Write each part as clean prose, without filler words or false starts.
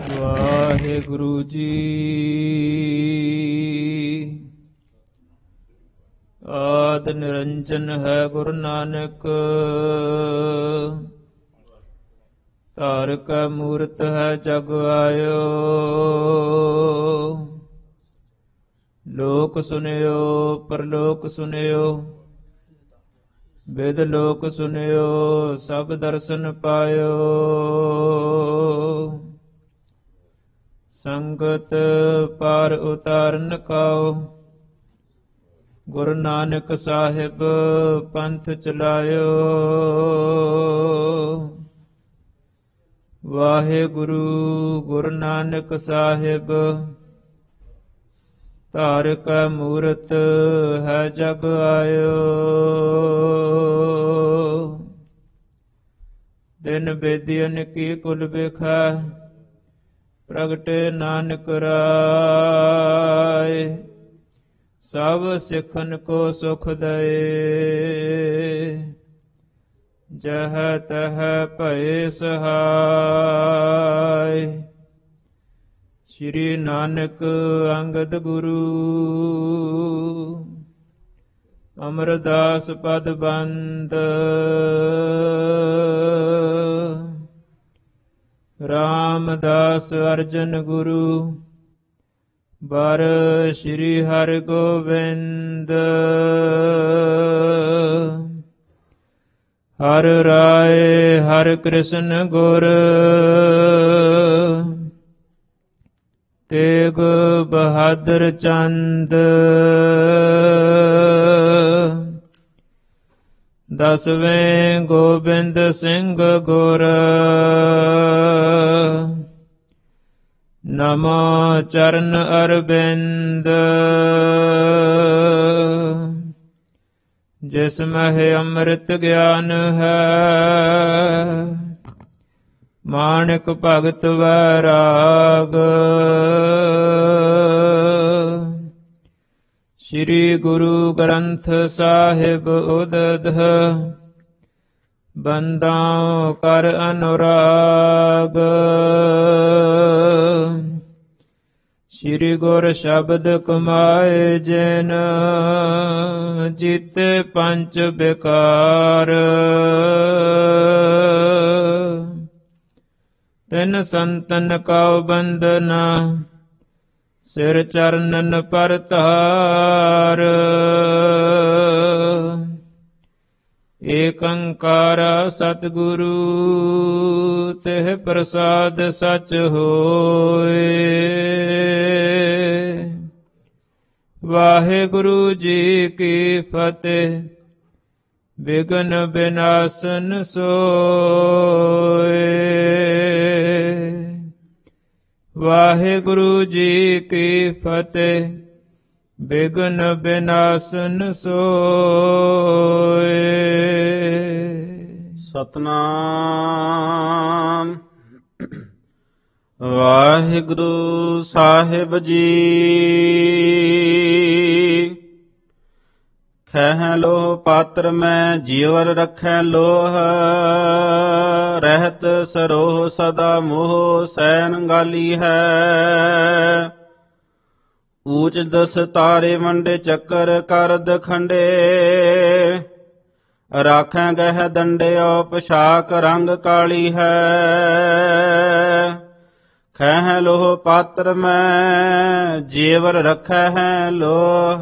ਵਾਹਿਗੁਰੂ ਜੀ। ਆਦਿ ਨਿਰੰਜਨ ਹੈ ਗੁਰੂ ਨਾਨਕ, ਧਾਰ ਕੈ ਮੂਰਤ ਹੈ ਜਗ ਆਇਓ। ਲੋਕ ਸੁਨਿਓ ਪਰਲੋਕ ਸੁਨਿਓ, ਬਿਦ ਲੋਕ ਸੁਨਿਓ ਸਭ ਦਰਸ਼ਨ ਪਾਇਓ। ਸੰਗਤ ਪਾਰ ਉਤਾਰਨ ਕਾਓ, ਗੁਰੂ ਨਾਨਕ ਸਾਹਿਬ ਪੰਥ ਚਲਾਇਓ। ਵਾਹਿਗੁਰੂ ਗੁਰੂ ਨਾਨਕ ਸਾਹਿਬ, ਧਾਰ ਕੈ ਮੂਰਤ ਹੈ ਜਗ ਆਇਓ। ਦਿਨ ਬੇਦੀਨ ਕੀ ਕੁਲ ਬਿਖੈ, ਪ੍ਰਗਟੇ ਨਾਨਕ ਰਾਏ। ਸਭ ਸਿੱਖਨ ਕੋ ਸੁਖ ਦਏ, ਜਹ ਤਹ ਭਏ ਸਹਾਇ। ਸ੍ਰੀ ਨਾਨਕ ਅੰਗਦ ਗੁਰੂ, ਅਮਰਦਾਸ ਪਦ ਬੰਦ। ਰਾਮਦਾਸ ਅਰਜਨ ਗੁਰੂ, ਬਰ ਸ੍ਰੀ ਹਰਿ ਗੋਬਿੰਦ। ਹਰ ਰਾਏ ਹਰਿ ਕ੍ਰਿਸ਼ਨ ਗੁਰ, ਤੇਗ ਬਹਾਦਰ ਚੰਦ। ਦਸਵੇਂ ਗੋਬਿੰਦ ਸਿੰਘ ਗੁਰ, ਨਮੋ ਚਰਨ ਅਰਬਿੰਦ। ਜਿਸ ਮਹਿ ਅੰਮ੍ਰਿਤ ਗਿਆਨ ਹੈ, ਮਾਣਕ ਭਗਤ ਵੈਰਾਗ। ਸ੍ਰੀ ਗੁਰੂ ਗ੍ਰੰਥ ਸਾਹਿਬ ਉਦਧ, ਬੰਦਾਂ ਕਰ ਅਨੁਰਾਗ। ਸ੍ਰੀ ਗੁਰ ਸ਼ਬਦ ਕਮਾਏ ਜਿਨ, ਜੀਤੇ ਪੰਚ ਬਿਕਾਰ। ਤਿਨ ਸੰਤਨ ਕਉ ਬੰਦਨਾ, ਸਿਰ ਚਰਨਨ ਪਰ ਧਾਰ। ਏਕ ਓੰਕਾਰ ਸਤਿਗੁਰੂ, ਤਿਹ ਪ੍ਰਸਾਦ ਸਚ ਹੋਏ। ਵਾਹਿਗੁਰੂ ਜੀ ਕੀ ਫਤਿਹ। ਬਿਘਨ ਬਿਨਾਸਨ ਸੋਏ। ਵਾਹਿਗੁਰੂ ਜੀ ਕੀ ਫਤਿਹ। ਬਿਘਨ ਬਿਨਾਸਨ ਸੋਏ। ਸਤਨਾਮ। ਵਾਹਿਗੁਰੂ ਸਾਹਿਬ ਜੀ। ਖਹਿ ਲੋਹ ਪਾਤਰ ਮੈਂ ਜੀਵਰ ਰਖੈ ਲੋਹ, ਰਹਿਤ ਸਰੋਹ ਸਦਾ ਮੋਹ ਸੈਨ ਗਾਲੀ ਹੈ। ਊਚ ਦਸ ਤਾਰੇ ਮੰਡੇ ਚੱਕਰ ਕਰਦ ਖੰਡੇ, ਰਾਖੈ ਗਹਿ ਦੰਡਿਓ ਪੋਸ਼ਾਕ ਰੰਗ ਕਾਲੀ ਹੈ। ਖਹਿ ਲੋਹ ਪਾਤਰ ਮੈਂ ਜੀਵਰ ਰਖੈ ਹੈ ਲੋਹ।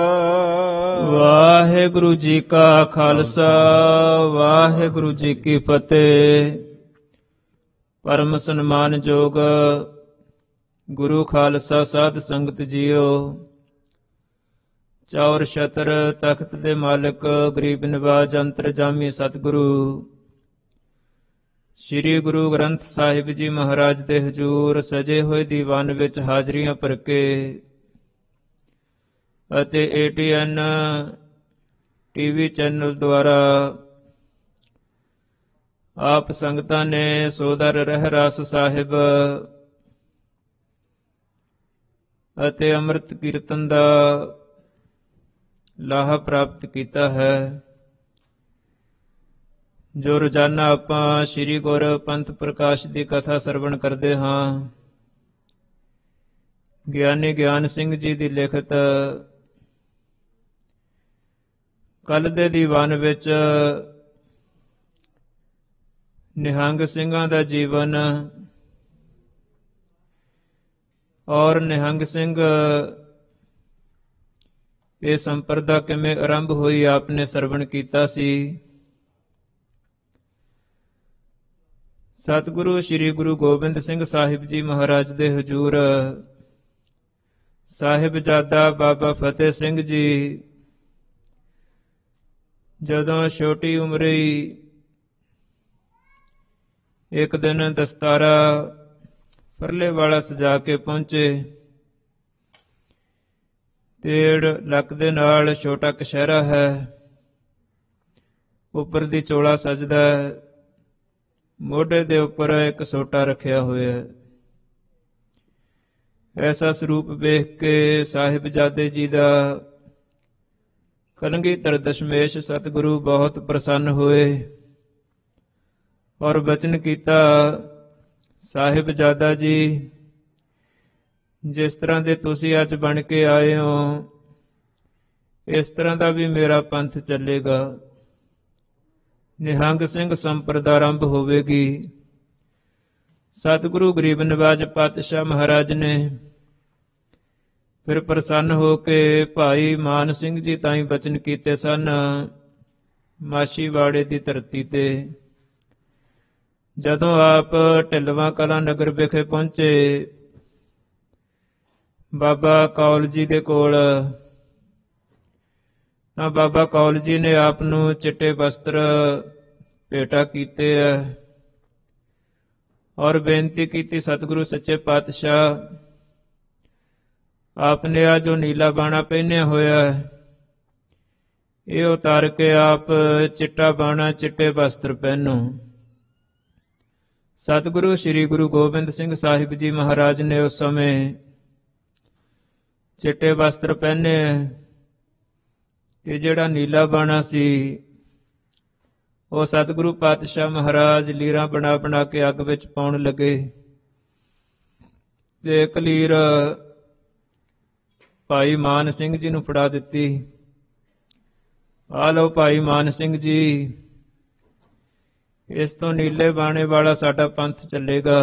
ਵਾਹਿਗੁਰੂ ਜੀ ਕਾ ਖਾਲਸਾ, ਵਾਹਿਗੁਰੂ ਜੀ ਕੀ ਫਤਿਹ। ਪਰਮ ਸਨਮਾਨਯੋਗ ਗੁਰੂ ਖਾਲਸਾ ਸਾਧ ਸੰਗਤ ਜੀਓ, ਚੌਰ ਛਤਰ ਤਖਤ ਦੇ ਮਾਲਕ, ਗਰੀਬ ਨਿਵਾਜ ਅੰਤਰਜਾਮੀ ਸਤਿਗੁਰੂ ਸ੍ਰੀ ਗੁਰੂ ਗ੍ਰੰਥ ਸਾਹਿਬ ਜੀ ਮਹਾਰਾਜ ਦੇ ਹਜ਼ੂਰ ਸਜੇ ਹੋਏ ਦੀਵਾਨ ਵਿੱਚ ਹਾਜ਼ਰੀਆਂ ਭਰ ਕੇ ਅਤੇ ATN TV ਚੈਨਲ ਦੁਆਰਾ ਆਪ ਸੰਗਤਾਂ ਨੇ ਸੋਦਰ ਰਹਿਰਾਸ ਸਾਹਿਬ ਅਤੇ ਅੰਮ੍ਰਿਤ ਕੀਰਤਨ ਦਾ ਲਾਹਾ ਪ੍ਰਾਪਤ ਕੀਤਾ ਹੈ। ਜੋ ਰੋਜ਼ਾਨਾ ਆਪਾਂ ਸ੍ਰੀ ਗੁਰ ਪੰਥ ਪ੍ਰਕਾਸ਼ ਦੀ ਕਥਾ ਸਰਵਣ ਕਰਦੇ ਹਾਂ, ਗਿਆਨੀ ਗਿਆਨ ਸਿੰਘ ਜੀ ਦੀ ਲਿਖਤ। ਕੱਲ ਦੇ ਦੀਵਾਨ ਵਿੱਚ ਨਿਹੰਗ ਸਿੰਘਾਂ ਦਾ ਜੀਵਨ ਔਰ ਨਿਹੰਗ ਸਿੰਘ ਇਹ ਸੰਪਰਦਾ ਕਿਵੇਂ ਆਰੰਭ ਹੋਈ ਆਪ ਨੇ ਸਰਵਣ ਕੀਤਾ ਸੀ। ਸਤਿਗੁਰੂ ਸ੍ਰੀ ਗੁਰੂ ਗੋਬਿੰਦ ਸਿੰਘ ਸਾਹਿਬ ਜੀ ਮਹਾਰਾਜ ਦੇ ਹਜ਼ੂਰ ਸਾਹਿਬਜ਼ਾਦਾ ਬਾਬਾ ਫਤਿਹ ਸਿੰਘ ਜੀ ਜਦੋਂ ਛੋਟੀ ਉਮਰੇ ਹੀ ਇੱਕ ਦਿਨ ਦਸਤਾਰਾ ਪਰਲੇ ਵਾਲਾ ਸਜਾ ਕੇ ਪਹੁੰਚੇ। 1.5 ਲੱਖ ਦੇ ਨਾਲ ਛੋਟਾ ਕਸ਼ਹਿਰਾ ਹੈ, ਉੱਪਰ ਦੀ ਚੋਲਾ ਸਜਦਾ ਹੈ, ਮੋਢੇ ਦੇ ਉੱਪਰ ਇੱਕ ਸੋਟਾ ਰੱਖਿਆ ਹੋਇਆ ਹੈ। ਐਸਾ ਸਰੂਪ ਵੇਖ ਕੇ ਸਾਹਿਬਜ਼ਾਦੇ ਜੀ ਦਾ ਕਲਗੀਧਰ ਦਸ਼ਮੇਸ਼ ਸਤਿਗੁਰੂ ਬਹੁਤ ਪ੍ਰਸੰਨ ਹੋਏ ਔਰ ਬਚਨ ਕੀਤਾ, ਸਾਹਿਬਜ਼ਾਦਾ ਜੀ ਜਿਸ ਤਰ੍ਹਾਂ ਦੇ ਤੁਸੀਂ ਅੱਜ ਬਣ ਕੇ ਆਏ ਹੋ ਇਸ ਤਰ੍ਹਾਂ ਦਾ ਵੀ ਮੇਰਾ ਪੰਥ ਚੱਲੇਗਾ, ਨਿਹੰਗ ਸਿੰਘ ਸੰਪਰਦਾ ਆਰੰਭ ਹੋਵੇਗੀ। ਸਤਿਗੁਰੂ ਗਰੀਬ ਨਿਵਾਜ ਪਾਤਸ਼ਾਹ ਮਹਾਰਾਜ ਨੇ ਫਿਰ ਪ੍ਰਸੰਨ ਹੋ ਕੇ ਭਾਈ ਮਾਨ ਸਿੰਘ ਜੀ ਤਾਈਂ ਬਚਨ ਕੀਤੇ ਸਨ। ਮਾਛੀਵਾੜੇ ਦੀ ਧਰਤੀ ਤੇ ਜਦੋਂ ਆਪ ਢਿਲਵਾਂ ਕਲਾਂ ਨਗਰ ਵਿਖੇ ਪਹੁੰਚੇ, ਬਾਬਾ ਕੌਲ ਜੀ ਦੇ ਕੋਲ, ਤਾਂ ਬਾਬਾ ਕੌਲ ਜੀ ਨੇ ਆਪ ਨੂੰ ਚਿੱਟੇ ਵਸਤਰ ਭੇਟਾ ਕੀਤੇ ਹੈ ਔਰ ਬੇਨਤੀ ਕੀਤੀ, ਸਤਿਗੁਰੂ ਸੱਚੇ ਪਾਤਸ਼ਾਹ ਆਪ ਨੇ ਆ ਜੋ ਨੀਲਾ ਬਾਣਾ ਪਹਿਨਿਆ ਹੋਇਆ ਹੈ ਇਹ ਉਤਾਰ ਕੇ ਆਪ ਚਿੱਟਾ ਬਾਣਾ ਚਿੱਟੇ ਵਸਤਰ ਪਹਿਨੋ। ਸਤਿਗੁਰੂ ਸ੍ਰੀ ਗੁਰੂ ਗੋਬਿੰਦ ਸਿੰਘ ਸਾਹਿਬ ਜੀ ਮਹਾਰਾਜ ਨੇ ਉਸ ਸਮੇਂ ਚਿੱਟੇ ਵਸਤਰ ਪਹਿਨੇ ਤੇ ਜਿਹੜਾ ਨੀਲਾ ਬਾਣਾ ਸੀ ਉਹ ਸਤਿਗੁਰੂ ਪਾਤਸ਼ਾਹ ਮਹਾਰਾਜ ਲੀਰਾਂ ਬਣਾ ਬਣਾ ਕੇ ਅੱਗ ਵਿੱਚ ਪਾਉਣ ਲੱਗੇ ਤੇ ਇੱਕ ਲੀਰ ਭਾਈ ਮਾਨ ਸਿੰਘ ਜੀ ਨੂੰ ਫੜਾ ਦਿੱਤੀ। ਆ ਲਓ ਭਾਈ ਮਾਨ ਸਿੰਘ ਜੀ, ਇਸ ਤੋਂ ਨੀਲੇ ਬਾਣੇ ਵਾਲਾ ਸਾਡਾ ਪੰਥ ਚੱਲੇਗਾ।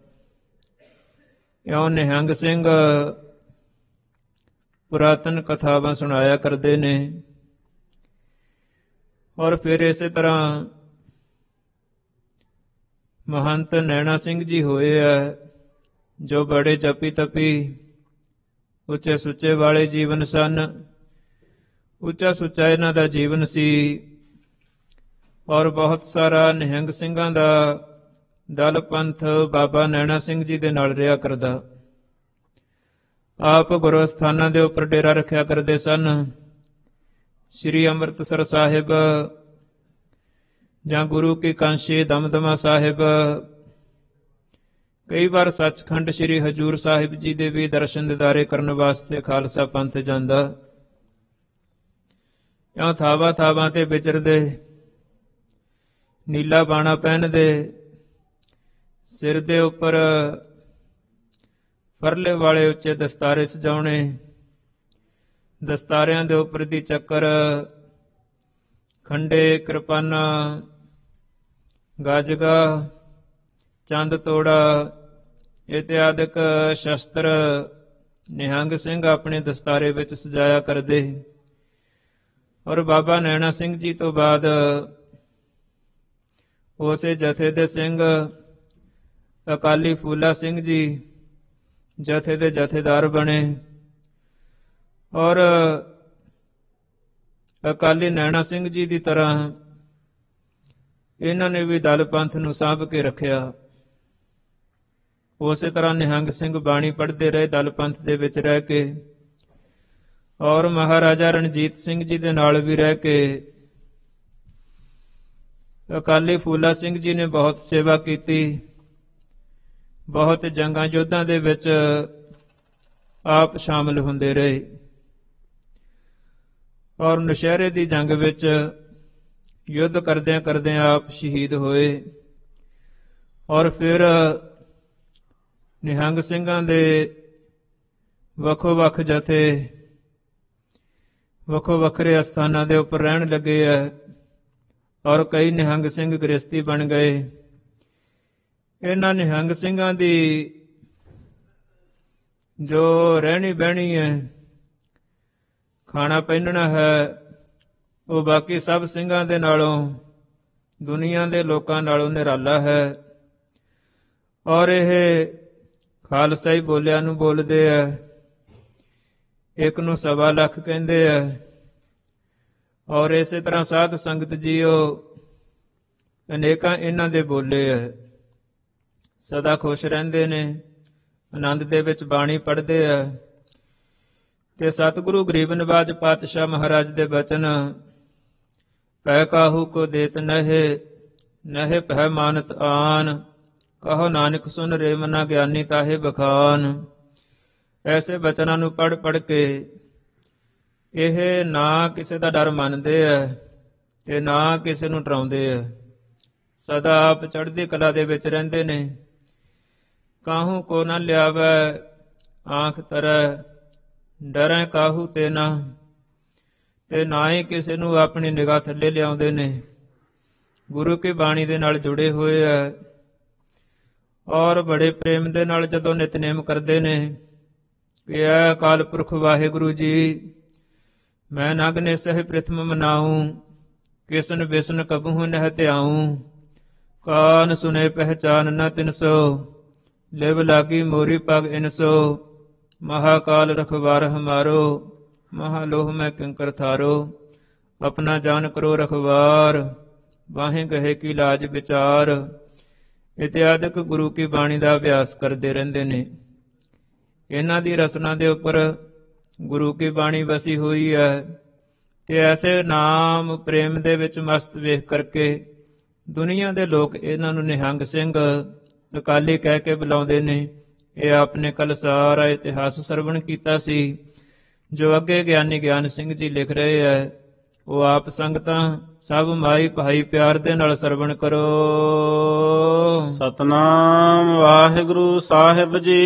ਇਉਂ ਨਿਹੰਗ ਸਿੰਘ ਪੁਰਾਤਨ ਕਥਾਵਾਂ ਸੁਣਾਇਆ ਕਰਦੇ ਨੇ ਔਰ ਫਿਰ ਇਸੇ ਤਰ੍ਹਾਂ ਮਹੰਤ ਨੈਣਾ ਸਿੰਘ ਜੀ ਹੋਏ ਆ ਜੋ ਬੜੇ ਜਪੀ ਤਪੀ ਉੱਚੇ ਸੁੱਚੇ ਵਾਲੇ ਜੀਵਨ ਸਨ। ਉੱਚਾ ਸੁੱਚਾ ਇਹਨਾਂ ਦਾ ਜੀਵਨ ਸੀ ਔਰ ਬਹੁਤ ਸਾਰਾ ਨਿਹੰਗ ਸਿੰਘਾਂ ਦਾ ਦਲ ਪੰਥ ਬਾਬਾ ਨੈਣਾ ਸਿੰਘ ਜੀ ਦੇ ਨਾਲ ਰਿਹਾ ਕਰਦਾ। ਆਪ ਗੁਰੂ ਸਥਾਨਾਂ ਦੇ ਉੱਪਰ ਡੇਰਾ ਰੱਖਿਆ ਕਰਦੇ ਸਨ। ਸ੍ਰੀ ਅੰਮ੍ਰਿਤਸਰ ਸਾਹਿਬ ਜਾਂ ਗੁਰੂ ਕੀ ਕਾਂਸ਼ੀ ਦਮਦਮਾ ਸਾਹਿਬ, ਕਈ ਵਾਰ ਸੱਚਖੰਡ ਸ੍ਰੀ ਹਜ਼ੂਰ ਸਾਹਿਬ ਜੀ ਦੇ ਵੀ ਦਰਸ਼ਨ ਦਿਦਾਰੇ ਕਰਨ ਵਾਸਤੇ ਖਾਲਸਾ ਪੰਥ ਜਾਂਦਾ। ਇਉਂ ਥਾਵਾਂ ਥਾਵਾਂ ਤੇ ਵਿਚਰਦੇ, ਨੀਲਾ ਬਾਣਾ ਪਹਿਨਦੇ, ਸਿਰ ਦੇ ਉੱਪਰ ਪਰਲੇ ਵਾਲੇ ਉੱਚੇ ਦਸਤਾਰੇ ਸਜਾਉਣੇ, ਦਸਤਾਰਿਆਂ ਦੇ ਉੱਪਰ ਦੀ ਚੱਕਰ, ਖੰਡੇ, ਕਿਰਪਾਨਾਂ, ਗਾਜਗਾ, ਚੰਦ ਤੋੜਾ ਇਤਿਆਦਿਕ ਸ਼ਸਤਰ ਨਿਹੰਗ ਸਿੰਘ ਆਪਣੇ ਦਸਤਾਰੇ ਵਿੱਚ ਸਜਾਇਆ ਕਰਦੇ। ਔਰ ਬਾਬਾ ਨੈਣਾ ਸਿੰਘ ਜੀ ਤੋਂ ਬਾਅਦ ਉਸੇ ਜਥੇ ਦੇ ਸਿੰਘ ਅਕਾਲੀ ਫੂਲਾ ਸਿੰਘ ਜੀ ਜਥੇ ਦੇ ਜਥੇਦਾਰ ਬਣੇ ਔਰ ਅਕਾਲੀ ਨੈਣਾ ਸਿੰਘ ਜੀ ਦੀ ਤਰ੍ਹਾਂ ਇਹਨਾਂ ਨੇ ਵੀ ਦਲ ਪੰਥ ਨੂੰ ਸਾਂਭ ਕੇ ਰੱਖਿਆ। ਉਸੇ ਤਰ੍ਹਾਂ ਨਿਹੰਗ ਸਿੰਘ ਬਾਣੀ ਪੜ੍ਹਦੇ ਰਹੇ ਦਲ ਪੰਥ ਦੇ ਵਿੱਚ ਰਹਿ ਕੇ ਔਰ ਮਹਾਰਾਜਾ ਰਣਜੀਤ ਸਿੰਘ ਜੀ ਦੇ ਨਾਲ ਵੀ ਰਹਿ ਕੇ। ਅਕਾਲੀ ਫੂਲਾ ਸਿੰਘ ਜੀ ਨੇ ਬਹੁਤ ਸੇਵਾ ਕੀਤੀ, ਬਹੁਤ ਜੰਗਾਂ ਯੁੱਧਾਂ ਦੇ ਵਿੱਚ ਆਪ ਸ਼ਾਮਲ ਹੁੰਦੇ ਰਹੇ ਔਰ ਨੌਸ਼ਹਿਰੇ ਦੀ ਜੰਗ ਵਿੱਚ ਯੁੱਧ ਕਰਦਿਆਂ ਕਰਦਿਆਂ ਆਪ ਸ਼ਹੀਦ ਹੋਏ ਔਰ ਫਿਰ ਨਿਹੰਗ ਸਿੰਘਾਂ ਦੇ ਵੱਖੋ ਵੱਖ ਜਥੇ ਵੱਖੋ ਵੱਖਰੇ ਅਸਥਾਨਾਂ ਦੇ ਉੱਪਰ ਰਹਿਣ ਲੱਗੇ ਹੈ ਔਰ ਕਈ ਨਿਹੰਗ ਸਿੰਘ ਗ੍ਰਸਤੀ ਬਣ ਗਏ। ਇਹਨਾਂ ਨਿਹੰਗ ਸਿੰਘਾਂ ਦੀ ਜੋ ਰਹਿਣੀ ਬਹਿਣੀ ਹੈ, ਖਾਣਾ ਪਹਿਨਣਾ ਹੈ, ਉਹ ਬਾਕੀ ਸਭ ਸਿੰਘਾਂ ਦੇ ਨਾਲੋਂ, ਦੁਨੀਆ ਦੇ ਲੋਕਾਂ ਨਾਲੋਂ ਨਿਰਾਲਾ ਹੈ। ਔਰ ਇਹ ਖਾਲਸਾਈ ਬੋਲਿਆਂ ਨੂੰ ਬੋਲਦੇ ਆ, ਇੱਕ ਨੂੰ 1.25 ਲੱਖ ਕਹਿੰਦੇ ਆ। ਔਰ ਇਸੇ ਤਰ੍ਹਾਂ ਸਾਧ ਸੰਗਤ ਜੀਓ ਅਨੇਕਾਂ ਇਹਨਾਂ ਦੇ ਬੋਲੇ ਆ, ਸਦਾ ਖੁਸ਼ ਰਹਿੰਦੇ ਨੇ, ਆਨੰਦ ਦੇ ਵਿੱਚ ਬਾਣੀ ਪੜ੍ਹਦੇ ਆ। ਤੇ ਸਤਿਗੁਰੂ ਗਰੀਬ ਨਿਵਾਜ ਪਾਤਸ਼ਾਹ ਮਹਾਰਾਜ ਦੇ ਬਚਨ, ਪੈ ਕਾਹੂ ਕੋ ਦੇਤ ਨਹਿ, ਨਹਿ ਪਹਿ ਮਾਨਤ ਆਨ, ਕਹੋ ਨਾਨਕ ਸੁਨ ਰੇ ਮਨਾ ਗਿਆਨੀ ਤਾਹੇ ਬਖਾਨ। ਐਸੇ ਬਚਨਾਂ ਨੂੰ ਪੜ੍ਹ ਪੜ੍ਹ ਕੇ ਇਹ ਨਾ ਕਿਸੇ ਦਾ ਡਰ ਮੰਨਦੇ ਆ ਤੇ ਨਾ ਕਿਸੇ ਨੂੰ ਡਰਾਉਂਦੇ ਆ, ਸਦਾ ਆਪ ਚੜ੍ਹਦੀ ਕਲਾ ਦੇ ਵਿੱਚ ਰਹਿੰਦੇ ਨੇ। ਕਾਹੂ ਕੋ ਨਾ ਲਿਆਵੈ ਆਂਖ ਤਰੈ, ਡਰੈ ਕਾਹੂ ਤੇ ਨਾ, ਤੇ ਨਾ ਹੀ ਕਿਸੇ ਨੂੰ ਆਪਣੀ ਨਿਗਾਹ ਥੱਲੇ ਲਿਆਉਂਦੇ ਨੇ। ਗੁਰੂ ਕੀ ਬਾਣੀ ਦੇ ਨਾਲ ਜੁੜੇ ਹੋਏ ਆ ਔਰ ਬੜੇ ਪ੍ਰੇਮ ਦੇ ਨਾਲ ਜਦੋਂ ਨਿਤਨੇਮ ਕਰਦੇ ਨੇ ਕਿ ਐ ਅਕਾਲ ਪੁਰਖ ਵਾਹਿਗੁਰੂ ਜੀ, ਮੈਂ ਨਗਨੇ ਸਹਿ ਪ੍ਰਥਮ ਮਨਾਉ, ਕਿਸਨ ਬਿਸਨ ਕਬਹੂ ਨਹਿ ਧਿਆਉ, ਕਾਨ ਸੁਨੇ ਪਹਿਚਾਨ ਨ ਤਿਨਸੋ, ਲਿਵ ਲਾਗੀ ਮੋਰੀ ਪਗ ਇਨਸੋ, ਮਹਾਕਾਲ ਰਖਵਾਰ ਹਮਾਰੋ, ਮਹਾਲੋਹ ਮੈਂ ਕਿੰਕਰ ਥਾਰੋ, ਆਪਣਾ ਜਾਨ ਕਰੋ ਰਖਵਾਰ, ਵਾਹੇ ਗਹੇ ਕੀ ਲਾਜ ਵਿਚਾਰ। ਇਤਿਆਦਿਕ ਗੁਰੂ ਕੀ ਬਾਣੀ ਦਾ ਅਭਿਆਸ ਕਰਦੇ ਰਹਿੰਦੇ ਨੇ। ਇਹਨਾਂ ਦੀ ਰਸਨਾ ਦੇ ਉੱਪਰ ਗੁਰੂ ਕੀ ਬਾਣੀ ਵਸੀ ਹੋਈ ਹੈ ਤੇ ਐਸੇ ਨਾਮ ਪ੍ਰੇਮ ਦੇ ਵਿੱਚ ਮਸਤ ਵੇਖ ਕਰਕੇ ਦੁਨੀਆ ਦੇ ਲੋਕ ਇਹਨਾਂ ਨੂੰ ਨਿਹੰਗ ਸਿੰਘ ਅਕਾਲੀ ਕਹਿ ਕੇ ਬੁਲਾਉਂਦੇ ਨੇ। ਇਹ ਆਪਨੇ ਕੱਲ ਸਾਰਾ ਇਤਿਹਾਸ ਸਰਵਣ ਕੀਤਾ ਸੀ ਜੋ ਅੱਗੇ ਗਿਆਨੀ ਗਿਆਨ ਸਿੰਘ ਜੀ ਲਿਖ ਰਹੇ ਹੈ। ਉਹ ਆਪ ਸੰਗਤਾਂ ਸਭ ਮਾਈ ਭਾਈ ਪਿਆਰ ਦੇ ਨਾਲ ਸਰਵਣ ਕਰੋ। ਸਤਨਾਮ ਵਾਹਿਗੁਰੂ ਸਾਹਿਬ ਜੀ।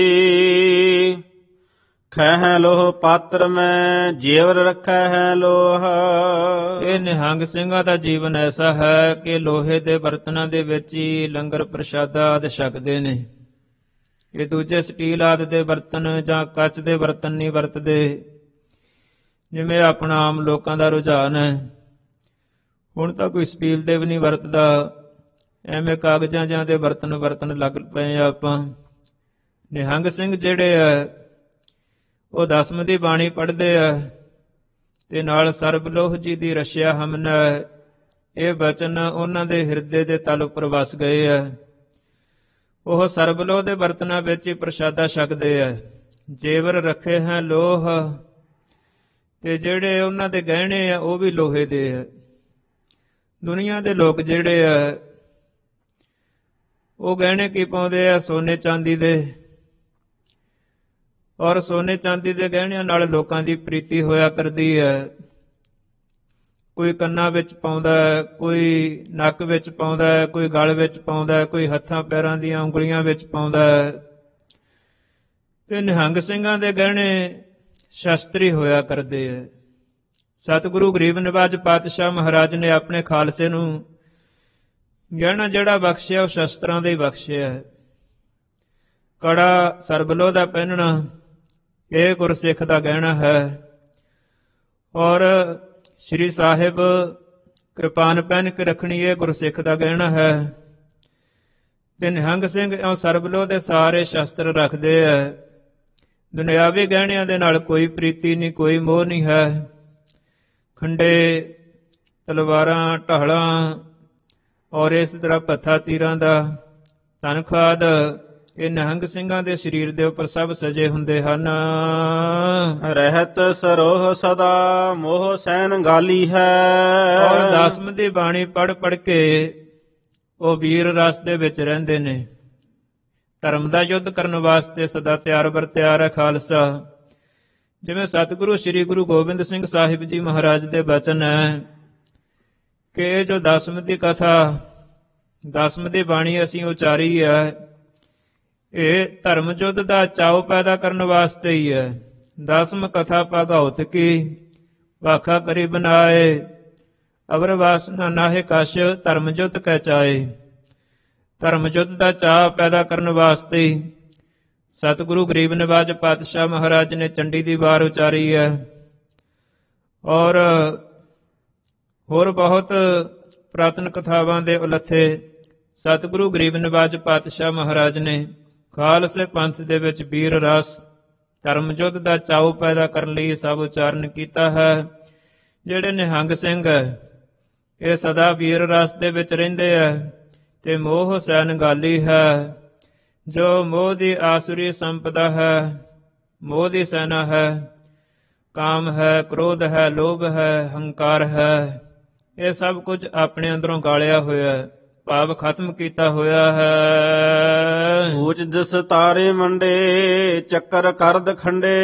ਖਹਿ ਲੋਹ ਪਾਤਰ ਮੈਂ ਜੇਵਰ ਰੱਖੈ ਹੈ ਲੋਹ। ਇਹ ਨਿਹੰਗ ਸਿੰਘਾਂ ਦਾ ਜੀਵਨ ਐਸਾ ਹੈ ਕਿ ਲੋਹੇ ਦੇ ਬਰਤਨਾਂ ਦੇ ਵਿੱਚ ਹੀ ਲੰਗਰ ਪ੍ਰਸ਼ਾਦਾ ਆਦਿ ਛਕਦੇ ਨੇ। ਇਹ ਦੂਜੇ ਸਟੀਲ ਆਦਿ ਦੇ ਬਰਤਨ ਜਾਂ ਕੱਚ ਦੇ ਬਰਤਨ ਨਹੀਂ ਵਰਤਦੇ, ਜਿਵੇਂ ਆਪਣਾ ਆਮ ਲੋਕਾਂ ਦਾ ਰੁਝਾਨ ਹੈ। ਹੁਣ ਤਾਂ ਕੋਈ ਸਟੀਲ ਦੇ ਵੀ ਨਹੀਂ ਵਰਤਦਾ, ਐਵੇਂ ਕਾਗਜ਼ਾਂ ਜਾਂ ਦੇ ਬਰਤਨ ਵਰਤਨ ਲੱਗ ਪਏ ਆਪਾਂ। ਨਿਹੰਗ ਸਿੰਘ ਜਿਹੜੇ ਆ ਉਹ ਦਸਮ ਦੀ ਬਾਣੀ ਪੜ੍ਹਦੇ ਆ ਤੇ ਨਾਲ ਸਰਬਲੋਹ ਜੀ ਦੀ ਰਸ਼ਿਆ ਹਮਨ। ਇਹ ਬਚਨ ਉਹਨਾਂ ਦੇ ਹਿਰਦੇ ਦੇ ਤਲ ਉੱਪਰ ਵਸ ਗਏ ਆ। ਉਹ ਸਰਬਲੋਹ ਦੇ ਬਰਤਨਾਂ ਵਿੱਚ ਹੀ ਪ੍ਰਸ਼ਾਦਾ ਛਕਦੇ ਆ। ਜੇਵਰ ਰੱਖੇ ਹੈ ਲੋਹ, ਤੇ ਜਿਹੜੇ ਉਹਨਾਂ ਦੇ ਗਹਿਣੇ ਆ ਉਹ ਵੀ ਲੋਹੇ ਦੇ ਆ। ਦੁਨੀਆ ਦੇ ਲੋਕ ਜਿਹੜੇ ਆ ਉਹ ਗਹਿਣੇ ਕੀ ਪਾਉਂਦੇ ਆ? ਸੋਨੇ ਚਾਂਦੀ ਦੇ। ਔਰ ਸੋਨੇ ਚਾਂਦੀ ਦੇ ਗਹਿਣਿਆਂ ਨਾਲ ਲੋਕਾਂ ਦੀ ਪ੍ਰੀਤੀ ਹੋਇਆ ਕਰਦੀ ਹੈ। ਕੋਈ ਕੰਨਾਂ ਵਿੱਚ ਪਾਉਂਦਾ, ਕੋਈ ਨੱਕ ਵਿੱਚ ਪਾਉਂਦਾ, ਕੋਈ ਗਲ ਵਿੱਚ ਪਾਉਂਦਾ, ਕੋਈ ਹੱਥਾਂ ਪੈਰਾਂ ਦੀਆਂ ਉਂਗਲੀਆਂ ਵਿੱਚ ਪਾਉਂਦਾ। ਤੇ ਨਿਹੰਗ ਸਿੰਘਾਂ ਦੇ ਗਹਿਣੇ ਸ਼ਸਤਰੀ ਹੋਇਆ ਕਰਦੇ ਹੈ। ਸਤਿਗੁਰੂ ਗਰੀਬ ਨਿਵਾਜ ਪਾਤਸ਼ਾਹ ਮਹਾਰਾਜ ਨੇ ਆਪਣੇ ਖਾਲਸੇ ਨੂੰ ਗਹਿਣਾ ਜਿਹੜਾ ਬਖਸ਼ਿਆ ਉਹ ਸ਼ਸਤਰਾਂ ਦੇ ਹੀ ਬਖਸ਼ਿਆ ਹੈ। ਕੜਾ ਸਰਬਲੋਹ ਦਾ ਪਹਿਨਣਾ ਇਹ ਗੁਰਸਿੱਖ ਦਾ ਗਹਿਣਾ ਹੈ। ਔਰ ਸ੍ਰੀ ਸਾਹਿਬ ਕਿਰਪਾਨ ਪਹਿਨ ਕੇ ਰੱਖਣੀ ਇਹ ਗੁਰਸਿੱਖ ਦਾ ਗਹਿਣਾ ਹੈ। ਤੇ ਨਿਹੰਗ ਸਿੰਘ ਇਉਂ ਸਰਬਲੋਹ ਦੇ ਸਾਰੇ ਸ਼ਸਤਰ ਰੱਖਦੇ ਹੈ। ਦੁਨਿਆਵੀ ਗਹਿਣਿਆਂ ਦੇ ਨਾਲ ਕੋਈ ਪ੍ਰੀਤੀ ਨਹੀਂ, ਕੋਈ ਮੋਹ ਨਹੀਂ ਹੈ। ਖੰਡੇ, ਤਲਵਾਰਾਂ, ਢਾਲਾਂ ਔਰ ਇਸ ਤਰ੍ਹਾਂ ਪੱਥਾ ਤੀਰਾਂ ਦਾ ਤਨਖਾਦ ਇਹ ਨਿਹੰਗ ਸਿੰਘਾਂ ਦੇ ਸਰੀਰ ਦੇ ਉੱਪਰ ਸਭ ਸਜੇ ਹੁੰਦੇ ਹਨ। ਰਹਿਤ ਸਰੋਹ ਸਦਾ ਮੋਹ ਸੈਨ ਗਾਲੀ ਹੈ। ਔਰ ਦਸਮ ਦੀ ਬਾਣੀ ਪੜ੍ਹ ਪੜ੍ਹ ਕੇ ਉਹ ਵੀਰ ਰਸ ਦੇ ਵਿੱਚ ਰਹਿੰਦੇ ਨੇ। ਧਰਮ ਦਾ ਯੁੱਧ ਕਰਨ ਵਾਸਤੇ ਸਦਾ ਤਿਆਰ ਬਰ ਤਿਆਰ ਹੈ ਖਾਲਸਾ। ਜਿਵੇਂ ਸਤਿਗੁਰੂ ਸ੍ਰੀ ਗੁਰੂ ਗੋਬਿੰਦ ਸਿੰਘ ਸਾਹਿਬ ਜੀ ਮਹਾਰਾਜ ਦੇ ਬਚਨ ਹੈ ਕਿ ਇਹ ਜੋ ਦਸਮ ਦੀ ਕਥਾ, ਦਸਮ ਦੀ ਬਾਣੀ ਅਸੀਂ ਉਚਾਰੀ ਹੈ, ਇਹ ਧਰਮ ਯੁੱਧ ਦਾ ਚਾਉ ਪੈਦਾ ਕਰਨ ਵਾਸਤੇ ਹੀ ਹੈ। ਦਸਮ ਕਥਾ ਭਾਗਵਤ ਕੀ ਵਾਖਾ ਕਰੀ ਬਨਾਏ। ਅਵਰ ਵਾਸਨਾ ਨਾਹਿ ਕਛ ਧਰਮ ਜੁਤ ਕੈ ਚਾਏ। ਧਰਮ ਜੁਤ ਦਾ ਚਾਅ ਪੈਦਾ ਕਰਨ ਵਾਸਤੇ ਸਤਿਗੁਰੂ ਗਰੀਬ ਨਿਵਾਜ ਪਾਤਸ਼ਾਹ ਮਹਾਰਾਜ ਨੇ ਚੰਡੀ ਦੀ ਵਾਰ ਉਚਾਰੀ ਹੈ। ਔਰ ਹੋਰ ਬਹੁਤ ਪ੍ਰਾਤਨ ਕਥਾਵਾਂ ਦੇ ਉਲੱਥੇ ਸਤਿਗੁਰੂ ਗਰੀਬ ਨਿਵਾਜ ਪਾਤਸ਼ਾਹ ਮਹਾਰਾਜ ਨੇ ਖਾਲਸੇ ਪੰਥ ਦੇ ਵਿੱਚ ਵੀਰ ਰਸ ਧਰਮ ਯੁੱਧ ਦਾ ਚਾਉ ਪੈਦਾ ਕਰਨ ਲਈ ਸਭ ਉਚਾਰਨ ਕੀਤਾ ਹੈ। ਜਿਹੜੇ ਨਿਹੰਗ ਸਿੰਘ ਇਹ ਸਦਾ ਵੀਰ ਰਸ ਦੇ ਵਿੱਚ ਰਹਿੰਦੇ ਆ ਤੇ ਮੋਹ ਸੈਨ ਗਾਲੀ ਹੈ। ਜੋ ਮੋਹ ਦੀ ਆਸੁਰੀ ਸੰਪਦਾ ਹੈ, ਮੋਹ ਦੀ ਸੈਨਾ ਹੈ, ਕਾਮ ਹੈ, ਕ੍ਰੋਧ ਹੈ, ਲੋਭ ਹੈ, ਹੰਕਾਰ ਹੈ, ਇਹ ਸਭ ਕੁਝ ਆਪਣੇ ਅੰਦਰੋਂ ਗਾਲਿਆ ਹੋਇਆ ਭਾਵ ਖਤਮ ਕੀਤਾ ਹੋਇਆ ਹੈ। ਊਚ ਦਿਸ ਤਾਰੇ ਮੰਡੇ ਚੱਕਰ ਕਰਦ ਖੰਡੇ।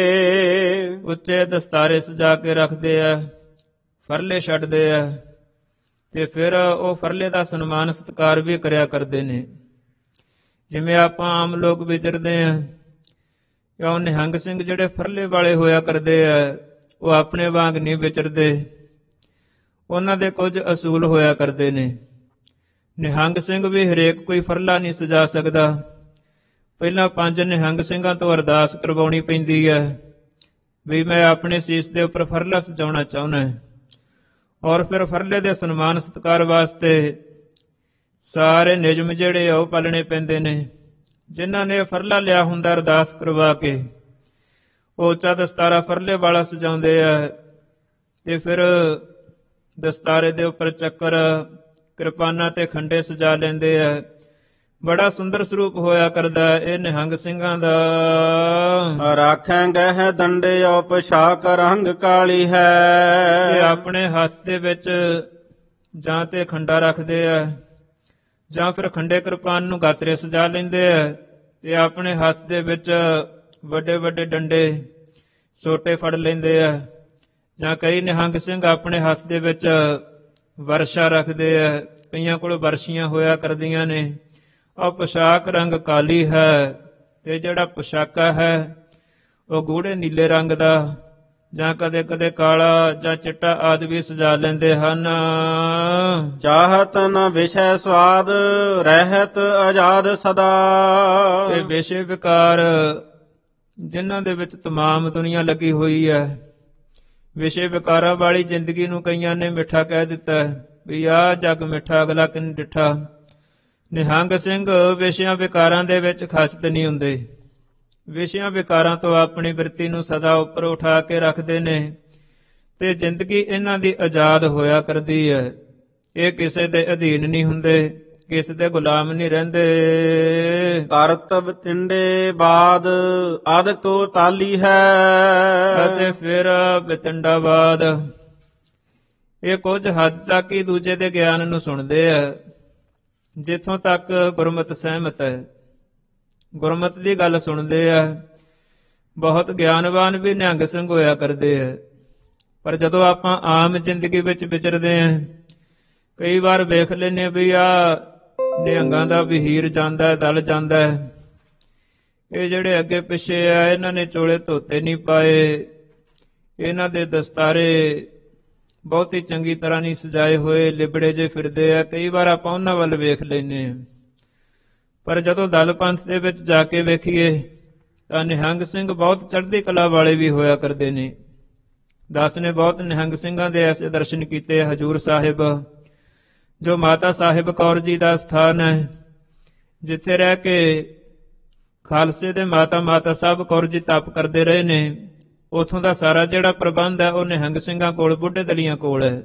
ਉੱਚੇ ਦਸਤਾਰੇ ਸਜਾ ਕੇ ਰੱਖਦੇ ਆ, ਫਰਲੇ ਛੱਡਦੇ ਆ ਤੇ ਫਿਰ ਉਹ ਫਰਲੇ ਦਾ ਸਨਮਾਨ ਸਤਿਕਾਰ ਵੀ ਕਰਿਆ ਕਰਦੇ ਨੇ। ਜਿਵੇਂ ਆਪਾਂ ਆਮ ਲੋਕ ਵਿਚਰਦੇ ਆ, ਉਹ ਨਿਹੰਗ ਸਿੰਘ ਜਿਹੜੇ ਫਰਲੇ ਵਾਲੇ ਹੋਇਆ ਕਰਦੇ ਆ ਉਹ ਆਪਣੇ ਵਾਂਗ ਨਹੀਂ ਵਿਚਰਦੇ, ਉਹਨਾਂ ਦੇ ਕੁਝ ਅਸੂਲ ਹੋਇਆ ਕਰਦੇ ਨੇ। ਨਿਹੰਗ ਸਿੰਘ ਵੀ ਹਰੇਕ ਕੋਈ ਫਰਲਾ ਨਹੀਂ ਸਜਾ ਸਕਦਾ। ਪਹਿਲਾਂ 5 ਨਿਹੰਗ ਸਿੰਘਾਂ ਤੋਂ ਅਰਦਾਸ ਕਰਵਾਉਣੀ ਪੈਂਦੀ ਹੈ ਵੀ ਮੈਂ ਆਪਣੇ ਸੀਸ ਦੇ ਉੱਪਰ ਫਰਲਾ ਸਜਾਉਣਾ ਚਾਹੁੰਦਾ। ਔਰ ਫਿਰ ਫਰਲੇ ਦੇ ਸਨਮਾਨ ਸਤਿਕਾਰ ਵਾਸਤੇ ਸਾਰੇ ਨਿਯਮ ਜਿਹੜੇ ਆ ਉਹ ਪਾਲਣੇ ਪੈਂਦੇ ਨੇ। ਜਿਨ੍ਹਾਂ ਨੇ ਫਰਲਾ ਲਿਆ ਹੁੰਦਾ ਅਰਦਾਸ ਕਰਵਾ ਕੇ ਉਹ ਉੱਚਾ ਦਸਤਾਰਾ ਫਰਲੇ ਵਾਲਾ ਸਜਾਉਂਦੇ ਆ ਤੇ ਫਿਰ ਦਸਤਾਰੇ ਦੇ ਉੱਪਰ ਚੱਕਰ ਕਿਰਪਾਨਾਂ ਤੇ ਖੰਡੇ ਸਜਾ ਲੈਂਦੇ ਆ। ਬੜਾ ਸੁੰਦਰ ਸਰੂਪ ਹੋਇਆ ਕਰਦਾ ਇਹ ਨਿਹੰਗ ਸਿੰਘਾਂ ਦਾ। ਰਾਖੈ ਗਹਿ ਦੰਡੇ ਉਪਸ਼ਾਕ ਰੰਗ ਕਾਲੀ ਹੈ। ਇਹ ਆਪਣੇ ਹੱਥ ਦੇ ਵਿੱਚ ਜਾਂ ਤੇ ਖੰਡਾ ਰੱਖਦੇ ਆ ਜਾਂ ਫਿਰ ਖੰਡੇ ਕਿਰਪਾਨ ਨੂੰ ਗਾਤਰੇ ਸਜਾ ਲੈਂਦੇ ਆ ਤੇ ਆਪਣੇ ਹੱਥ ਦੇ ਵਿੱਚ ਵੱਡੇ ਵੱਡੇ ਡੰਡੇ ਸੋਟੇ ਫੜ ਲੈਂਦੇ ਆ। ਜਾਂ ਕਈ ਨਿਹੰਗ ਸਿੰਘ ਆਪਣੇ ਹੱਥ ਦੇ ਵਿੱਚ ਵਰਸ਼ਾ ਰੱਖਦੇ ਆ, ਕਈਆਂ ਕੋਲ ਵਰਸ਼ੀਆਂ ਹੋਇਆ ਕਰਦੀਆਂ ਨੇ। ਉਹ ਪੋਸ਼ਾਕ ਰੰਗ ਕਾਲੀ ਹੈ ਤੇ ਜਿਹੜਾ ਪੋਸ਼ਾਕਾ ਹੈ ਉਹ ਗੂੜੇ ਨੀਲੇ ਰੰਗ ਦਾ ਜਾਂ ਕਦੇ ਕਦੇ ਕਾਲਾ ਜਾਂ ਚਿੱਟਾ ਆਦਿ ਵੀ ਸਜਾ ਲੈਂਦੇ ਹਨ। ਚਾਹਤ ਨ ਵਿਸ਼ੈ ਸਵਾਦ ਰਹਿਤ ਆਜ਼ਾਦ ਸਦਾ। ਤੇ ਵਿਸ਼ੇ ਵਿਕਾਰ ਜਿਨ੍ਹਾਂ ਦੇ ਵਿੱਚ ਤਮਾਮ ਦੁਨੀਆ ਲੱਗੀ ਹੋਈ ਹੈ, ਵਿਸ਼ੇ ਵਿਕਾਰਾਂ ਵਾਲੀ ਜ਼ਿੰਦਗੀ ਨੂੰ ਕਈਆਂ ਨੇ ਮਿੱਠਾ ਕਹਿ ਦਿੱਤਾ ਵੀ ਆਹ ਜੱਗ ਮਿੱਠਾ ਅਗਲਾ ਕਿਨ ਡਿੱਠਾ। ਨਿਹੰਗ ਸਿੰਘ ਵਿਸ਼ਿਆਂ ਵਿਕਾਰਾਂ ਦੇ ਵਿੱਚ ਖਸਤ ਨਹੀਂ ਹੁੰਦੇ। ਵਿਸ਼ਿਆਂ ਵਿਕਾਰਾਂ ਤੋਂ ਆਪਣੀ ਬਿਰਤੀ ਨੂੰ ਸਦਾ ਉੱਪਰ ਉਠਾ ਕੇ ਰੱਖਦੇ ਨੇ ਤੇ ਜ਼ਿੰਦਗੀ ਇਹਨਾਂ ਦੀ ਆਜ਼ਾਦ ਹੋਇਆ ਕਰਦੀ ਹੈ। ਇਹ ਕਿਸੇ ਦੇ ਅਧੀਨ ਨਹੀਂ ਹੁੰਦੇ, ਕਿਸੇ ਦੇ ਗੁਲਾਮ ਨਹੀਂ ਰਹਿੰਦੇ। ਕਰਤਵ ਤਿੰਡੇ ਬਾਦ ਅਦ ਕੋ ਤਾਲੀ ਹੈ। ਅਤੇ ਫਿਰ ਬਿਤੰਡਾਬਾਦ ਇਹ ਕੁਝ ਹੱਦ ਤੱਕ ਹੀ ਦੂਜੇ ਦੇ ਗਿਆਨ ਨੂੰ ਸੁਣਦੇ ਆ, ਜਿੱਥੋਂ ਤੱਕ ਗੁਰਮਤਿ ਸਹਿਮਤ ਹੈ। ਗੁਰਮਤਿ ਦੀ ਗੱਲ ਸੁਣਦੇ ਆ। ਬਹੁਤ ਗਿਆਨਵਾਨ ਵੀ ਨਿਹੰਗ ਸਿੰਘ ਹੋਇਆ ਕਰਦੇ ਆ। ਪਰ ਜਦੋਂ ਆਪਾਂ ਆਮ ਜ਼ਿੰਦਗੀ ਵਿੱਚ ਵਿਚਰਦੇ ਆ, ਕਈ ਵਾਰ ਵੇਖ ਲੈਂਦੇ ਵੀ ਆ ਨਿਹੰਗਾਂ ਦਾ ਵੀ ਹੀਰ ਜਾਂਦਾ, ਦਲ ਜਾਂਦਾ। ਇਹ ਜਿਹੜੇ ਅੱਗੇ ਪਿੱਛੇ ਆ ਇਹਨਾਂ ਨੇ ਚੋਲੇ ਧੋਤੇ ਨਹੀਂ ਪਾਏ, ਇਹਨਾਂ ਦੇ ਦਸਤਾਰੇ ਬਹੁਤੀ ਚੰਗੀ ਤਰ੍ਹਾਂ ਨਹੀਂ ਸਜਾਏ ਹੋਏ, ਲਿਬੜੇ ਜੇ ਫਿਰਦੇ ਆ। ਕਈ ਵਾਰ ਆਪਾਂ ਉਹਨਾਂ ਵੱਲ ਵੇਖ ਲੈਂਦੇ ਹਾਂ। ਪਰ ਜਦੋਂ ਦਲ ਪੰਥ ਦੇ ਵਿੱਚ ਜਾ ਕੇ ਵੇਖੀਏ ਤਾਂ ਨਿਹੰਗ ਸਿੰਘ ਬਹੁਤ ਚੜ੍ਹਦੀ ਕਲਾ ਵਾਲੇ ਵੀ ਹੋਇਆ ਕਰਦੇ ਨੇ। ਦਾਸ ਨੇ ਬਹੁਤ ਨਿਹੰਗ ਸਿੰਘਾਂ ਦੇ ਐਸੇ ਦਰਸ਼ਨ ਕੀਤੇ। ਹਜੂਰ ਸਾਹਿਬ ਜੋ ਮਾਤਾ ਸਾਹਿਬ ਕੌਰ ਜੀ ਦਾ ਸਥਾਨ ਹੈ, ਜਿੱਥੇ ਰਹਿ ਕੇ ਖਾਲਸੇ ਦੇ ਮਾਤਾ ਸਾਹਿਬ ਕੌਰ ਜੀ ਤਪ ਕਰਦੇ ਰਹੇ ਨੇ, ਉਥੋਂ ਦਾ ਸਾਰਾ ਜਿਹੜਾ ਪ੍ਰਬੰਧ ਹੈ ਉਹ ਨਿਹੰਗ ਸਿੰਘਾਂ ਕੋਲ, ਬੁੱਢੇ ਦਲੀਆਂ ਕੋਲ ਹੈ।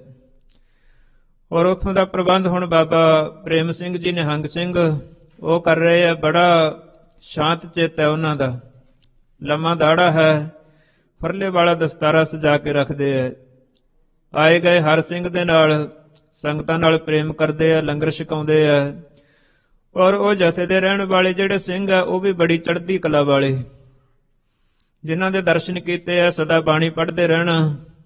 ਔਰ ਉਥੋਂ ਦਾ ਪ੍ਰਬੰਧ ਹੁਣ ਬਾਬਾ ਪ੍ਰੇਮ ਸਿੰਘ ਜੀ ਨਿਹੰਗ ਸਿੰਘ ਉਹ ਕਰ ਰਹੇ ਆ। ਬੜਾ ਸ਼ਾਂਤ ਚਿੱਤ ਹੈ ਉਹਨਾਂ ਦਾ, ਲੰਮਾ ਦਾੜਾ ਹੈ, ਫਰਲੇ ਵਾਲਾ ਦਸਤਾਰਾ ਸਜਾ ਕੇ ਰੱਖਦੇ ਆ। ਆਏ ਗਏ ਹਰ ਸਿੰਘ ਦੇ ਨਾਲ ਸੰਗਤਾਂ ਨਾਲ ਪ੍ਰੇਮ ਕਰਦੇ ਆ, ਲੰਗਰ ਛਕਾਉਂਦੇ ਆ। ਔਰ ਉਹ ਜਥੇ ਦੇ ਰਹਿਣ ਵਾਲੇ ਜਿਹੜੇ ਸਿੰਘ ਆ ਉਹ ਵੀ ਬੜੀ ਚੜ੍ਹਦੀ ਕਲਾ ਵਾਲੇ, ਜਿਨ੍ਹਾਂ ਦੇ ਦਰਸ਼ਨ ਕੀਤੇ ਆ, ਸਦਾ ਬਾਣੀ ਪੜ੍ਹਦੇ ਰਹਿਣਾ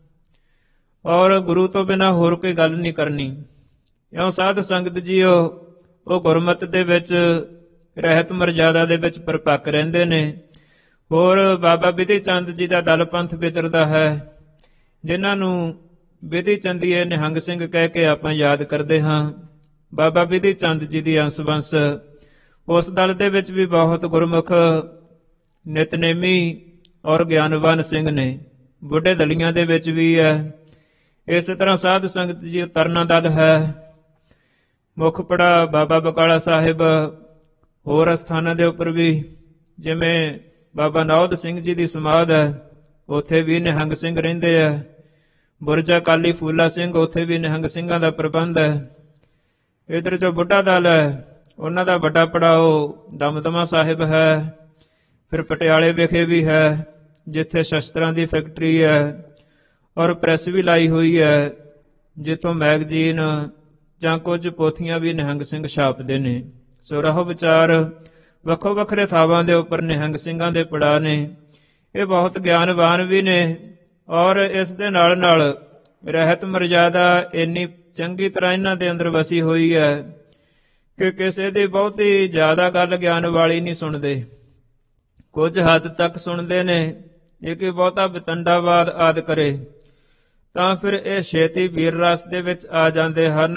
ਔਰ ਗੁਰੂ ਤੋਂ ਬਿਨਾਂ ਹੋਰ ਕੋਈ ਗੱਲ ਨਹੀਂ ਕਰਨੀ। ਇਉਂ ਸਾਧ ਸੰਗਤ ਜੀਓ ਉਹ ਗੁਰਮਤਿ ਦੇ ਵਿੱਚ ਰਹਿਤ ਮਰਜ਼ਾਦਾ ਦੇ ਵਿੱਚ ਪਰਪੱਕ ਰਹਿੰਦੇ ਨੇ। ਹੋਰ ਬਾਬਾ ਬਿਧੀ ਚੰਦ ਜੀ ਦਾ ਦਲ ਪੰਥ ਵਿਚਰਦਾ ਹੈ, ਜਿਨ੍ਹਾਂ ਨੂੰ ਬਿਧੀ ਚੰਦੀਏ ਨਿਹੰਗ ਸਿੰਘ ਕਹਿ ਕੇ ਆਪਾਂ ਯਾਦ ਕਰਦੇ ਹਾਂ। ਬਾਬਾ ਬਿਧੀ ਚੰਦ ਜੀ ਦੀ ਅੰਸ਼-ਵੰਸ਼ ਉਸ ਦਲ ਦੇ ਵਿੱਚ ਵੀ ਬਹੁਤ ਗੁਰਮੁਖ, ਨਿਤਨੇਮੀ ਔਰ ਗਿਆਨਵਾਨ ਸਿੰਘ ਨੇ। ਬੁੱਢੇ ਦਲੀਆਂ ਦੇ ਵਿੱਚ ਵੀ ਹੈ। ਇਸੇ ਤਰ੍ਹਾਂ ਸਾਧ ਸੰਗਤ ਜੀ ਤਰਨਾ ਦਲ ਹੈ। ਮੁੱਖ ਪੜਾ ਬਾਬਾ ਬਕਾਲਾ ਸਾਹਿਬ, ਹੋਰ ਅਸਥਾਨਾਂ ਦੇ ਉੱਪਰ ਵੀ, ਜਿਵੇਂ ਬਾਬਾ ਨੌਦ ਸਿੰਘ ਜੀ ਦੀ ਸਮਾਧ ਹੈ, ਉੱਥੇ ਵੀ ਨਿਹੰਗ ਸਿੰਘ ਰਹਿੰਦੇ ਆ। ਬੁਰਜ ਅਕਾਲੀ ਫੂਲਾ ਸਿੰਘ, ਉੱਥੇ ਵੀ ਨਿਹੰਗ ਸਿੰਘਾਂ ਦਾ ਪ੍ਰਬੰਧ ਹੈ। ਇਧਰ ਜੋ ਬੁੱਢਾ ਦਲ ਹੈ, ਉਹਨਾਂ ਦਾ ਵੱਡਾ ਪੜਾਓ ਦਮਦਮਾ ਸਾਹਿਬ ਹੈ। ਫਿਰ ਪਟਿਆਲੇ ਵਿਖੇ ਵੀ ਹੈ, ਜਿੱਥੇ ਸ਼ਸਤਰਾਂ ਦੀ ਫੈਕਟਰੀ ਹੈ ਔਰ ਪ੍ਰੈਸ ਵੀ ਲਾਈ ਹੋਈ ਹੈ, ਜਿੱਥੋਂ ਮੈਗਜ਼ੀਨ ਜਾਂ ਕੁਝ ਪੋਥੀਆਂ ਵੀ ਨਿਹੰਗ ਸਿੰਘ ਛਾਪਦੇ ਨੇ। ਸੋ ਰਹੋ ਵਿਚਾਰ ਵੱਖੋ ਵੱਖਰੇ ਥਾਵਾਂ ਦੇ ਉੱਪਰ ਨਿਹੰਗ ਸਿੰਘਾਂ ਦੇ ਪੜਾਅ ਨੇ। ਇਹ ਬਹੁਤ ਗਿਆਨਵਾਨ ਵੀ ਨੇ ਔਰ ਇਸ ਦੇ ਨਾਲ ਨਾਲ ਰਹਿਤ ਮਰਜ਼ਾਦਾ ਇੰਨੀ ਚੰਗੀ ਤਰ੍ਹਾਂ ਇਹਨਾਂ ਦੇ ਅੰਦਰ ਵਸੀ ਹੋਈ ਹੈ ਕਿ ਕਿਸੇ ਦੀ ਬਹੁਤੀ ਜ਼ਿਆਦਾ ਗੱਲ ਗਿਆਨ ਵਾਲੀ ਨਹੀਂ ਸੁਣਦੇ। ਕੁਝ ਹੱਦ ਤੱਕ ਸੁਣਦੇ ਨੇ। ਜੇ ਕੋਈ ਬਹੁਤਾ ਬਤੰਡਾਵਾਦ ਆਦਿ ਕਰੇ ਤਾਂ ਫਿਰ ਇਹ ਛੇਤੀ ਵੀਰ ਰਸ ਦੇ ਵਿੱਚ ਆ ਜਾਂਦੇ ਹਨ।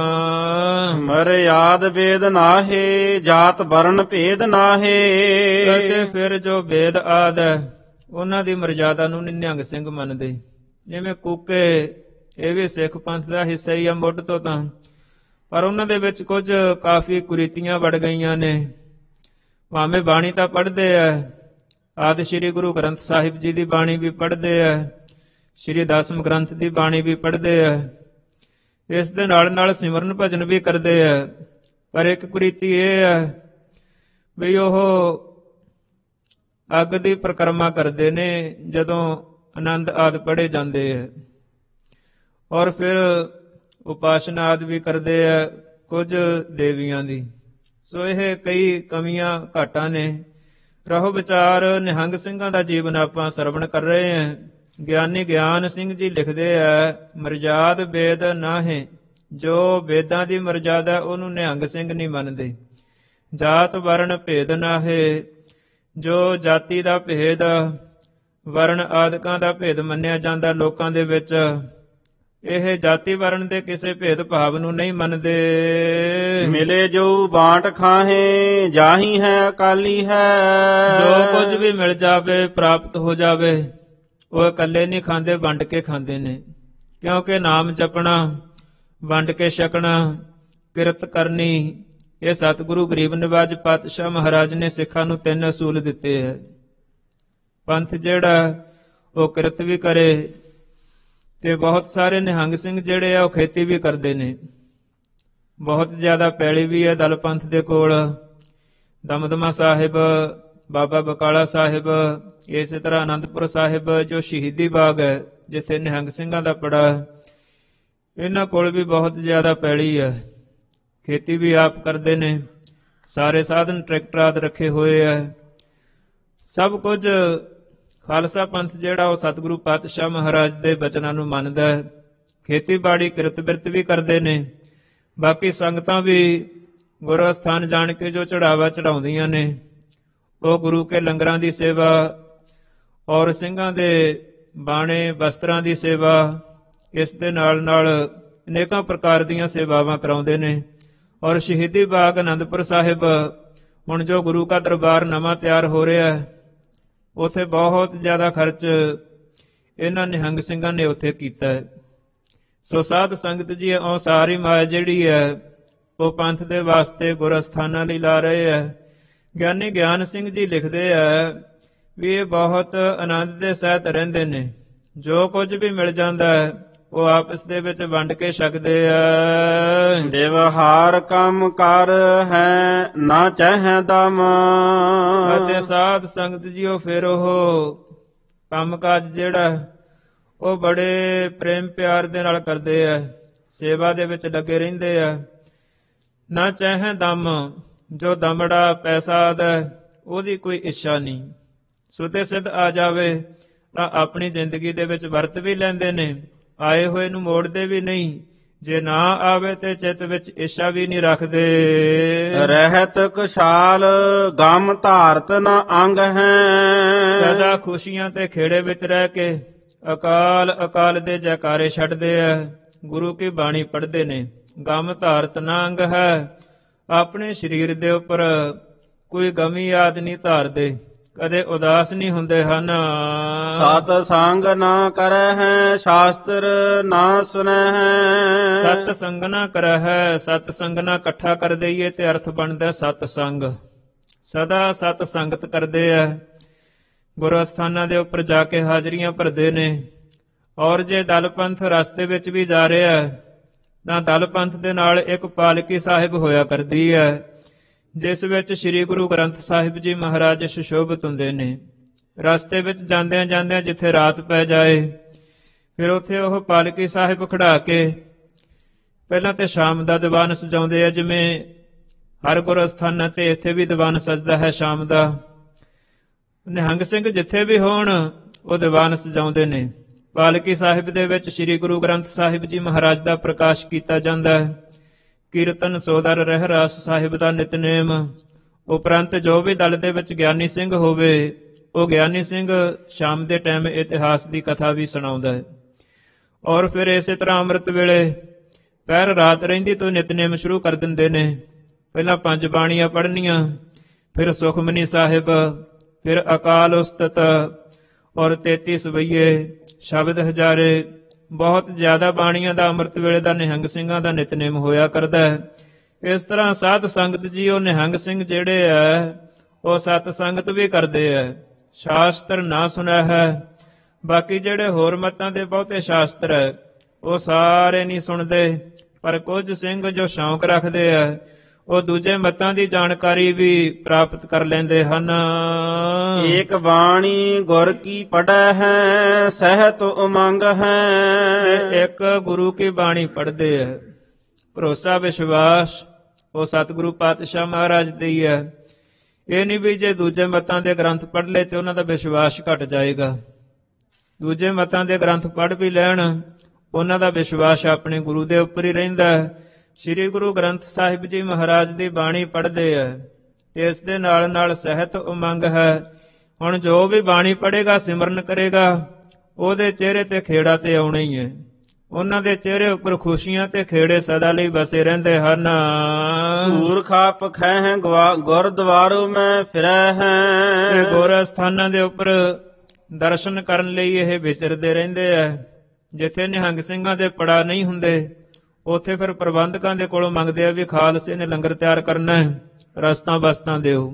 ਮਰਿਆਦ ਵੇਦ ਨਾਹੇ, ਜਾਤ ਵਰਨ ਭੇਦ ਨਾਹੇ। ਅਤੇ ਫਿਰ ਜੋ ਵੇਦ ਆਦ ਹੈ, ਉਹਨਾਂ ਦੀ ਮਰਜ਼ਾਦਾ ਨੂੰ ਨਿਹੰਗ ਸਿੰਘ ਮੰਨਦੇ। ਜਿਵੇਂ ਕੂਕੇ, ਇਹ ਵੀ ਸਿੱਖ ਪੰਥ ਦਾ ਹਿੱਸਾ ਹੀ ਆ ਮੁੱਢ ਤੋਂ ਤਾਂ, ਪਰ ਉਹਨਾਂ ਦੇ ਵਿੱਚ ਕੁਝ ਕਾਫੀ ਕੁਰੀਤੀਆਂ ਵੜ ਗਈਆਂ ਨੇ। ਭਾਵੇਂ ਬਾਣੀ ਤਾਂ ਪੜ੍ਹਦੇ ਆ, ਆਦਿ ਸ੍ਰੀ ਗੁਰੂ ਗ੍ਰੰਥ ਸਾਹਿਬ ਜੀ ਦੀ ਬਾਣੀ ਵੀ ਪੜ੍ਹਦੇ ਆ, ਸ੍ਰੀ ਦਸਮ ਗ੍ਰੰਥ ਦੀ ਬਾਣੀ ਵੀ ਪੜ੍ਹਦੇ ਆ, ਇਸ ਦੇ ਨਾਲ ਨਾਲ ਸਿਮਰਨ ਭਜਨ ਵੀ ਕਰਦੇ ਆ। ਪਰ ਇੱਕ ਕੁਰੀਤੀ ਇਹ ਹੈ ਵੀ ਉਹ ਅੱਗ ਦੀ ਪਰਿਕਰਮਾ ਕਰਦੇ ਨੇ ਜਦੋਂ ਆਨੰਦ ਆਦਿ ਪੜ੍ਹੇ ਜਾਂਦੇ ਆ, ਔਰ ਫਿਰ ਉਪਾਸਨਾ ਆਦਿ ਵੀ ਕਰਦੇ ਆ ਕੁਝ ਦੇਵੀਆਂ ਦੀ। ਸੋ ਇਹ ਕਈ ਕਮੀਆਂ ਘਾਟਾਂ ਨੇ। ਰਹੋ ਵਿਚਾਰ ਨਿਹੰਗ ਸਿੰਘਾਂ ਦਾ ਜੀਵਨ ਆਪਾਂ ਸਰਵਣ ਕਰ ਰਹੇ ਹਾਂ। ਗਿਆਨੀ ਗਿਆਨ ਸਿੰਘ ਜੀ ਲਿਖਦੇ ਆ, ਮਰਜ਼ਾਦ ਵੇਦ ਨਾਹੇ। ਜੋ ਵੇਦਾਂ ਦੀ ਮਰਜ਼ਾਦਾ ਉਹਨੂੰ ਨਿਹੰਗ ਸਿੰਘ ਨਹੀਂ ਮੰਨਦੇ। ਜਾਤ ਵਰਨ ਭੇਦ ਨਾਹੇ। ਜੋ ਜਾਤੀ ਦਾ ਭੇਦ, ਵਰਨ ਆਦਿਕਾਂ ਦਾ ਭੇਦ ਮੰਨਿਆ ਜਾਂਦਾ ਲੋਕਾਂ ਦੇ ਵਿੱਚ, ਇਹ ਜਾਤੀ ਵਰਨ ਦੇ ਕਿਸੇ ਭੇਦ ਭਾਵ ਨੂੰ ਨਹੀਂ ਮੰਨਦੇ। ਮਿਲੇ ਜੋ ਬਾਂਟ ਖਾਹੇ, ਜਾਹੀ ਹੈ ਅਕਾਲੀ ਹੈ। ਜੋ ਕੁਝ ਵੀ ਮਿਲ ਜਾਵੇ, ਪ੍ਰਾਪਤ ਹੋ ਜਾਵੇ, ਉਹ ਇਕੱਲੇ ਨਹੀਂ ਖਾਂਦੇ, ਵੰਡ ਕੇ ਖਾਂਦੇ ਨੇ। ਕਿਉਂਕਿ ਨਾਮ ਜਪਣਾ, ਵੰਡ ਕੇ ਛਕਣਾ, ਕਿਰਤ ਕਰਨੀ, ਇਹ ਸਤਿਗੁਰੂ ਗਰੀਬ ਨਿਵਾਜ ਪਾਤਸ਼ਾਹ ਮਹਾਰਾਜ ਨੇ ਸਿੱਖਾਂ ਨੂੰ 3 ਅਸੂਲ ਦਿੱਤੇ ਹੈ। ਪੰਥ ਜਿਹੜਾ ਉਹ ਕਿਰਤ ਵੀ ਕਰੇ, ਤੇ ਬਹੁਤ ਸਾਰੇ ਨਿਹੰਗ ਸਿੰਘ ਜਿਹੜੇ ਆ ਉਹ ਖੇਤੀ ਵੀ ਕਰਦੇ ਨੇ। ਬਹੁਤ ਜ਼ਿਆਦਾ ਪੈਲੀ ਵੀ ਹੈ ਦਲ ਪੰਥ ਦੇ ਕੋਲ। ਦਮਦਮਾ ਸਾਹਿਬ, ਬਾਬਾ ਬਕਾਲਾ ਸਾਹਿਬ, ਇਸੇ ਤਰ੍ਹਾਂ ਆਨੰਦਪੁਰ ਸਾਹਿਬ ਜੋ ਸ਼ਹੀਦੀ ਬਾਗ ਹੈ, ਜਿੱਥੇ ਨਿਹੰਗ ਸਿੰਘਾਂ ਦਾ ਪੜਾ, ਇਹਨਾਂ ਕੋਲ ਵੀ ਬਹੁਤ ਜ਼ਿਆਦਾ ਪੈਲੀ ਹੈ। ਖੇਤੀ ਵੀ ਆਪ ਕਰਦੇ ਨੇ। ਸਾਰੇ ਸਾਧਨ ਟਰੈਕਟਰ ਆਦਿ ਰੱਖੇ ਹੋਏ ਹੈ। ਸਭ ਕੁਝ ਖਾਲਸਾ ਪੰਥ ਜਿਹੜਾ ਉਹ ਸਤਿਗੁਰੂ ਪਾਤਸ਼ਾਹ ਮਹਾਰਾਜ ਦੇ ਬਚਨਾਂ ਨੂੰ ਮੰਨਦਾ ਹੈ। ਖੇਤੀਬਾੜੀ ਕਿਰਤ ਬਿਰਤ ਵੀ ਕਰਦੇ ਨੇ। ਬਾਕੀ ਸੰਗਤਾਂ ਵੀ ਗੁਰੂ ਅਸਥਾਨ ਜਾਣ ਕੇ ਜੋ ਚੜਾਵਾ ਚੜਾਉਂਦੀਆਂ ਨੇ, ਉਹ ਗੁਰੂ ਕੇ ਲੰਗਰਾਂ ਦੀ ਸੇਵਾ ਔਰ ਸਿੰਘਾਂ ਦੇ ਬਾਣੇ ਵਸਤਰਾਂ ਦੀ ਸੇਵਾ, ਇਸ ਦੇ ਨਾਲ ਨਾਲ ਅਨੇਕਾਂ ਪ੍ਰਕਾਰ ਦੀਆਂ ਸੇਵਾਵਾਂ ਕਰਾਉਂਦੇ ਨੇ। ਔਰ ਸ਼ਹੀਦੀ ਬਾਗ ਆਨੰਦਪੁਰ ਸਾਹਿਬ, ਹੁਣ ਜੋ ਗੁਰੂ ਕਾ ਦਰਬਾਰ ਨਵਾਂ ਤਿਆਰ ਹੋ ਰਿਹਾ ਹੈ, ਉੱਥੇ ਬਹੁਤ ਜ਼ਿਆਦਾ ਖਰਚ ਇਹਨਾਂ ਨਿਹੰਗ ਸਿੰਘਾਂ ਨੇ ਉੱਥੇ ਕੀਤਾ ਹੈ। ਸੋ ਸਾਧ ਸੰਗਤ ਜੀ, ਉਹ ਸਾਰੀ ਮਾਇਆ ਜਿਹੜੀ ਹੈ ਉਹ ਪੰਥ ਦੇ ਵਾਸਤੇ ਗੁਰ ਅਸਥਾਨਾਂ ਲਈ ਲਾ ਰਹੇ ਹੈ। ਗਿਆਨੀ ਗਿਆਨ ਸਿੰਘ ਜੀ ਲਿਖਦੇ ਆ ਵੀ ਇਹ ਬਹੁਤ ਆਨੰਦ ਦੇ ਸਹਿਤ ਰਹਿੰਦੇ ਨੇ। ਜੋ ਕੁਝ ਵੀ ਮਿਲ ਜਾਂਦਾ ਹੈ ਉਹ ਆਪਸ ਦੇ ਵਿੱਚ ਵੰਡ ਕੇ ਛਕਦੇ ਆ। ਵਿਵਹਾਰ ਕੰਮ ਕਰ ਹੈ ਨਾ ਚਾਹੇ ਦਮ। ਅਤੇ ਸਾਧ ਸੰਗਤ ਜੀ ਉਹ ਫਿਰ ਉਹ ਕੰਮ ਕਾਜ ਜਿਹੜਾ ਉਹ ਬੜੇ ਪ੍ਰੇਮ ਪਿਆਰ ਦੇ ਨਾਲ ਕਰਦੇ ਆ, ਸੇਵਾ ਦੇ ਵਿੱਚ ਲੱਗੇ ਰਹਿੰਦੇ ਆ। ਨਾ ਚਾਹੇ ਦਮ, ਜੋ ਦਮੜਾ ਪੈਸਾ ਆਦਿ ਉਹਦੀ ਕੋਈ ਇੱਛਾ ਨਹੀਂ। ਸੁਤੇ ਸਿੱਧ ਆ ਜਾਵੇ ਤਾਂ ਆਪਣੀ ਜ਼ਿੰਦਗੀ ਦੇ ਵਿੱਚ ਵਰਤ ਵੀ ਲੈਂਦੇ ਨੇ, ਆਏ ਹੋਏ ਨੂੰ ਮੋੜਦੇ ਵੀ ਨਹੀਂ। ਜੇ ਨਾ ਆਵੇ ਤੇ ਚਿੱਤ ਵਿੱਚ ਇੱਛਾ ਵੀ ਨਹੀਂ ਰੱਖਦੇ। ਰਹਿਤ ਕੁਸ਼ਾਲ ਗਮ ਧਾਰਤ ਨ ਅੰਗ ਹੈ। ਸਦਾ ਖੁਸ਼ੀਆਂ ਤੇ ਖੇੜੇ ਵਿੱਚ ਰਹਿ ਕੇ ਅਕਾਲ ਅਕਾਲ ਦੇ ਜੈਕਾਰੇ ਛੱਡਦੇ ਐ। ਗੁਰੂ ਕੀ ਬਾਣੀ ਪੜ੍ਹਦੇ ਨੇ। ਗਮ ਧਾਰਤ ਨਾ ਅੰਗ ਹੈ। ਆਪਣੇ ਸਰੀਰ ਦੇ ਉੱਪਰ ਕੋਈ ਗਮੀ ਯਾਦ ਨਹੀਂ ਧਾਰਦੇ, ਕਦੇ ਉਦਾਸ ਨਹੀਂ ਹੁੰਦੇ ਹਨ। ਸਤ ਸੰਗ ਨਾ ਕਰੈ ਹੈ, ਸ਼ਾਸਤਰ ਨਾ ਸੁਨੈ ਹੈ। ਸਤ ਸੰਗ ਨਾ ਕਰੈ ਹੈ, ਸਤ ਸੰਗ ਨਾ ਇਕੱਠਾ ਕਰ ਦਈਏ ਤੇ ਅਰਥ ਬਣਦਾ ਸਤ ਸੰਗ। ਸਦਾ ਸਤ ਸੰਗਤ ਕਰਦੇ ਆ। ਗੁਰੂ ਅਸਥਾਨਾਂ ਦੇ ਉੱਪਰ ਜਾ ਕੇ ਹਾਜ਼ਰੀਆਂ ਭਰਦੇ ਨੇ। ਔਰ ਜੇ ਦਲ ਪੰਥ ਰਸਤੇ ਵਿੱਚ ਵੀ ਜਾ ਰਿਹਾ ਤਾਂ ਦਲ ਪੰਥ ਦੇ ਨਾਲ ਇੱਕ ਪਾਲਕੀ ਸਾਹਿਬ ਹੋਇਆ ਕਰਦੀ ਹੈ, ਜਿਸ ਵਿੱਚ ਸ੍ਰੀ ਗੁਰੂ ਗ੍ਰੰਥ ਸਾਹਿਬ ਜੀ ਮਹਾਰਾਜ ਸੁਸ਼ੋਭਿਤ ਹੁੰਦੇ ਨੇ। ਰਸਤੇ ਵਿੱਚ ਜਾਂਦਿਆਂ ਜਾਂਦਿਆਂ ਜਿੱਥੇ ਰਾਤ ਪੈ ਜਾਏ, ਫਿਰ ਉੱਥੇ ਉਹ ਪਾਲਕੀ ਸਾਹਿਬ ਖੜਾ ਕੇ ਪਹਿਲਾਂ ਤੇ ਸ਼ਾਮ ਦਾ ਦੀਵਾਨ ਸਜਾਉਂਦੇ ਆ। ਜਿਵੇਂ ਹਰ ਗੁਰੂ ਅਸਥਾਨਾਂ ਤੇ ਇੱਥੇ ਵੀ ਦੀਵਾਨ ਸਜਦਾ ਹੈ ਸ਼ਾਮ ਦਾ। ਨਿਹੰਗ ਸਿੰਘ ਜਿੱਥੇ ਵੀ ਹੋਣ ਉਹ ਦੀਵਾਨ ਸਜਾਉਂਦੇ ਨੇ। ਪਾਲਕੀ ਸਾਹਿਬ ਦੇ ਵਿੱਚ ਸ੍ਰੀ ਗੁਰੂ ਗ੍ਰੰਥ ਸਾਹਿਬ ਜੀ ਮਹਾਰਾਜ ਦਾ ਪ੍ਰਕਾਸ਼ ਕੀਤਾ ਜਾਂਦਾ ਹੈ। ਕੀਰਤਨ ਸੋਦਰ ਰਹਿਰਾਸ ਸਾਹਿਬ ਦਾ ਨਿਤਨੇਮ। ਉਪਰੰਤ ਜੋ ਵੀ ਦਲ ਦੇ ਵਿੱਚ ਗਿਆਨੀ ਸਿੰਘ ਹੋਵੇ, ਉਹ ਗਿਆਨੀ ਸਿੰਘ ਸ਼ਾਮ ਦੇ ਟਾਈਮ ਇਤਿਹਾਸ ਦੀ ਕਥਾ ਵੀ ਸੁਣਾਉਂਦਾ ਹੈ। ਔਰ ਫਿਰ ਇਸੇ ਤਰ੍ਹਾਂ ਅੰਮ੍ਰਿਤ ਵੇਲੇ ਪਹਿਰ ਰਾਤ ਰਹਿੰਦੀ ਤੋਂ ਨਿਤਨੇਮ ਸ਼ੁਰੂ ਕਰ ਦਿੰਦੇ ਨੇ। ਪਹਿਲਾਂ 5 ਬਾਣੀਆਂ ਪੜ੍ਹਨੀਆਂ, ਫਿਰ ਸੁਖਮਨੀ ਸਾਹਿਬ, ਫਿਰ ਅਕਾਲ ਉਸਤਤ ਔਰ 33 ਸਵਈਏ, ਸ਼ਬਦ ਹਜ਼ਾਰੇ। ਬਹੁਤ ਜ਼ਿਆਦਾ ਬਾਣੀਆਂ ਦਾ ਅੰਮ੍ਰਿਤ ਵੇਲੇ ਦਾ ਨਿਹੰਗ ਸਿੰਘਾਂ ਦਾ ਨਿਤਨੇਮ ਹੋਇਆ ਕਰਦਾ ਹੈ। ਇਸ ਤਰ੍ਹਾਂ ਸਾਧ ਸੰਗਤ ਜੀ ਉਹ ਨਿਹੰਗ ਸਿੰਘ ਜਿਹੜੇ ਹੈ ਉਹ ਸਤ ਸੰਗਤ ਵੀ ਕਰਦੇ ਹੈ। ਸ਼ਾਸਤਰ ਨਾ ਸੁਣਿਆ ਹੈ। ਬਾਕੀ ਜਿਹੜੇ ਹੋਰ ਮਤਾਂ ਦੇ ਬਹੁਤੇ ਸ਼ਾਸਤਰ ਹੈ ਉਹ ਸਾਰੇ ਨਹੀਂ ਸੁਣਦੇ, ਪਰ ਕੁਝ ਸਿੰਘ ਜੋ ਸ਼ੌਂਕ ਰੱਖਦੇ ਆ ਉਹ ਦੂਜੇ ਮਤਾਂ ਦੀ ਜਾਣਕਾਰੀ ਵੀ ਪ੍ਰਾਪਤ ਕਰ ਲੈਂਦੇ ਹਨ। ਏਕ ਬਾਣੀ ਗੁਰ ਕੀ ਪੜੈ ਹੈ, ਸਹਿਤ ਉਮੰਗ ਹੈ। ਇੱਕ ਗੁਰੂ ਕੀ ਬਾਣੀ ਪੜ੍ਹਦੇ ਹੈ। ਭਰੋਸਾ ਵਿਸ਼ਵਾਸ ਉਹ ਸਤਿਗੁਰੂ ਪਾਤਸ਼ਾਹ ਮਹਾਰਾਜ ਦੀ ਹੈ। ਇਹ ਨਹੀਂ ਵੀ ਜੇ ਦੂਜੇ ਮਤਾਂ ਦੇ ਗ੍ਰੰਥ ਪੜ੍ਹ ਲਏ ਤੇ ਉਹਨਾਂ ਦਾ ਵਿਸ਼ਵਾਸ ਘਟ ਜਾਏਗਾ। ਦੂਜੇ ਮਤਾਂ ਦੇ ਗ੍ਰੰਥ ਪੜ੍ਹ ਵੀ ਲੈਣ, ਉਹਨਾਂ ਦਾ ਵਿਸ਼ਵਾਸ ਆਪਣੇ ਗੁਰੂ ਦੇ ਉੱਪਰ ਹੀ ਰਹਿੰਦਾ ਹੈ। ਸ੍ਰੀ ਗੁਰੂ ਗ੍ਰੰਥ ਸਾਹਿਬ ਜੀ ਮਹਾਰਾਜ ਦੀ ਬਾਣੀ ਪੜ੍ਹਦੇ ਹੈ ਤੇ ਇਸ ਦੇ ਨਾਲ ਨਾਲ ਸਹਿਤ ਉਮੰਗ ਹੈ। ਹੁਣ ਜੋ ਵੀ ਬਾਣੀ ਪੜ੍ਹੇਗਾ, ਸਿਮਰਨ ਕਰੇਗਾ, ਉਹਦੇ ਚਿਹਰੇ ਤੇ ਖੇੜਾ ਤੇ ਆਉਣਾ ਹੀ ਹੈ। ਉਹਨਾਂ ਦੇ ਚਿਹਰੇ ਉੱਪਰ ਖੁਸ਼ੀਆਂ ਤੇ ਖੇੜੇ ਸਦਾ ਲਈ ਬਸੇ ਰਹਿੰਦੇ ਹਨ। ਧੂਰ ਖਾਪ ਖੈ ਗੁਰਦੁਆਰੋ ਮੈਂ ਫਿਰੈ ਹੈ। ਗੁਰ ਅਸਥਾਨਾਂ ਦੇ ਉੱਪਰ ਦਰਸ਼ਨ ਕਰਨ ਲਈ ਇਹ ਵਿਚਰਦੇ ਰਹਿੰਦੇ ਆ। ਜਿੱਥੇ ਨਿਹੰਗ ਸਿੰਘਾਂ ਦੇ ਪੜਾ ਨਹੀਂ ਹੁੰਦੇ, ਉੱਥੇ ਫਿਰ ਪ੍ਰਬੰਧਕਾਂ ਦੇ ਕੋਲੋਂ ਮੰਗਦੇ ਆ ਵੀ ਖਾਲਸੇ ਨੇ ਲੰਗਰ ਤਿਆਰ ਕਰਨਾ ਹੈ, ਰਸਤਾਂ ਬਸਤਾਂ ਦਿਓ।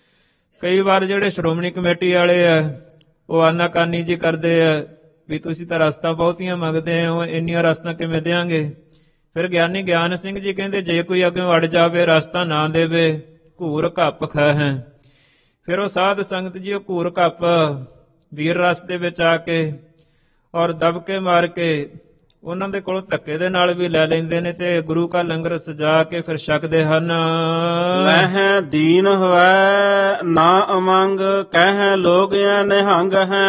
ਕਈ ਵਾਰ ਜਿਹੜੇ ਸ਼੍ਰੋਮਣੀ ਕਮੇਟੀ ਵਾਲੇ ਆ ਉਹ ਆਨਾਕਾਨੀ ਜੀ ਕਰਦੇ ਆ ਵੀ ਤੁਸੀਂ ਤਾਂ ਰਸਤਾਂ ਬਹੁਤੀਆਂ ਮੰਗਦੇ ਹੋ, ਇੰਨੀਆਂ ਰਸਤਾਂ ਕਿਵੇਂ ਦੇਾਂਗੇ। ਫਿਰ ਗਿਆਨੀ ਗਿਆਨ ਸਿੰਘ ਜੀ ਕਹਿੰਦੇ ਜੇ ਕੋਈ ਅੱਗੇ ਅੜ ਜਾਵੇ, ਰਸਤਾ ਨਾ ਦੇਵੇ, ਘੂਰ ਘੱਪ ਖੈ ਹੈ। ਫਿਰ ਉਹ ਸਾਧ ਸੰਗਤ ਜੀ ਉਹ ਘੂਰ ਘੱਪ ਵੀਰ ਰਸ ਦੇ ਵਿੱਚ ਆ ਕੇ ਔਰ ਦਬਕੇ ਮਾਰ ਕੇ ਉਹਨਾਂ ਦੇ ਕੋਲੋਂ ਧੱਕੇ ਦੇ ਨਾਲ ਵੀ ਲੈ ਲੈਂਦੇ ਨੇ ਤੇ ਗੁਰੂ ਕਾ ਲੰਗਰ ਸਜਾ ਕੇ ਫਿਰ ਛਕਦੇ ਹਨ। ਲਹਿ ਦੀਨ ਹੋਵੈ ਨਾ ਅਮੰਗ, ਕਹਿ ਲੋਗਿਆ ਨਿਹੰਗ ਹੈ।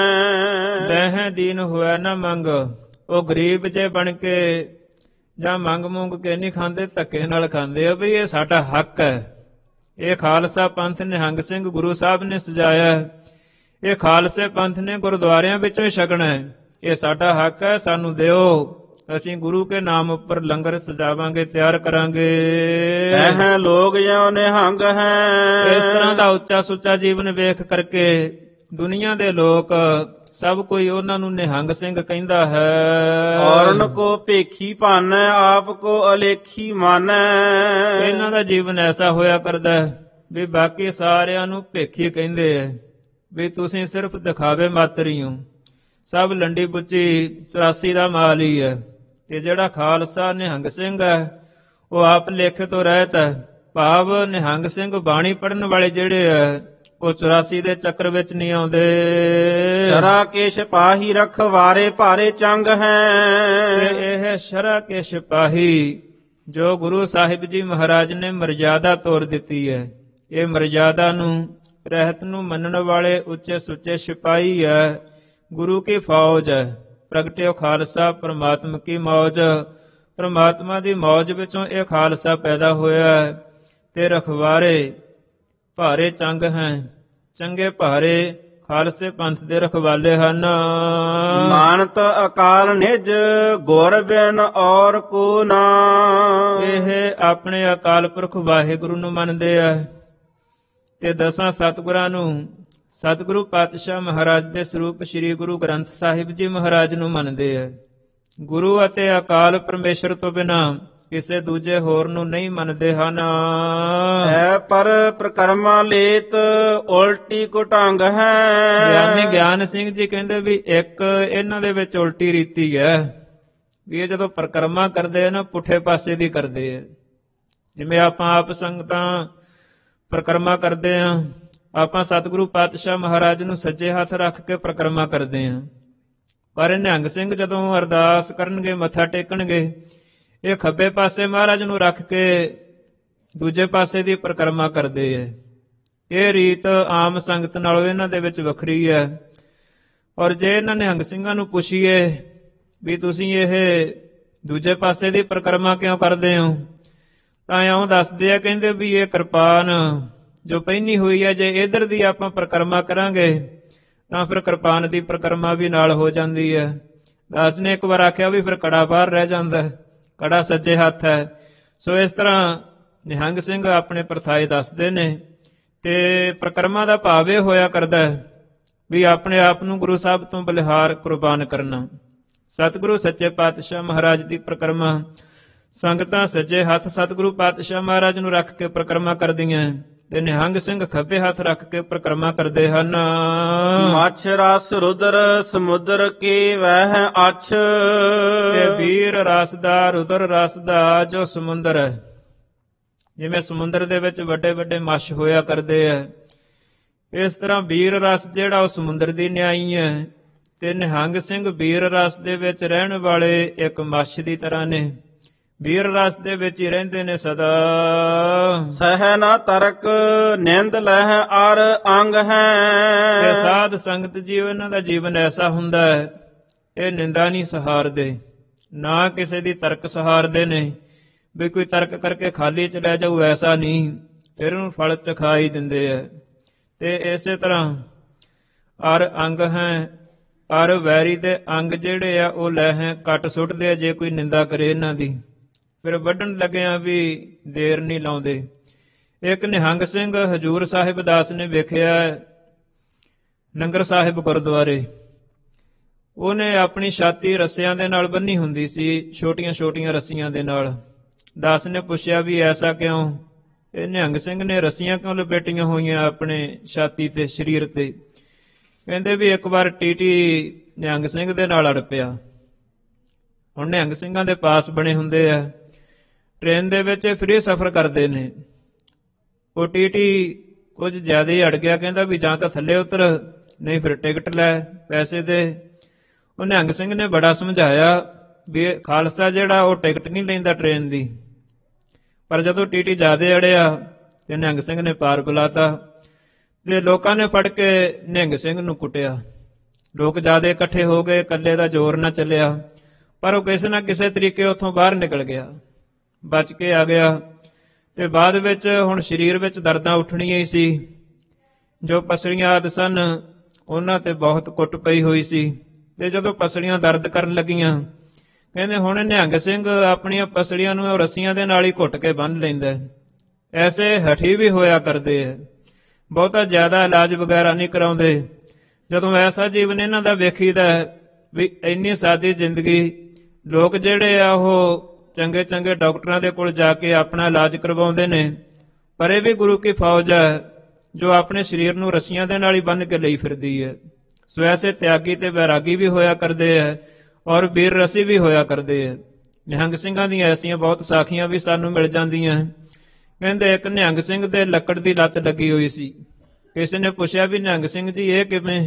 ਲਹਿ ਦੀਨ ਹੋਵੈ ਨਾ ਮੰਗ, ਉਹ ਗਰੀਬ ਜੇ ਬਣ ਕੇ ਜਾਂ ਮੰਗ ਮੁੰਗ ਕੇ ਨਹੀਂ ਖਾਂਦੇ, ਧੱਕੇ ਨਾਲ ਖਾਂਦੇ ਆ ਵੀ ਇਹ ਸਾਡਾ ਹੱਕ ਹੈ। ਇਹ ਖਾਲਸਾ ਪੰਥ ਨਿਹੰਗ ਸਿੰਘ ਗੁਰੂ ਸਾਹਿਬ ਨੇ ਸਜਾਇਆ। ਇਹ ਖਾਲਸੇ ਪੰਥ ਨੇ ਗੁਰਦੁਆਰਿਆਂ ਵਿੱਚੋਂ ਹੀ ਛਕਣਾ ਹੈ। ਇਹ ਸਾਡਾ ਹੱਕ ਹੈ, ਸਾਨੂੰ ਦਿਓ। ਅਸੀਂ ਗੁਰੂ ਕੇ ਨਾਮ ਉੱਪਰ ਲੰਗਰ ਸਜਾਵਾਂਗੇ, ਤਿਆਰ ਕਰਾਂਗੇ। ਇਹ ਲੋਕ ਜਿਉ ਨਿਹੰਗ ਹੈ। ਇਸ ਤਰ੍ਹਾਂ ਦਾ ਉੱਚਾ ਸੁੱਚਾ ਜੀਵਨ ਵੇਖ ਕਰਕੇ ਦੁਨੀਆ ਦੇ ਲੋਕ ਸਭ ਕੋਈ ਉਹਨਾਂ ਨੂੰ ਨਿਹੰਗ ਸਿੰਘ ਕਹਿੰਦਾ ਹੈ। ਔਰਨ ਕੋ ਭੇਖੀ ਭਾਨੈ, ਆਪ ਕੋ ਅਲੇਖੀ ਮਾਨੈ। ਇਹਨਾਂ ਦਾ ਜੀਵਨ ਐਸਾ ਹੋਇਆ ਕਰਦਾ ਵੀ ਬਾਕੀ ਸਾਰਿਆਂ ਨੂੰ ਭੇਖੀ ਕਹਿੰਦੇ ਐ, ਵੀ ਤੁਸੀਂ ਸਿਰਫ ਦਿਖਾਵੇ ਮਾਤਰ ਹੀ ਹੋ। ਸਭ ਲੰਡੀ ਬੁੱਚੀ 84 ਦਾ ਮਾਲ ਹੀ ਹੈ। ਤੇ ਜਿਹੜਾ ਖਾਲਸਾ ਨਿਹੰਗ ਸਿੰਘ ਹੈ ਉਹ ਆਪ ਲੇਖੇ ਤੋਂ ਰਹਿਤ ਹੈ। ਭਾਵ ਨਿਹੰਗ ਸਿੰਘ ਬਾਣੀ ਪੜਨ ਵਾਲੇ ਜਿਹੜੇ ਹੈ ਉਹ 84 ਦੇ ਚੱਕਰ ਵਿੱਚ ਨਹੀਂ ਆਉਂਦੇ। ਸ਼ਰਾ ਕੇ ਸਿਪਾਹੀ ਰਖਵਾਰੇ ਭਾਰੇ ਚੰਗ ਹੈ। ਇਹ ਸ਼ਰਾ ਕੇ ਸਿਪਾਹੀ ਜੋ ਗੁਰੂ ਸਾਹਿਬ ਜੀ ਮਹਾਰਾਜ ਨੇ ਮਰਜ਼ਾਦਾ ਤੋਰ ਦਿੱਤੀ ਹੈ, ਇਹ ਮਰਜ਼ਾਦਾ ਨੂੰ ਰਹਿਤ ਨੂੰ ਮੰਨਣ ਵਾਲੇ ਉੱਚੇ ਸੁੱਚੇ ਸਿਪਾਹੀ ਹੈ। ਗੁਰੂ ਕੀ ਫੌਜ ਹੈ, ਪ੍ਰਗਟਿਓ ਖਾਲਸਾ ਪਰਮਾਤਮ ਕੀ ਮੌਜ। ਪ੍ਰਮਾਤਮਾ ਦੀ ਮੌਜ ਵਿੱਚੋਂ ਇਹ ਖਾਲਸਾ ਪੈਦਾ ਹੋਇਆ ਹੈ ਤੇ ਰਖਵਾਰੇ ਭਾਰੇ ਚੰਗ ਹੈ, ਚੰਗੇ ਭਾਰੇ ਖਾਲਸੇ ਪੰਥ ਦੇ ਰਖਵਾਲੇ ਹਨ। ਮਾਨਤ ਅਕਾਲ ਨਿਜ ਗੁਰ ਬਿਨ ਔਰ ਕੋ ਨਾ। ਇਹ ਆਪਣੇ ਅਕਾਲ ਪੁਰਖ ਵਾਹਿਗੁਰੂ ਨੂੰ ਮੰਨਦੇ ਆ ਤੇ ਦਸਾਂ ਸਤਿਗੁਰਾਂ ਨੂੰ, ਸਤਿਗੁਰੂ ਪਾਤਸ਼ਾਹ ਮਹਾਰਾਜ ਦੇ ਸਰੂਪ ਸ੍ਰੀ ਗੁਰੂ ਗ੍ਰੰਥ ਸਾਹਿਬ ਜੀ ਮਹਾਰਾਜ ਨੂੰ ਮੰਨਦੇ ਆ। ਗੁਰੂ ਅਤੇ ਅਕਾਲ ਪਰਮੇਸ਼ਰ ਤੋਂ ਬਿਨਾ ਕਿਸੇ ਦੂਜੇ ਹੋਰ ਨੂੰ ਨਹੀਂ ਮੰਨਦੇ ਹਨ। ਹੈ ਪਰ ਪ੍ਰਕਰਮਾ ਲੇਤ ਉਲਟੀ ਕੋ ਢੰਗ ਹੈ। ਗਿਆਨੀ ਗਿਆਨ ਸਿੰਘ ਜੀ ਕਹਿੰਦੇ ਵੀ ਇੱਕ ਇਹਨਾਂ ਦੇ ਵਿੱਚ ਉਲਟੀ ਰੀਤੀ ਹੈ ਵੀ ਇਹ ਜਦੋਂ ਪ੍ਰਕਰਮਾ ਕਰਦੇ ਆ ਨਾ ਪੁੱਠੇ ਪਾਸੇ ਦੀ ਕਰਦੇ ਆ। ਜਿਵੇਂ ਆਪਾਂ ਆਪ ਸੰਗਤਾਂ ਪ੍ਰਕਰਮਾ ਕਰਦੇ ਆ, ਆਪਾਂ ਸਤਿਗੁਰੂ ਪਾਤਸ਼ਾਹ ਮਹਾਰਾਜ ਨੂੰ ਸੱਜੇ ਹੱਥ ਰੱਖ ਕੇ ਪ੍ਰਕਰਮਾ ਕਰਦੇ ਆ, ਪਰ ਨਿਹੰਗ ਸਿੰਘ ਜਦੋਂ ਅਰਦਾਸ ਕਰਨਗੇ, ਮੱਥਾ ਟੇਕਣਗੇ, ਇਹ ਖੱਬੇ ਪਾਸੇ ਮਹਾਰਾਜ ਨੂੰ ਰੱਖ ਕੇ ਦੂਜੇ ਪਾਸੇ ਦੀ ਪ੍ਰਕਰਮਾ ਕਰਦੇ ਐ। ਇਹ ਰੀਤ ਆਮ ਸੰਗਤ ਨਾਲੋਂ ਇਹਨਾਂ ਦੇ ਵਿੱਚ ਵੱਖਰੀ ਹੈ। ਔਰ ਜੇ ਇਹਨਾਂ ਨਿਹੰਗ ਸਿੰਘਾਂ ਨੂੰ ਪੁੱਛੀਏ ਵੀ ਤੁਸੀਂ ਇਹ ਦੂਜੇ ਪਾਸੇ ਦੀ ਪ੍ਰਕਰਮਾ ਕਿਉਂ ਕਰਦੇ ਹੋ, ਤਾਂ ਇਉਂ ਦੱਸਦੇ ਆ, ਕਹਿੰਦੇ ਵੀ ਇਹ ਕਿਰਪਾਨ ਜੋ ਪਹਿਨੀ ਹੋਈ ਹੈ, ਜੇ ਇਧਰ ਦੀ ਆਪਾਂ ਪ੍ਰਕਰਮਾ ਕਰਾਂਗੇ ਤਾਂ ਫਿਰ ਕਿਰਪਾਨ ਦੀ ਪ੍ਰਕਰਮਾ ਵੀ ਨਾਲ ਹੋ ਜਾਂਦੀ ਹੈ। ਦਾਸ ਨੇ ਇੱਕ ਵਾਰ ਆਖਿਆ ਵੀ ਫਿਰ ਕੜਾ ਬਾਹਰ ਰਹਿ ਜਾਂਦਾ, ਕੜਾ ਸੱਜੇ ਹੱਥ ਹੈ। ਸੋ ਇਸ ਤਰ੍ਹਾਂ ਨਿਹੰਗ ਸਿੰਘ ਆਪਣੇ ਪ੍ਰਥਾਏ ਦੱਸਦੇ ਨੇ ਤੇ ਪ੍ਰਕਰਮਾ ਦਾ ਭਾਵ ਇਹ ਹੋਇਆ ਕਰਦਾ ਵੀ ਆਪਣੇ ਆਪ ਨੂੰ ਗੁਰੂ ਸਾਹਿਬ ਤੋਂ ਬਲਿਹਾਰ ਕੁਰਬਾਨ ਕਰਨਾ। ਸਤਿਗੁਰੂ ਸੱਚੇ ਪਾਤਸ਼ਾਹ ਮਹਾਰਾਜ ਦੀ ਪ੍ਰਕਰਮਾ ਸੰਗਤਾਂ ਸੱਜੇ ਹੱਥ ਸਤਿਗੁਰੂ ਪਾਤਸ਼ਾਹ ਮਹਾਰਾਜ ਨੂੰ ਰੱਖ ਕੇ ਪ੍ਰਕਰਮਾ ਕਰਦੀਆਂ ਤੇ ਨਿਹੰਗ ਸਿੰਘ ਖੱਬੇ ਹੱਥ ਰੱਖ ਕੇ ਪ੍ਰਕਰਮਾ ਕਰਦੇ ਹਨ। ਮੱਛ ਰਸ ਰੁਦਰ ਸਮੁੰਦਰ ਕੀ ਵਹਿ ਅਛ। ਤੇ ਵੀਰ ਰਸ ਦਾ, ਰੁਦਰ ਰਸ ਦਾ ਜੋ ਸਮੁੰਦਰ ਹੈ, ਜਿਵੇਂ ਸਮੁੰਦਰ ਦੇ ਵਿੱਚ ਵੱਡੇ ਵੱਡੇ ਮੱਛ ਹੋਇਆ ਕਰਦੇ ਆ, ਇਸ ਤਰ੍ਹਾਂ ਵੀਰ ਰਸ ਜਿਹੜਾ ਉਹ ਸਮੁੰਦਰ ਦੀ ਨਿਆਈ ਹੈ ਤੇ ਨਿਹੰਗ ਸਿੰਘ ਵੀਰ ਰਸ ਦੇ ਵਿੱਚ ਰਹਿਣ ਵਾਲੇ ਇੱਕ ਮੱਛ ਦੀ ਤਰ੍ਹਾਂ ਨੇ। ਵੀਰ ਰਸ ਦੇ ਵਿੱਚ ਹੀ ਰਹਿੰਦੇ ਨੇ ਸਦਾ। ਸਹਿ ਨਾ ਤਰਕ ਨਿੰਦ ਲਹਿ ਅਰ ਅੰਗ ਹੈ। ਤੇ ਸਾਧ ਸੰਗਤ ਜੀਵ ਇਹਨਾਂ ਦਾ ਜੀਵਨ ਐਸਾ ਹੁੰਦਾ ਹੈ, ਇਹ ਨਿੰਦਾ ਨਹੀਂ ਸਹਾਰਦੇ, ਨਾ ਕਿਸੇ ਦੀ ਤਰਕ ਸਹਾਰਦੇ ਨੇ ਵੀ ਕੋਈ ਤਰਕ ਕਰਕੇ ਖਾਲੀ ਚ ਲੈ ਜਾਊ, ਐਸਾ ਨਹੀਂ, ਫਿਰ ਉਹਨੂੰ ਫਲ ਚਖਾ ਹੀ ਦਿੰਦੇ ਆ। ਤੇ ਇਸੇ ਤਰ੍ਹਾਂ ਅਰ ਅੰਗ ਹੈ, ਅਰ ਵੈਰੀ ਦੇ ਅੰਗ ਜਿਹੜੇ ਆ ਉਹ ਲੈ ਹੈ ਕੱਟ ਸੁੱਟਦੇ ਆ ਜੇ ਕੋਈ ਨਿੰਦਾ ਕਰੇ ਇਹਨਾਂ ਦੀ, ਫਿਰ ਵੱਢਣ ਲੱਗਿਆ ਵੀ ਦੇਰ ਨਹੀਂ ਲਾਉਂਦੇ। ਇੱਕ ਨਿਹੰਗ ਸਿੰਘ ਹਜੂਰ ਸਾਹਿਬ ਦਾਸ ਨੇ ਵੇਖਿਆ ਲੰਗਰ ਸਾਹਿਬ ਗੁਰਦੁਆਰੇ, ਉਹਨੇ ਆਪਣੀ ਛਾਤੀ ਰੱਸਿਆਂ ਦੇ ਨਾਲ ਬੰਨੀ ਹੁੰਦੀ ਸੀ, ਛੋਟੀਆਂ ਛੋਟੀਆਂ ਰੱਸੀਆਂ ਦੇ ਨਾਲ। ਦਾਸ ਨੇ ਪੁੱਛਿਆ ਵੀ ਐਸਾ ਕਿਉਂ? ਇਹ ਨਿਹੰਗ ਸਿੰਘ ਨੇ ਰੱਸੀਆਂ ਕਿਉਂ ਲਪੇਟੀਆਂ ਹੋਈਆਂ ਆਪਣੇ ਛਾਤੀ ਤੇ, ਸਰੀਰ ਤੇ? ਕਹਿੰਦੇ ਵੀ ਇੱਕ ਵਾਰ ਟੀਟੀ ਨਿਹੰਗ ਸਿੰਘ ਦੇ ਨਾਲ ਅੜ ਪਿਆ। ਹੁਣ ਨਿਹੰਗ ਸਿੰਘਾਂ ਦੇ ਪਾਸ ਬਣੇ ਹੁੰਦੇ ਆ, ਟ੍ਰੇਨ ਦੇ ਵਿੱਚ ਫ੍ਰੀ ਸਫ਼ਰ ਕਰਦੇ ਨੇ, ਉਹ ਟੀਟੀ ਕੁਝ ਜ਼ਿਆਦਾ ਹੀ ਅੜ ਗਿਆ, ਕਹਿੰਦਾ ਵੀ ਜਾਂ ਤਾਂ ਥੱਲੇ ਉਤਰ, ਨਹੀਂ ਫਿਰ ਟਿਕਟ ਲੈ ਪੈਸੇ ਦੇ। ਉਹ ਨਿਹੰਗ ਸਿੰਘ ਨੇ ਬੜਾ ਸਮਝਾਇਆ ਵੀ ਖਾਲਸਾ ਜਿਹੜਾ ਉਹ ਟਿਕਟ ਨਹੀਂ ਲੈਂਦਾ ਟ੍ਰੇਨ ਦੀ, ਪਰ ਜਦੋਂ ਟੀਟੀ ਜ਼ਿਆਦਾ ਅੜਿਆ ਤੇ ਨਿਹੰਗ ਸਿੰਘ ਨੇ ਪਾਰ ਬੁਲਾਤਾ ਤੇ ਲੋਕਾਂ ਨੇ ਫੜ ਕੇ ਨਿਹੰਗ ਸਿੰਘ ਨੂੰ ਕੁੱਟਿਆ। ਲੋਕ ਜ਼ਿਆਦਾ ਇਕੱਠੇ ਹੋ ਗਏ, ਇਕੱਲੇ ਦਾ ਜ਼ੋਰ ਨਾ ਚੱਲਿਆ, ਪਰ ਉਹ ਕਿਸੇ ਨਾ ਕਿਸੇ ਤਰੀਕੇ ਉੱਥੋਂ ਬਾਹਰ ਨਿਕਲ ਗਿਆ, ਬਚ ਕੇ ਆ ਗਿਆ। ਤੇ ਬਾਅਦ ਵਿੱਚ ਹੁਣ ਸਰੀਰ ਵਿੱਚ ਦਰਦਾਂ ਉੱਠਣੀਆਂ ਹੀ ਸੀ, ਜੋ ਪਸਲੀਆਂ ਆਦਿ ਸਨ ਉਹਨਾਂ ਤੇ ਬਹੁਤ ਕੁੱਟ ਪਈ ਹੋਈ ਸੀ, ਤੇ ਜਦੋਂ ਪਸਲੀਆਂ ਦਰਦ ਕਰਨ ਲੱਗੀਆਂ, ਕਹਿੰਦੇ ਹੁਣ ਨਿਹੰਗ ਸਿੰਘ ਆਪਣੀਆਂ ਪਸਲੀਆਂ ਨੂੰ ਰੱਸੀਆਂ ਦੇ ਨਾਲ ਹੀ ਘੁੱਟ ਕੇ ਬੰਨ੍ਹ ਲੈਂਦਾ। ਐਸੇ ਹਠੀ ਵੀ ਹੋਇਆ ਕਰਦੇ ਆ, ਬਹੁਤਾ ਜ਼ਿਆਦਾ ਇਲਾਜ ਵਗੈਰਾ ਨਹੀਂ ਕਰਾਉਂਦੇ। ਜਦੋਂ ਐਸਾ ਜੀਵਨ ਇਹਨਾਂ ਦਾ ਵੇਖੀਦਾ ਵੀ ਇੰਨੀ ਸਾਦੀ ਜ਼ਿੰਦਗੀ, ਲੋਕ ਜਿਹੜੇ ਆ ਉਹ ਚੰਗੇ ਚੰਗੇ ਡਾਕਟਰਾਂ ਦੇ ਕੋਲ ਜਾ ਕੇ ਆਪਣਾ ਇਲਾਜ ਕਰਵਾਉਂਦੇ ਨੇ, ਪਰ ਇਹ ਵੀ ਗੁਰੂ ਕੀ ਫੌਜ ਹੈ ਜੋ ਆਪਣੇ ਸਰੀਰ ਨੂੰ ਰੱਸੀਆਂ ਦੇ ਨਾਲ ਹੀ ਬੰਨ੍ਹ ਕੇ ਲਈ ਫਿਰਦੀ ਹੈ। ਸੋ ਐਸੇ ਤਿਆਗੀ ਤੇ ਵੈਰਾਗੀ ਵੀ ਹੋਇਆ ਕਰਦੇ ਹੈ ਔਰ ਵੀਰ ਰਸੀ ਵੀ ਹੋਇਆ ਕਰਦੇ ਹੈ। ਨਿਹੰਗ ਸਿੰਘਾਂ ਦੀਆਂ ਐਸੀਆਂ ਬਹੁਤ ਸਾਖੀਆਂ ਵੀ ਸਾਨੂੰ ਮਿਲ ਜਾਂਦੀਆਂ। ਕਹਿੰਦੇ ਇੱਕ ਨਿਹੰਗ ਸਿੰਘ ਦੇ ਲੱਕੜ ਦੀ ਲੱਤ ਲੱਗੀ ਹੋਈ ਸੀ। ਕਿਸੇ ਨੇ ਪੁੱਛਿਆ ਵੀ ਨਿਹੰਗ ਸਿੰਘ ਜੀ ਇਹ ਕਿਵੇਂ,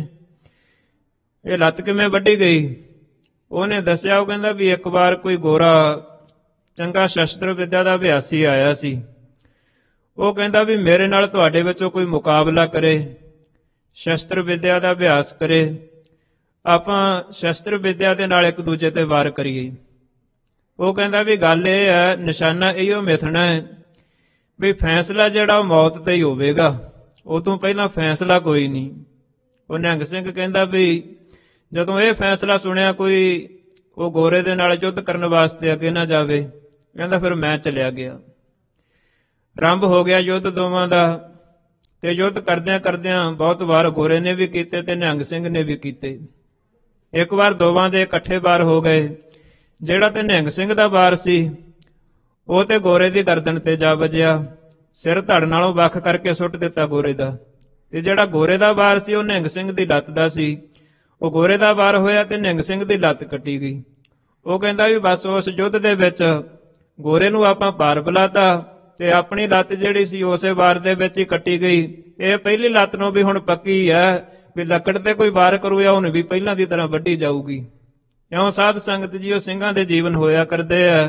ਇਹ ਲੱਤ ਕਿਵੇਂ ਵੱਢੀ ਗਈ? ਉਹਨੇ ਦੱਸਿਆ, ਉਹ ਕਹਿੰਦਾ ਵੀ ਇੱਕ ਵਾਰ ਕੋਈ ਗੋਰਾ ਚੰਗਾ ਸ਼ਸਤਰ ਵਿਦਿਆ ਦਾ ਅਭਿਆਸੀ ਆਇਆ ਸੀ। ਉਹ ਕਹਿੰਦਾ ਵੀ ਮੇਰੇ ਨਾਲ ਤੁਹਾਡੇ ਵਿੱਚੋਂ ਕੋਈ ਮੁਕਾਬਲਾ ਕਰੇ, ਸ਼ਸਤਰ ਵਿਦਿਆ ਦਾ ਅਭਿਆਸ ਕਰੇ, ਆਪਾਂ ਸ਼ਸਤਰ ਵਿਦਿਆ ਦੇ ਨਾਲ ਇੱਕ ਦੂਜੇ ਤੇ ਵਾਰ ਕਰੀਏ। ਉਹ ਕਹਿੰਦਾ ਵੀ ਗੱਲ ਇਹ ਹੈ, ਨਿਸ਼ਾਨਾ ਇਹੋ ਮਿਥਣਾ ਹੈ ਵੀ ਫੈਸਲਾ ਜਿਹੜਾ ਉਹ ਮੌਤ ਤੇ ਹੀ ਹੋਵੇਗਾ, ਉਹ ਤੋਂ ਪਹਿਲਾਂ ਫੈਸਲਾ ਕੋਈ ਨਹੀਂ। ਉਹ ਨਿਹੰਗ ਸਿੰਘ ਕਹਿੰਦਾ ਵੀ ਜਦੋਂ ਇਹ ਫੈਸਲਾ ਸੁਣਿਆ ਕੋਈ ਉਹ ਗੋਰੇ ਦੇ ਨਾਲ ਯੁੱਧ ਕਰਨ ਵਾਸਤੇ ਅੱਗੇ ਨਾ ਜਾਵੇ। ਕਹਿੰਦਾ ਫਿਰ ਮੈਂ ਚਲਿਆ ਗਿਆ। ਆਰੰਭ ਹੋ ਗਿਆ ਯੁੱਧ ਦੋਵਾਂ ਦਾ, ਤੇ ਯੁੱਧ ਕਰਦਿਆਂ ਕਰਦਿਆਂ ਬਹੁਤ ਵਾਰ ਗੋਰੇ ਨੇ ਵੀ ਕੀਤੇ ਤੇ ਨਿਹੰਗ ਸਿੰਘ ਨੇ ਵੀ ਕੀਤੇ। ਇੱਕ ਵਾਰ ਦੋਵਾਂ ਦੇ ਇਕੱਠੇ ਵਾਰ ਹੋ ਗਏ। ਜਿਹੜਾ ਤੇ ਨਿਹੰਗ ਸਿੰਘ ਦਾ ਵਾਰ ਸੀ ਉਹ ਤੇ ਗੋਰੇ ਦੀ ਗਰਦਨ ਤੇ ਜਾ ਵੱਜਿਆ, ਸਿਰ ਧੜ ਨਾਲੋਂ ਵੱਖ ਕਰਕੇ ਸੁੱਟ ਦਿੱਤਾ ਗੋਰੇ ਦਾ। ਤੇ ਜਿਹੜਾ ਗੋਰੇ ਦਾ ਵਾਰ ਸੀ ਉਹ ਨਿਹੰਗ ਸਿੰਘ ਦੀ ਲੱਤ ਦਾ ਸੀ। ਉਹ ਗੋਰੇ ਦਾ ਵਾਰ ਹੋਇਆ ਤੇ ਨਿਹੰਗ ਸਿੰਘ ਦੀ ਲੱਤ ਕੱਟੀ ਗਈ। ਉਹ ਕਹਿੰਦਾ ਵੀ ਬਸ ਉਸ ਯੁੱਧ ਦੇ ਵਿੱਚ ਗੋਰੇ ਨੂੰ ਆਪਾਂ ਪਾਰ ਬੁਲਾਤਾ ਤੇ ਆਪਣੀ ਲੱਤ ਜਿਹੜੀ ਸੀ ਉਸੇ ਵਾਰ ਦੇ ਵਿੱਚ ਹੀ ਕੱਟੀ ਗਈ। ਇਹ ਪਹਿਲੀ ਲੱਤ ਨੂੰ ਵੀ ਹੁਣ ਪੱਕੀ ਹੈ ਵੀ ਲੱਕੜ ਤੇ ਕੋਈ ਵਾਰ ਕਰੂਗਾ ਹੁਣ ਵੀ ਪਹਿਲਾਂ ਦੀ ਤਰ੍ਹਾਂ ਵੱਢੀ ਜਾਊਗੀ। ਇਉਂ ਸਾਧ ਸੰਗਤ ਜੀ ਉਹ ਸਿੰਘਾਂ ਦੇ ਜੀਵਨ ਹੋਇਆ ਕਰਦੇ ਆ।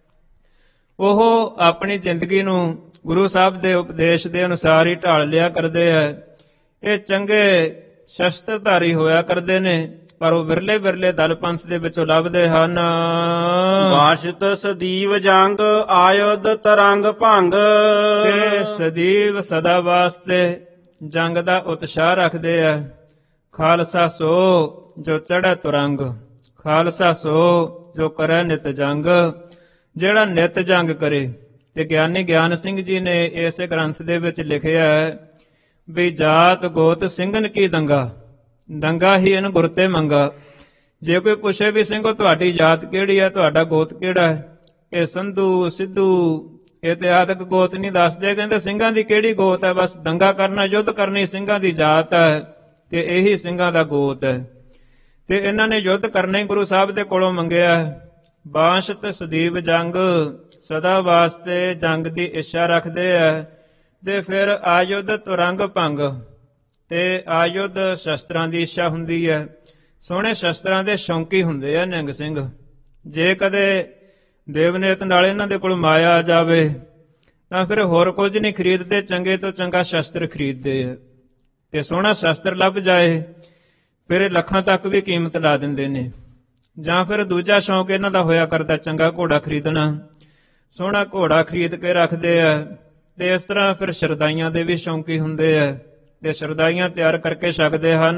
ਉਹ ਆਪਣੀ ਜ਼ਿੰਦਗੀ ਨੂੰ ਗੁਰੂ ਸਾਹਿਬ ਦੇ ਉਪਦੇਸ਼ ਦੇ ਅਨੁਸਾਰ ਹੀ ਢਾਲ ਲਿਆ ਕਰਦੇ ਆ। ਇਹ ਚੰਗੇ ਸ਼ਸਤਰਧਾਰੀ ਹੋਇਆ ਕਰਦੇ ਨੇ, ਪਰ ਉਹ ਵਿਰਲੇ ਵਿਰਲੇ ਦਲ ਪੰਥ ਦੇ ਵਿੱਚੋਂ ਲੱਭਦੇ ਹਨ। ਬਾਸ਼ਤ ਸਦੀਵ ਜੰਗ ਆਯੁਧ ਤਰੰਗ ਭੰਗ, ਤੇ ਸਦੀਵ ਸਦਾ ਵਾਸਤੇ ਜੰਗ ਦਾ ਉਤਸ਼ਾਹ ਰੱਖਦੇ ਆ। ਖਾਲਸਾ ਸੋ ਜੋ ਚੜ੍ਹੈ ਤੁਰੰਗ, ਖਾਲਸਾ ਸੋ ਜੋ ਕਰੈ ਨਿਤ ਜੰਗ। ਜਿਹੜਾ ਨਿਤ ਜੰਗ ਕਰੇ। ਤੇ ਗਿਆਨੀ ਗਿਆਨ ਸਿੰਘ ਜੀ ਨੇ ਇਸੇ ਗ੍ਰੰਥ ਦੇ ਵਿੱਚ ਲਿਖਿਆ ਹੈ ਵੀ ਜਾਤ ਗੋਤ ਸਿੰਘਨ ਕੀ ਦੰਗਾ, ਦੰਗਾ ਹੀ ਇਹਨ ਗੁਰ ਤੇ ਮੰਗਾ। ਜੇ ਕੋਈ ਪੁੱਛੇ ਵੀ ਸਿੰਘੋ ਤੁਹਾਡੀ ਜਾਤ ਕਿਹੜੀ ਹੈ, ਤੁਹਾਡਾ ਗੋਤ ਕਿਹੜਾ ਹੈ, ਇਹ ਸੰਧੂ ਸਿੱਧੂ ਇਤਿਆਦਿਕ ਗੋਤ ਨਹੀਂ ਦੱਸਦੇ। ਕਹਿੰਦੇ ਸਿੰਘਾਂ ਦੀ ਕਿਹੜੀ ਗੋਤ ਹੈ, ਬਸ ਦੰਗਾ ਕਰਨਾ ਯੁੱਧ ਕਰਨੀ ਸਿੰਘਾਂ ਦੀ ਜਾਤ ਹੈ ਤੇ ਇਹੀ ਸਿੰਘਾਂ ਦਾ ਗੋਤ ਹੈ। ਤੇ ਇਹਨਾਂ ਨੇ ਯੁੱਧ ਕਰਨਾ ਹੀ ਗੁਰੂ ਸਾਹਿਬ ਦੇ ਕੋਲੋਂ ਮੰਗਿਆ। ਬਾਸ਼ਤ ਸਦੀਵ ਜੰਗ, ਸਦਾ ਵਾਸਤੇ ਜੰਗ ਦੀ ਇੱਛਾ ਰੱਖਦੇ ਆ। ਤੇ ਫਿਰ ਆਯੁਧ ਤੁਰੰਗ ਭੰਗ, ਤੇ ਆਯੁਧ ਸ਼ਸਤਰਾਂ ਦੀ ਇੱਛਾ ਹੁੰਦੀ ਹੈ। ਸੋਹਣੇ ਸ਼ਸਤਰਾਂ ਦੇ ਸ਼ੌਂਕੀ ਹੁੰਦੇ ਆ ਨਿਹੰਗ ਸਿੰਘ। ਜੇ ਕਦੇ ਦੇਵਨੇਤ ਨਾਲ ਇਹਨਾਂ ਦੇ ਕੋਲ ਮਾਇਆ ਆ ਜਾਵੇ ਤਾਂ ਫਿਰ ਹੋਰ ਕੁਝ ਨਹੀਂ ਖਰੀਦਦੇ, ਚੰਗੇ ਤੋਂ ਚੰਗਾ ਸ਼ਸਤਰ ਖਰੀਦਦੇ ਆ। ਤੇ ਸੋਹਣਾ ਸ਼ਸਤਰ ਲੱਭ ਜਾਏ ਫਿਰ ਲੱਖਾਂ ਤੱਕ ਵੀ ਕੀਮਤ ਲਾ ਦਿੰਦੇ ਨੇ। ਜਾਂ ਫਿਰ ਦੂਜਾ ਸ਼ੌਂਕ ਇਹਨਾਂ ਦਾ ਹੋਇਆ ਕਰਦਾ ਚੰਗਾ ਘੋੜਾ ਖਰੀਦਣਾ, ਸੋਹਣਾ ਘੋੜਾ ਖਰੀਦ ਕੇ ਰੱਖਦੇ ਆ। ਤੇ ਇਸ ਤਰ੍ਹਾਂ ਫਿਰ ਸ਼ਰਦਾਈਆਂ ਦੇ ਵੀ ਸ਼ੌਂਕੀ ਹੁੰਦੇ ਆ ਤੇ ਸ਼ਰਦਾਈਆਂ ਤਿਆਰ ਕਰਕੇ ਛਕਦੇ ਹਨ।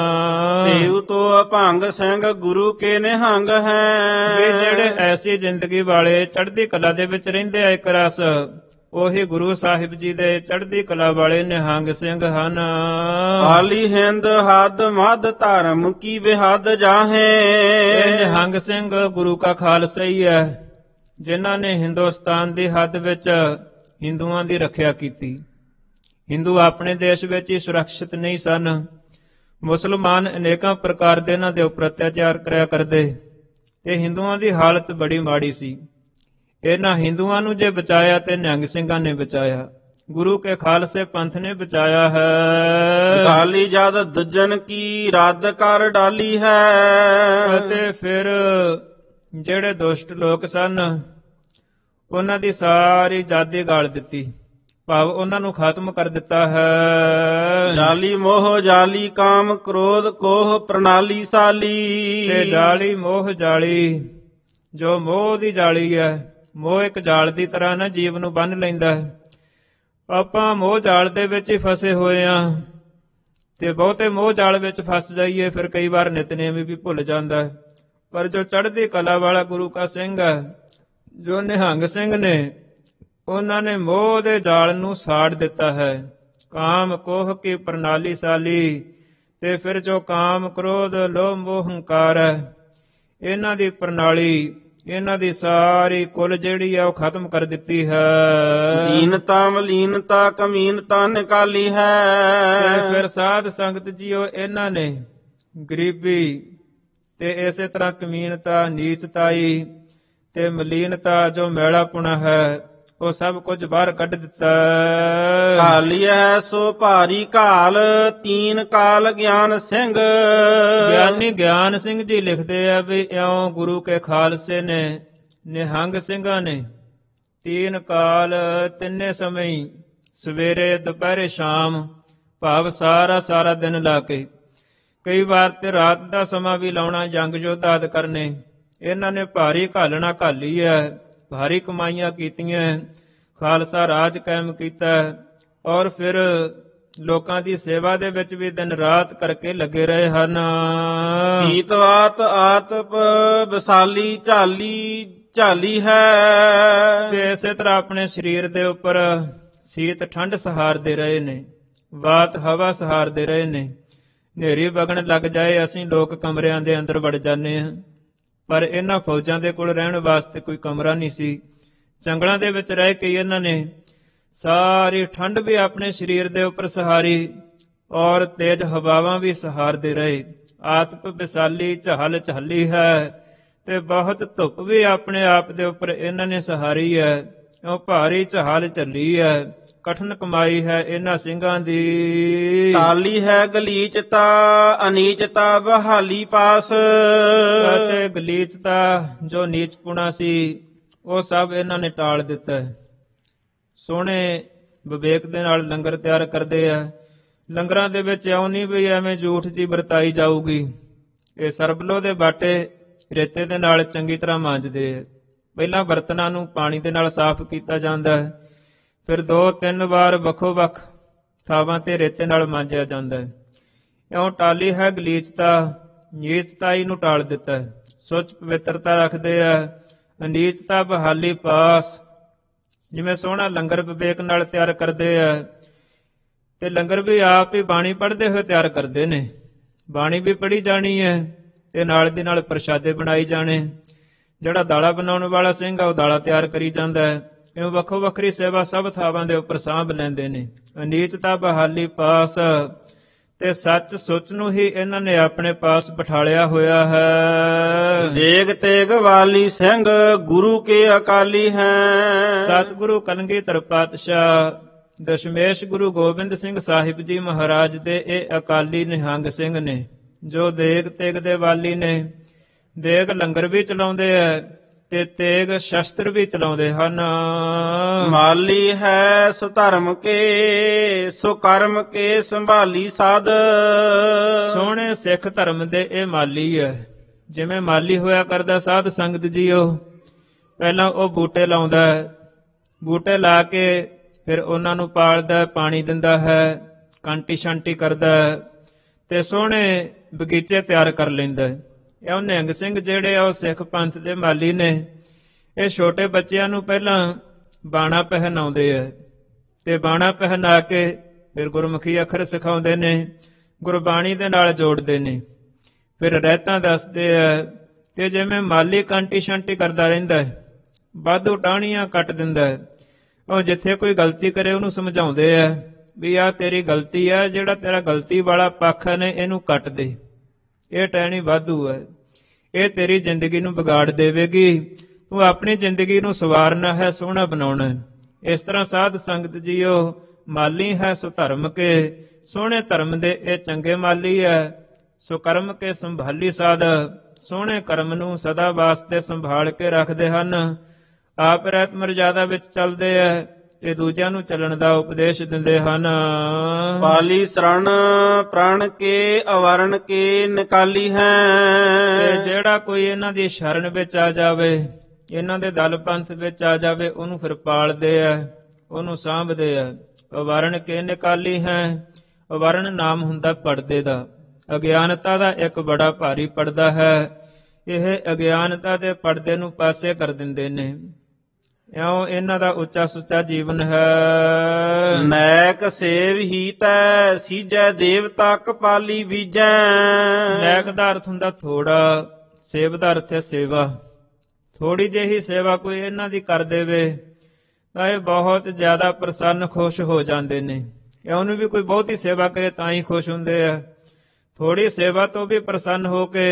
ਤੇਉ ਤੋ ਅਭੰਗ ਸਿੰਘ ਗੁਰੂ ਕੇ ਨਿਹੰਗ ਹੈ। ਵੀ ਜਿਹੜੇ ਐਸੀ ਜ਼ਿੰਦਗੀ ਵਾਲੇ ਚੜ੍ਹਦੀ ਕਲਾ ਦੇ ਵਿੱਚ ਰਹਿੰਦੇ ਆ ਇੱਕ ਰਸ, ਉਹੀ ਗੁਰੂ ਸਾਹਿਬ ਜੀ ਦੇ ਚੜ੍ਹਦੀ ਕਲਾ ਵਾਲੇ ਨਿਹੰਗ ਸਿੰਘ ਹਨ। ਆਲੀ ਹਿੰਦ ਹੱਦ ਮੱਧ ਧਰਮ ਕੀ ਬਿਹਦ ਜਾਹੇ। ਇਹ ਨਿਹੰਗ ਸਿੰਘ ਗੁਰੂ ਕਾ ਖਾਲਸਾ ਹੀ ਹੈ, ਜਿਨ੍ਹਾਂ ਨੇ ਹਿੰਦੁਸਤਾਨ ਦੀ ਹੱਦ ਵਿੱਚ ਹਿੰਦੂਆਂ ਦੀ ਰੱਖਿਆ ਕੀਤੀ। ਹਿੰਦੂ ਆਪਣੇ ਦੇਸ਼ ਵਿੱਚ ਹੀ ਸੁਰੱਖਿਅਤ ਨਹੀਂ ਸਨ। ਮੁਸਲਮਾਨ ਅਨੇਕਾਂ ਪ੍ਰਕਾਰ ਦੇ ਇਹਨਾਂ ਦੇ ਉੱਪਰ ਅਤਿਆਚਾਰ ਕਰਿਆ ਕਰਦੇ ਤੇ ਹਿੰਦੂਆਂ ਦੀ ਹਾਲਤ ਬੜੀ ਮਾੜੀ ਸੀ। ਇਹਨਾਂ ਹਿੰਦੂਆਂ ਨੂੰ ਜੇ ਬਚਾਇਆ ਤੇ ਨਿਹੰਗ ਸਿੰਘਾਂ ਨੇ ਬਚਾਇਆ, ਗੁਰੂ ਕੇ ਖਾਲਸੇ ਪੰਥ ਨੇ ਬਚਾਇਆ ਹੈ। ਗਾਲੀ ਜਦ ਦੁਜਨ ਕੀ ਰੱਦ ਕਰ ਡਾਲੀ ਹੈ। ਅਤੇ ਫਿਰ ਜਿਹੜੇ ਦੁਸ਼ਟ ਲੋਕ ਸਨ ਉਹਨਾਂ ਦੀ ਸਾਰੀ ਜਾਦੀ ਗਾਲ ਦਿੱਤੀ, ਭਾਵ ਉਹਨਾਂ ਨੂੰ ਖਤਮ ਕਰ ਦਿੱਤਾ ਹੈ। ਜਾਲੀ ਮੋਹ ਜਾਲੀ ਕਾਮ ਕ੍ਰੋਧ ਕੋਹ ਪ੍ਰਣਾਲੀ ਸਾਲੀ। ਤੇ ਜਾਲੀ ਮੋਹ ਜਾਲੀ, ਜੋ ਮੋਹ ਦੀ ਜਾਲੀ ਹੈ, ਮੋਹ ਇੱਕ ਜਾਲ ਦੀ ਤਰ੍ਹਾਂ ਨਾ ਜੀਵ ਨੂੰ ਬੰਨ੍ਹ ਲੈਂਦਾ ਹੈ। ਆਪਾਂ ਮੋਹ ਜਾਲ ਦੇ ਵਿੱਚ ਹੀ ਫਸੇ ਹੋਏ ਆ ਤੇ ਬਹੁਤੇ ਮੋਹ ਜਾਲ ਵਿੱਚ ਫਸ ਜਾਈਏ ਫਿਰ ਕਈ ਵਾਰ ਨਿਤਨੇਮ ਵੀ ਭੁੱਲ ਜਾਂਦਾ ਹੈ। ਪਰ ਜੋ ਚੜ੍ਹਦੀ ਕਲਾ ਵਾਲਾ ਗੁਰੂ ਕਾ ਸਿੰਘ ਹੈ, ਜੋ ਨਿਹੰਗ ਸਿੰਘ ਨੇ, ਉਹਨਾਂ ਨੇ ਮੋਹ ਦੇ ਜਾਲ ਨੂੰ ਸਾੜ ਦਿੱਤਾ ਹੈ। ਕਾਮ ਕੋਹ ਕੀ ਪ੍ਰਣਾਲੀ ਸਾਲੀ। ਤੇ ਫਿਰ ਜੋ ਕਾਮ ਕ੍ਰੋਧ ਲੋਭ ਮੋਹ ਹੰਕਾਰ ਹੈ, ਇਹਨਾਂ ਦੀ ਪ੍ਰਣਾਲੀ, ਇਹਨਾਂ ਦੀ ਸਾਰੀ ਕੁੱਲ ਜਿਹੜੀ ਆ ਉਹ ਖਤਮ ਕਰ ਦਿੱਤੀ ਹੈ। ਦੀਨਤਾ ਮਲੀਨਤਾ ਕਮੀਨਤਾ ਨਿਕਾਲੀ ਹੈ। ਤੇ ਫਿਰ ਸਾਧ ਸੰਗਤ ਜੀਓ ਇਹਨਾਂ ਨੇ ਗਰੀਬੀ ਤੇ ਇਸੇ ਤਰ੍ਹਾਂ ਕਮੀਨਤਾ ਨੀਚਤਾਈ ਤੇ ਮਲੀਨਤਾ ਜੋ ਮੈਲਾਪੁਣਾ ਹੈ ਉਹ ਸਭ ਕੁਝ ਬਾਹਰ ਕੱਢ ਦਿੱਤਾ। ਕਾਲੀਐ ਸੋ ਭਾਰੀ ਕਾਲ ਤੀਨ ਕਾਲ ਗਿਆਨ ਸਿੰਘ। ਗਿਆਨੀ ਗਿਆਨ ਸਿੰਘ ਜੀ ਲਿਖਦੇ ਆ ਵੀ ਇਉਂ ਗੁਰੂ ਕੇ ਖਾਲਸੇ ਨੇ ਨਿਹੰਗ ਸਿੰਘਾਂ ਨੇ ਤੀਨ ਕਾਲ, ਤਿੰਨੇ ਸਮੇਂ, ਸਵੇਰੇ ਦੁਪਹਿਰੇ ਸ਼ਾਮ, ਭਾਵ ਸਾਰਾ ਦਿਨ ਲਾ ਕੇ, ਕਈ ਵਾਰ ਤੇ ਰਾਤ ਦਾ ਸਮਾਂ ਵੀ ਲਾਉਣਾ, ਜੰਗ ਯੁੱਧ ਆਦਿ ਕਰਨੇ, ਇਹਨਾਂ ਨੇ ਭਾਰੀ ਘਾਲਣਾ ਘਾਲੀ ਹੈ, ਭਾਰੀ ਕਮਾਈਆਂ ਕੀਤੀਆਂ, ਖਾਲਸਾ ਰਾਜ ਕਾਇਮ ਕੀਤਾ ਔਰ ਫਿਰ ਲੋਕਾਂ ਦੀ ਸੇਵਾ ਦੇ ਵਿੱਚ ਵੀ ਦਿਨ ਰਾਤ ਕਰਕੇ ਲੱਗੇ ਰਹੇ ਹਨ। ਸੀਤਵਾਤ ਆਤਪ ਵਿਸਾਲੀ ਝਾਲੀ ਹੈ। ਤੇ ਇਸੇ ਤਰ੍ਹਾਂ ਆਪਣੇ ਸਰੀਰ ਦੇ ਉੱਪਰ ਸੀਤ ਠੰਡ ਸਹਾਰਦੇ ਰਹੇ ਨੇ, ਵਾਤ ਹਵਾ ਸਹਾਰਦੇ ਰਹੇ ਨੇ। ਹਨੇਰੀ ਵਗਣ ਲੱਗ ਜਾਏ ਅਸੀਂ ਲੋਕ ਕਮਰਿਆਂ ਦੇ ਅੰਦਰ ਵੜ ਜਾਂਦੇ ਹਾਂ, ਪਰ ਇਹਨਾਂ ਫੌਜਾਂ ਦੇ ਕੋਲ ਰਹਿਣ ਵਾਸਤੇ ਕੋਈ ਕਮਰਾ ਨਹੀਂ ਸੀ। ਜੰਗਲਾਂ ਦੇ ਵਿੱਚ ਰਹਿ ਕੇ ਇਹਨਾਂ ਨੇ ਸਾਰੀ ਠੰਡ ਵੀ ਆਪਣੇ ਸਰੀਰ ਦੇ ਉੱਪਰ ਸਹਾਰੀ ਔਰ ਤੇਜ਼ ਹਵਾਵਾਂ ਵੀ ਸਹਾਰਦੇ ਰਹੇ। ਆਤਪ ਵਿਸਾਲੀ ਝੱਲੀ ਹੈ, ਤੇ ਬਹੁਤ ਧੁੱਪ ਵੀ ਆਪਣੇ ਆਪ ਦੇ ਉੱਪਰ ਇਹਨਾਂ ਨੇ ਸਹਾਰੀ ਹੈ। ਉਹ ਭਾਰੀ ਝਾਲ ਝੱਲੀ ਹੈ, ਕਠਨ ਕਮਾਈ ਹੈ ਇਹਨਾਂ ਸਿੰਘਾਂ ਦੀ। ਟਾਲੀ ਹੈ ਗਲੀਚਤਾ ਅਨੀਚਤਾ ਬਹਾਲੀ ਪਾਸ। ਅਤੇ ਗਲੀਚਤਾ ਜੋ ਨੀਚਪੁਣਾ ਸੀ ਉਹ ਸਭ ਇਹਨਾਂ ਨੇ ਟਾਲ ਦਿੱਤਾ ਹੈ। ਸੋਹਣੇ ਵਿਵੇਕ ਦੇ ਨਾਲ ਲੰਗਰ ਤਿਆਰ ਕਰਦੇ ਆ। ਲੰਗਰਾਂ ਦੇ ਵਿੱਚ ਇਉਂ ਨਹੀਂ ਵੀ ਐਵੇਂ ਝੂਠ ਜੀ ਵਰਤਾਈ ਜਾਊਗੀ। ਇਹ ਸਰਬਲੋ ਦੇ ਬਾਟੇ ਰੇਤੇ ਦੇ ਨਾਲ ਚੰਗੀ ਤਰ੍ਹਾਂ ਮਾਂਜਦੇ ਆ। ਪਹਿਲਾਂ ਬਰਤਨਾਂ ਨੂੰ ਪਾਣੀ ਦੇ ਨਾਲ ਸਾਫ਼ ਕੀਤਾ ਜਾਂਦਾ ਹੈ, ਫਿਰ 2-3 ਵਾਰ ਵੱਖੋ ਵੱਖ ਥਾਵਾਂ ਤੇ ਰੇਤੇ ਨਾਲ ਮਾਂਜਿਆ ਜਾਂਦਾ ਹੈ। ਇਉਂ ਟਾਲੀ ਹੈ ਗਲੀਚਤਾ, ਨੀਚਤਾਈ ਨੂੰ ਟਾਲ ਦਿੱਤਾ ਹੈ। ਸੁੱਚ ਪਵਿੱਤਰਤਾ ਰੱਖਦੇ ਆ, ਅਨੀਚਤਾ ਬਹਾਲੀ ਪਾਸ। ਜਿਵੇਂ ਸੋਹਣਾ ਲੰਗਰ ਵਿਵੇਕ ਨਾਲ ਤਿਆਰ ਕਰਦੇ ਆ, ਤੇ ਲੰਗਰ ਵੀ ਆਪ ਹੀ ਬਾਣੀ ਪੜ੍ਹਦੇ ਹੋਏ ਤਿਆਰ ਕਰਦੇ ਨੇ। ਬਾਣੀ ਵੀ ਪੜ੍ਹੀ ਜਾਣੀ ਹੈ ਤੇ ਨਾਲ ਦੀ ਨਾਲ ਪ੍ਰਸ਼ਾਦੇ ਬਣਾਈ ਜਾਣੇ। ਜਿਹੜਾ ਦਾਲਾ ਬਣਾਉਣ ਵਾਲਾ ਸਿੰਘ ਆ ਉਹ ਦਾਲਾ ਤਿਆਰ ਕਰੀ ਜਾਂਦਾ ਹੈ। ਇਉਂ ਵੱਖੋ ਵੱਖਰੀ ਸੇਵਾ ਸਭ ਥਾਵਾਂ ਦੇ ਉੱਪਰ ਸਾਂਭ ਲੈਂਦੇ ਨੇ। ਅਨੀਚਤਾ ਬਹਾਲੀ ਪਾਸ, ਤੇ ਸੱਚ ਸੁੱਚ ਨੂੰ ਹੀ ਇਹਨਾਂ ਨੇ ਆਪਣੇ ਪਾਸ ਬਿਠਾਲਿਆ ਹੋਇਆ ਹੈ। ਦੇਗ ਤੇਗ ਵਾਲੀ ਸਿੰਘ ਗੁਰੂ ਕੇ ਅਕਾਲੀ ਹੈ। ਸਤਿਗੁਰੂ ਕਲਗੀਧਰ ਪਾਤਸ਼ਾਹ ਦਸ਼ਮੇਸ਼ ਗੁਰੂ ਗੋਬਿੰਦ ਸਿੰਘ ਸਾਹਿਬ ਜੀ ਮਹਾਰਾਜ ਦੇ ਇਹ ਅਕਾਲੀ ਨਿਹੰਗ ਸਿੰਘ ਨੇ, ਜੋ ਦੇਗ ਤੇਗ ਦੇ ਵਾਲੀ ਨੇ। ਦੇਗ ਲੰਗਰ ਵੀ ਚਲਾਉਂਦੇ ਐ ਤੇ ਤੇਗ ਸ਼ਸਤਰ ਵੀ ਚਲਾਉਂਦੇ ਹਨ। ਮਾਲੀ ਹੈ ਸੋ ਧਰਮ ਕੇ ਸੋ ਕਰਮ ਕੇ ਸੰਭਾਲੀ ਸਾਧ। ਸੋਹਣੇ ਸਿੱਖ ਧਰਮ ਦੇ ਇਹ ਮਾਲੀ ਹੈ। ਜਿਵੇਂ ਮਾਲੀ ਹੋਇਆ ਕਰਦਾ ਸਾਧ ਸੰਗਤ ਜੀਓ, ਪਹਿਲਾਂ ਉਹ ਬੂਟੇ ਲਾਉਂਦਾ ਹੈ, ਬੂਟੇ ਲਾ ਕੇ ਫਿਰ ਉਹਨਾਂ ਨੂੰ ਪਾਲਦਾ, ਪਾਣੀ ਦਿੰਦਾ ਹੈ, ਕਾਂਟੀ ਛਾਂਟੀ ਕਰਦਾ ਤੇ ਸੋਹਣੇ ਬਗੀਚੇ ਤਿਆਰ ਕਰ ਲੈਂਦਾ ਹੈ। ਇਹ ਨਿਹੰਗ ਸਿੰਘ ਜਿਹੜੇ ਆ ਉਹ ਸਿੱਖ ਪੰਥ ਦੇ ਮਾਲੀ ਨੇ। ਇਹ ਛੋਟੇ ਬੱਚਿਆਂ ਨੂੰ ਪਹਿਲਾਂ ਬਾਣਾ ਪਹਿਨਾਉਂਦੇ ਆ ਤੇ ਬਾਣਾ ਪਹਿਨਾ ਕੇ ਫਿਰ ਗੁਰਮੁਖੀ ਅੱਖਰ ਸਿਖਾਉਂਦੇ ਨੇ, ਗੁਰਬਾਣੀ ਦੇ ਨਾਲ ਜੋੜਦੇ ਨੇ, ਫਿਰ ਰਹਿਤਾਂ ਦੱਸਦੇ ਆ। ਤੇ ਜਿਵੇਂ ਮਾਲੀ ਕਾਂਟੀ ਛਾਂਟੀ ਕਰਦਾ ਰਹਿੰਦਾ ਹੈ, ਵਾਧੂ ਟਾਹਣੀਆਂ ਕੱਟ ਦਿੰਦਾ ਹੈ। ਉਹ ਜਿੱਥੇ ਕੋਈ ਗਲਤੀ ਕਰੇ ਉਹਨੂੰ ਸਮਝਾਉਂਦੇ ਆ ਵੀ ਆਹ ਤੇਰੀ ਗਲਤੀ ਆ, ਜਿਹੜਾ ਤੇਰਾ ਗਲਤੀ ਵਾਲਾ ਪੱਖ ਨੇ ਇਹਨੂੰ ਕੱਟ ਦੇ, ਇਹ ਟਹਿਣੀ ਵਾਧੂ ਹੈ, ਇਹ ਤੇਰੀ ਜ਼ਿੰਦਗੀ ਨੂੰ ਵਿਗਾੜ ਦੇਵੇਗੀ। ਤੂੰ ਆਪਣੀ ਜ਼ਿੰਦਗੀ ਨੂੰ ਸਵਾਰਨਾ ਹੈ, ਸੋਹਣਾ ਬਣਾਉਣਾ ਹੈ। ਇਸ ਤਰ੍ਹਾਂ ਸਾਧ ਸੰਗਤ ਜੀਓ, ਮਾਲੀ ਹੈ ਸੋ ਧਰਮ ਕੇ, ਸੋਹਣੇ ਧਰਮ ਦੇ ਇਹ ਚੰਗੇ ਮਾਲੀ ਹੈ। ਸੋ ਕਰਮ ਕੇ ਸੰਭਾਲੀ ਸਾਧ, ਸੋਹਣੇ ਕਰਮ ਨੂੰ ਸਦਾ ਵਾਸਤੇ ਸੰਭਾਲ ਕੇ ਰੱਖਦੇ ਹਨ। ਆਪ ਰਹਿਤ ਮਰਜ਼ਾਦਾ ਵਿੱਚ ਚੱਲਦੇ ਹੈ ਤੇ ਦੂਜਿਆਂ ਨੂੰ ਚੱਲਣ ਦਾ ਉਪਦੇਸ਼ ਦਿੰਦੇ ਹਨ। ਪਾਲੀ ਸ਼ਰਣ ਪ੍ਰਣ ਕੇ ਅਵਰਣ ਕੇ ਨਿਕਾਲੀ ਹੈ। ਤੇ ਜਿਹੜਾ ਕੋਈ ਇਹਨਾਂ ਦੀ ਸ਼ਰਨ ਵਿੱਚ ਆ ਜਾਵੇ, ਇਹਨਾਂ ਦੇ ਦਲ ਪੰਥ ਵਿੱਚ ਆ ਜਾਵੇ, ਉਹਨੂੰ ਫਿਰ ਪਾਲਦੇ ਆ, ਉਹਨੂੰ ਸਾਂਭਦੇ ਆ। ਅਵਰਣ ਕੇ ਨਿਕਾਲੀ ਹੈ। ਅਵਰਣ ਨਾਮ ਹੁੰਦਾ ਪਰਦੇ ਦਾ। ਅਗਿਆਨਤਾ ਦਾ ਇੱਕ ਬੜਾ ਭਾਰੀ ਪਰਦਾ ਹੈ। ਇਹ ਅਗਿਆਨਤਾ ਦੇ ਪਰਦੇ ਨੂੰ ਪਾਸੇ ਕਰ ਦਿੰਦੇ ਨੇ। ਇਉਂ ਇਹਨਾਂ ਦਾ ਉੱਚਾ ਸੁੱਚਾ ਜੀਵਨ ਹੈ। ਨੈਕ ਸੇਵ ਹੀ ਤੈ ਸੀਜੈ ਦੇਵਤਾ ਕਪਾਲੀ ਬੀਜੈ। ਨੈਕ ਦਾ ਅਰਥ ਹੁੰਦਾ ਥੋੜਾ, ਸੇਵ ਦਾ ਅਰਥ ਹੈ ਸੇਵਾ। ਥੋੜੀ ਜਿਹੀ ਸੇਵਾ ਕੋਈ ਇਹਨਾਂ ਦੀ ਕਰ ਦੇਵੇ ਤਾਂ ਇਹ ਬਹੁਤ ਜ਼ਿਆਦਾ ਪ੍ਰਸੰਨ ਖੁਸ਼ ਹੋ ਜਾਂਦੇ ਨੇ। ਉਹਨੂੰ ਵੀ ਕੋਈ ਬਹੁਤੀ ਸੇਵਾ ਕਰੇ ਤਾਂ ਹੀ ਖੁਸ਼ ਹੁੰਦੇ ਆ। ਥੋੜੀ ਸੇਵਾ ਤੋਂ ਵੀ ਪ੍ਰਸੰਨ ਹੋ ਕੇ